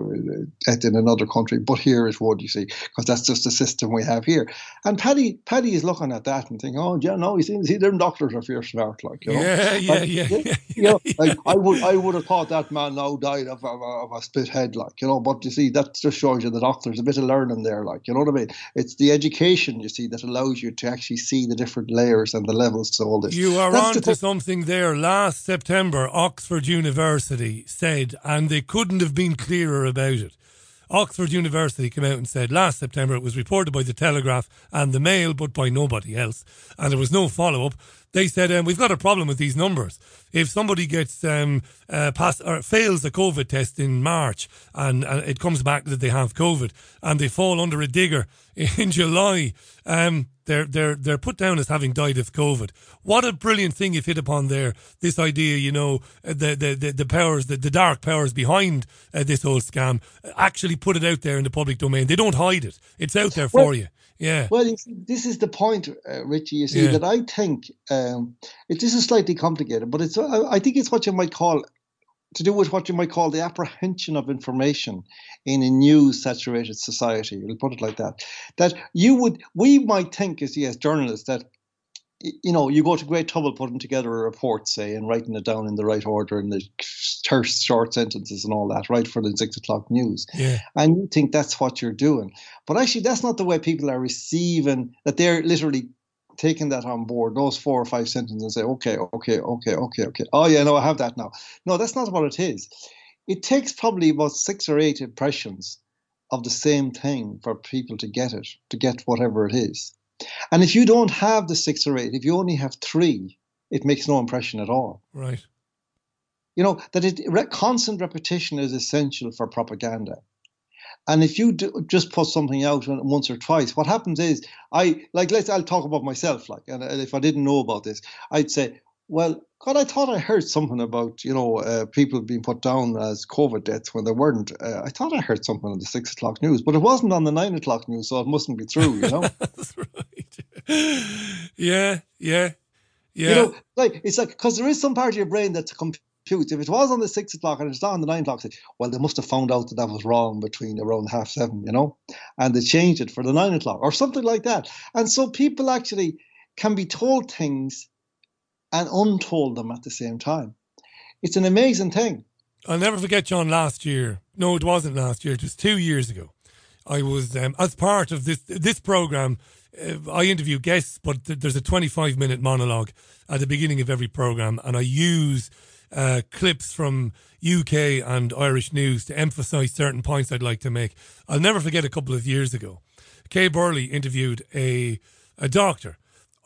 Speaker 13: uh, in another country, but here it would, you see, because that's just the system we have here. And Paddy Paddy is looking at that and thinking, oh, yeah, no, you see, see them doctors are fierce smart, like, you know.
Speaker 1: Yeah, yeah,
Speaker 13: and,
Speaker 1: yeah.
Speaker 13: yeah, you know, like, I would I would have thought that man now died of, of, of a split head, like, you know, but you see, that just shows you the doctors, a bit of learning there, like, you know what I mean? It's the education, you see, that allows you to actually see the different layers and the levels to all this.
Speaker 1: You are
Speaker 13: That's
Speaker 1: on
Speaker 13: the
Speaker 1: to something there. Last September, Oxford University said, and they couldn't have been clearer about it, Oxford University came out and said last September, it was reported by the Telegraph and the Mail, but by nobody else, and there was no follow-up. They said, um, we've got a problem with these numbers. If somebody gets um, uh, pass, or fails a COVID test in March and, and it comes back that they have COVID and they fall under a digger in July, um, they're they're they're put down as having died of COVID. What a brilliant thing you've hit upon there. This idea, you know, the the the, the powers, the, the dark powers behind uh, this whole scam actually put it out there in the public domain. They don't hide it. It's out there for
Speaker 13: well,
Speaker 1: you. Yeah.
Speaker 13: Well, you see, this is the point, uh, Richie. You see,
Speaker 1: yeah.
Speaker 13: that I think um, it, this is slightly complicated, but it's I, I think it's what you might call to do with what you might call the apprehension of information in a news-saturated society. We'll put it like that. That you would, we might think as, as journalists that, you know, you go to great trouble putting together a report, say, and writing it down in the right order in the terse short sentences and all that, right, for the six o'clock news.
Speaker 1: Yeah.
Speaker 13: And you think that's what you're doing. But actually, that's not the way people are receiving, that they're literally taking that on board, those four or five sentences, and say, okay, okay, okay, okay, okay. Oh, yeah, no, I have that now. No, that's not what it is. It takes probably about six or eight impressions of the same thing for people to get it, to get whatever it is. And if you don't have the six or eight, if you only have three, it makes no impression at all.
Speaker 1: Right.
Speaker 13: You know, that it, re- constant repetition is essential for propaganda. And if you do just put something out once or twice, what happens is, I like, let's, I'll talk about myself, like, and if I didn't know about this, I'd say, well, God, I thought I heard something about, you know, uh, people being put down as COVID deaths when they weren't. Uh, I thought I heard something on the six o'clock news, but it wasn't on the nine o'clock news, so it mustn't be true, you know?
Speaker 1: That's right. Yeah, yeah, yeah.
Speaker 13: You know, like, it's like, because there is some part of your brain that's computers. If it was on the six o'clock and it's not on the nine o'clock, say, well, they must have found out that that was wrong between around half seven, you know, and they changed it for the nine o'clock or something like that. And so people actually can be told things and untold them at the same time. It's an amazing thing.
Speaker 1: I'll never forget, John, last year. No, it wasn't last year. It was two years ago. I was, um, as part of this this programme, uh, I interview guests, but th- there's a twenty-five minute monologue at the beginning of every programme, and I use uh, clips from U K and Irish news to emphasise certain points I'd like to make. I'll never forget a couple of years ago, Kay Burley interviewed a a doctor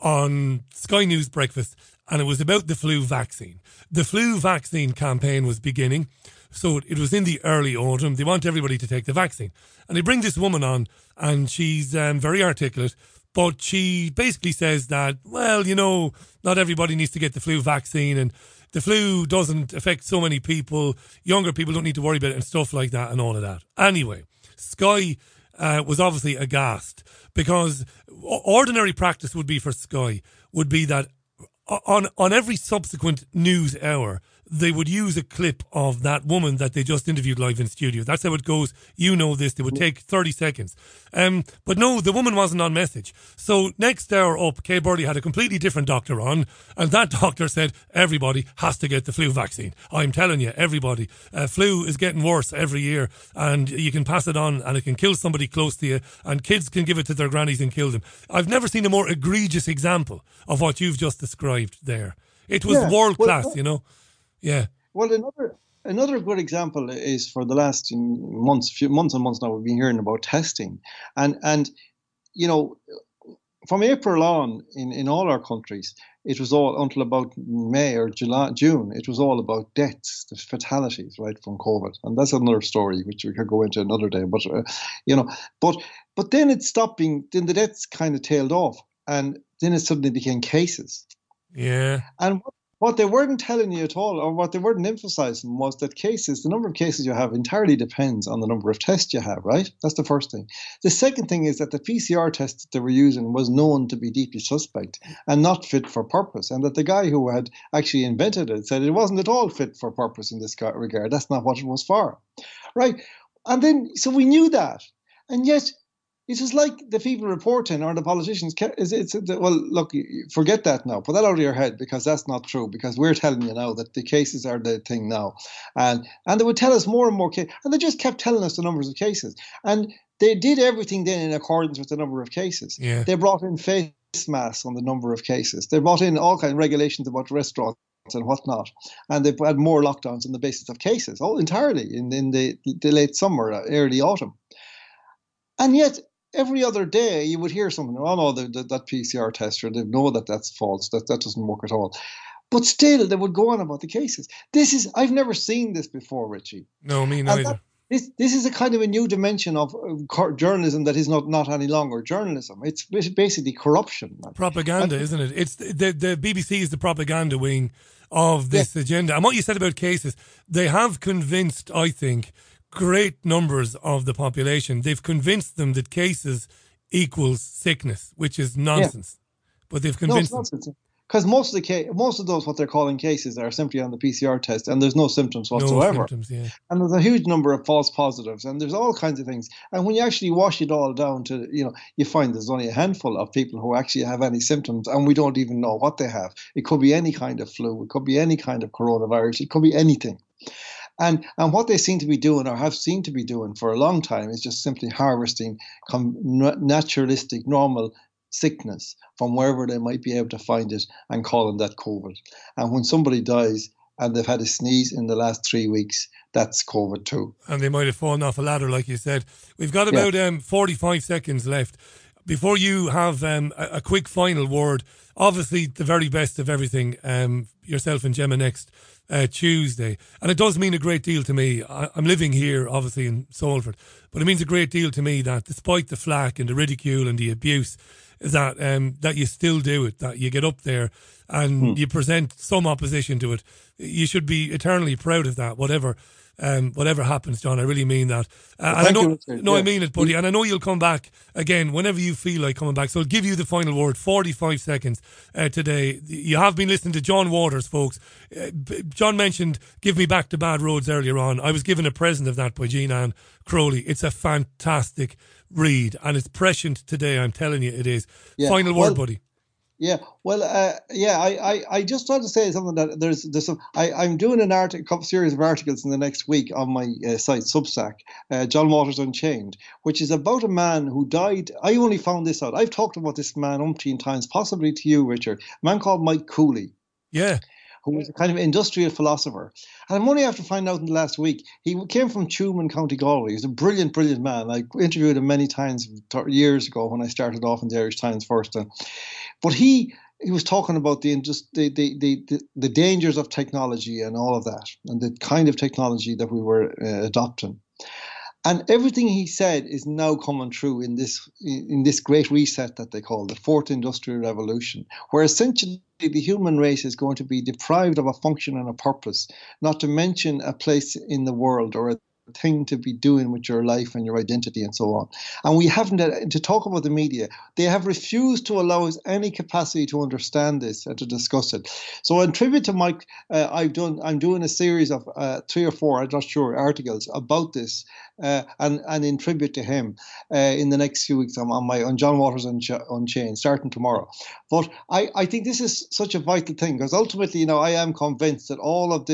Speaker 1: on Sky News Breakfast, and it was about the flu vaccine. The flu vaccine campaign was beginning, so it was in the early autumn. They want everybody to take the vaccine. And they bring this woman on, and she's um, very articulate, but she basically says that, well, you know, not everybody needs to get the flu vaccine, and the flu doesn't affect so many people. Younger people don't need to worry about it and stuff like that and all of that. Anyway, Sky uh, was obviously aghast, because ordinary practice would be for Sky would be that on on every subsequent news hour, they would use a clip of that woman that they just interviewed live in studio. That's how it goes. You know this. They would take thirty seconds. Um, but no, the woman wasn't on message. So next hour up, Kay Burley had a completely different doctor on, and that doctor said, everybody has to get the flu vaccine. I'm telling you, everybody. Uh, flu is getting worse every year, and you can pass it on, and it can kill somebody close to you, and kids can give it to their grannies and kill them. I've never seen a more egregious example of what you've just described there. It was
Speaker 13: Yeah,
Speaker 1: world class,
Speaker 13: well,
Speaker 1: you know. Yeah.
Speaker 13: Well, another another good example is for the last months, few months and months now, we've been hearing about testing, and and you know, from April on, in, in all our countries, it was all, until about May or July, June, it was all about deaths, the fatalities, right, from COVID. And that's another story, which we could go into another day. But, uh, you know, but but then it stopped being, then the deaths kind of tailed off. And then it suddenly became cases.
Speaker 1: Yeah.
Speaker 13: And what, what they weren't telling you at all, or what they weren't emphasizing, was that cases, the number of cases you have entirely depends on the number of tests you have, right? That's the first thing. The second thing is that the P C R test that they were using was known to be deeply suspect and not fit for purpose. And that the guy who had actually invented it said it wasn't at all fit for purpose in this regard. That's not what it was for, right? And then, so we knew that. And yet, it was like the people reporting or the politicians. It's, it's, well, look, forget that now. Put that out of your head, because that's not true. Because we're telling you now that the cases are the thing now, and and they would tell us more and more cases, and they just kept telling us the numbers of cases, and they did everything then in accordance with the number of cases.
Speaker 1: Yeah.
Speaker 13: They brought in face masks on the number of cases. They brought in all kinds of regulations about restaurants and whatnot, and they had more lockdowns on the basis of cases, all entirely in in the, the late summer, early autumn, and yet. Every other day, you would hear something. Oh no, the, the, that P C R tester, they know that that's false. That that doesn't work at all. But still, they would go on about the cases. This is I've never seen this before, Richie.
Speaker 1: No, me neither.
Speaker 13: That, this this is a kind of a new dimension of uh, journalism that is not, not any longer journalism. It's basically corruption.
Speaker 1: Propaganda, and, isn't it? It's the the B B C is the propaganda wing of this yeah. agenda. And what you said about cases, they have convinced, I think, great numbers of the population. They've convinced them that cases equals sickness, which is nonsense. Yeah. But they've convinced
Speaker 13: no,
Speaker 1: them.
Speaker 13: Because most of the case, most of those what they're calling cases are simply on the P C R test, and there's no symptoms whatsoever.
Speaker 1: No symptoms, yeah.
Speaker 13: And there's a huge number of false positives, and there's all kinds of things. And when you actually wash it all down to, you know, you find there's only a handful of people who actually have any symptoms, and we don't even know what they have. It could be any kind of flu, it could be any kind of coronavirus, it could be anything. And and what they seem to be doing, or have seemed to be doing for a long time, is just simply harvesting com- naturalistic, normal sickness from wherever they might be able to find it and calling that COVID. And when somebody dies and they've had a sneeze in the last three weeks, that's COVID too.
Speaker 1: And they might have fallen off a ladder, like you said. We've got about yeah. um, forty-five seconds left. Before you have um, a, a quick final word, obviously the very best of everything, um, yourself and Gemma next uh, Tuesday. And it does mean a great deal to me. I, I'm living here, obviously, in Salford, but it means a great deal to me that despite the flack and the ridicule and the abuse, is that um, that you still do it, that you get up there and hmm. you present some opposition to it. You should be eternally proud of that, whatever um, whatever happens, John. I really mean that. Uh, and I know, you, no, yeah. I mean it, buddy. And I know you'll come back again whenever you feel like coming back. So I'll give you the final word, forty-five seconds uh, today. You have been listening to John Waters, folks. Uh, John mentioned Give Me Back to Bad Roads earlier on. I was given a present of that by Jean Ann Crowley. It's a fantastic read, and it's prescient today. I'm telling you, it is. Yeah. Final word, well, buddy.
Speaker 13: Yeah, well, uh, yeah, I, I, I just wanted to say something that there's there's some, I, I'm doing an article, series of articles in the next week on my uh, site, Substack, uh, John Waters Unchained, which is about a man who died. I only found this out. I've talked about this man umpteen times, possibly to you, Richard. A man called Mike Cooley.
Speaker 1: Yeah.
Speaker 13: Who was a kind of industrial philosopher. And I'm only after finding out in the last week, he came from Tuman, County Galway. He was a brilliant, brilliant man. I interviewed him many times years ago when I started off in the Irish Times first. And, but he he was talking about the, the, the, the, the dangers of technology and all of that, and the kind of technology that we were uh, adopting. And everything he said is now coming true in this in this great reset that they call the Fourth Industrial Revolution, where essentially the human race is going to be deprived of a function and a purpose, not to mention a place in the world or a thing to be doing with your life and your identity and so on. And we haven't, to talk about the media, they have refused to allow us any capacity to understand this and to discuss it. So in tribute to Mike, uh, I've done, I'm doing a series of uh, three or four, I'm not sure, articles about this, uh, and, and in tribute to him uh, in the next few weeks on, on my on John Waters Unchained, starting tomorrow. But I, I think this is such a vital thing, because ultimately, you know, I am convinced that all of this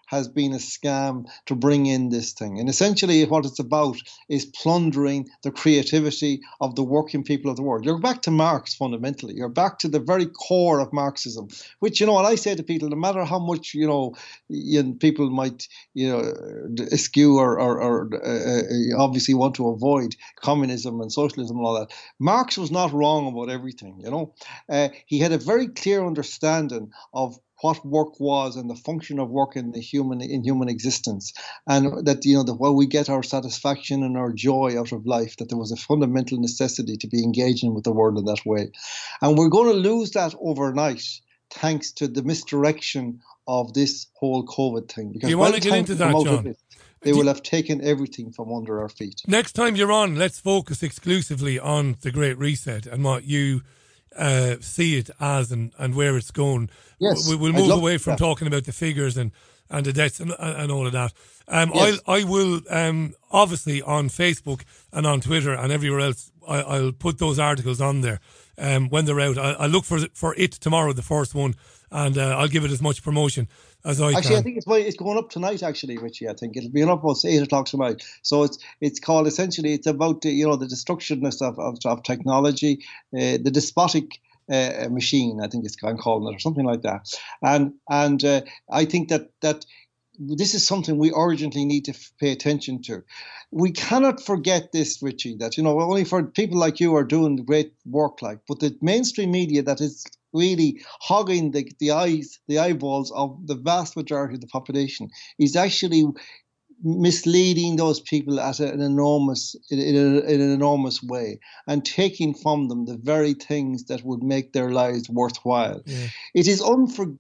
Speaker 13: has been a scam to bring in this thing. And essentially what it's about is plundering the creativity of the working people of the world. You're back to Marx fundamentally. You're back to the very core of Marxism, which, you know, what I say to people, no matter how much, you know, you know people might, you know, eschew or, or, or uh, obviously want to avoid communism and socialism and all that, Marx was not wrong about everything, you know. Uh, he had a very clear understanding of what work was and the function of work in the human in human existence, and that, you know, that while we get our satisfaction and our joy out of life, that there was a fundamental necessity to be engaging with the world in that way. And we're going to lose that overnight thanks to the misdirection of this whole COVID thing. Because
Speaker 1: you want to get into that, John?
Speaker 13: It, they will have taken everything from under our feet.
Speaker 1: Next time you're on, let's focus exclusively on the Great Reset and what you Uh, see it as and, and where it's going.
Speaker 13: Yes,
Speaker 1: we, we'll move away from that. Talking about the figures and, and the deaths and, and all of that. Um,
Speaker 13: yes.
Speaker 1: I'll, I will, um, obviously on Facebook and on Twitter and everywhere else, I, I'll put those articles on there um, when they're out. I, I'll look for for it tomorrow, the first one, and uh, I'll give it as much promotion as I
Speaker 13: actually,
Speaker 1: can.
Speaker 13: Actually, I think it's it's going up tonight. Actually, Richie, I think it'll be up about eight o'clock tonight. So it's it's called essentially it's about the, you know, the destructiveness of of, of technology, uh, the despotic uh, machine. I think it's I'm calling it, or something like that. And and uh, I think that that. This is something we urgently need to pay attention to. We cannot forget this, Richie, that, you know, only for people like you are doing great work, like, but the mainstream media that is really hogging the, the eyes, the eyeballs of the vast majority of the population is actually misleading those people at an enormous, in, in, a, in an enormous way, and taking from them the very things that would make their lives worthwhile. Yeah. It is unforgivable.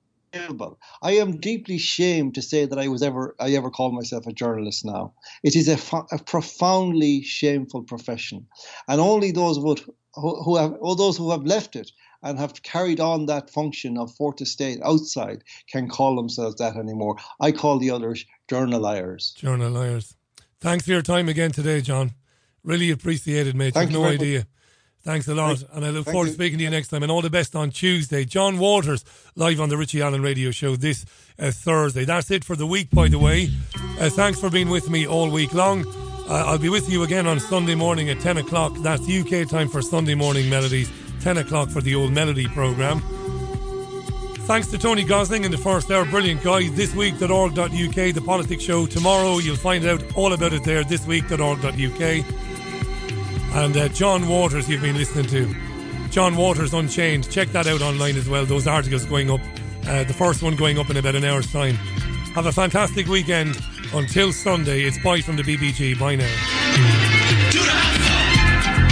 Speaker 13: I am deeply ashamed to say that I was ever I ever called myself a journalist now. It is a, a profoundly shameful profession, and only those who, who have all those who have left it and have carried on that function of fourth estate outside can call themselves that anymore. I call the others journaliers.
Speaker 1: Journaliers. Thanks for your time again today, John. Really appreciate it, mate.
Speaker 13: Thank
Speaker 1: You've
Speaker 13: you
Speaker 1: no idea. Much. Thanks a lot,
Speaker 13: Thank,
Speaker 1: and I look
Speaker 13: thank
Speaker 1: forward
Speaker 13: you.
Speaker 1: to speaking to you next time, and all the best on Tuesday. John Waters, live on the Richie Allen Radio Show this uh, Thursday. That's it for the week, by the way. Uh, thanks for being with me all week long. Uh, I'll be with you again on Sunday morning at ten o'clock. That's U K time for Sunday Morning Melodies, ten o'clock for the Old Melody programme. Thanks to Tony Gosling in the first hour. Brilliant guy. this week dot org dot U K, the politics show. Tomorrow you'll find out all about it there, this week dot org dot U K. And uh, John Waters you've been listening to. John Waters Unchained. Check that out online as well. Those articles going up. Uh, the first one going up in about an hour's time. Have a fantastic weekend. Until Sunday, it's bye from the B B G. Bye now.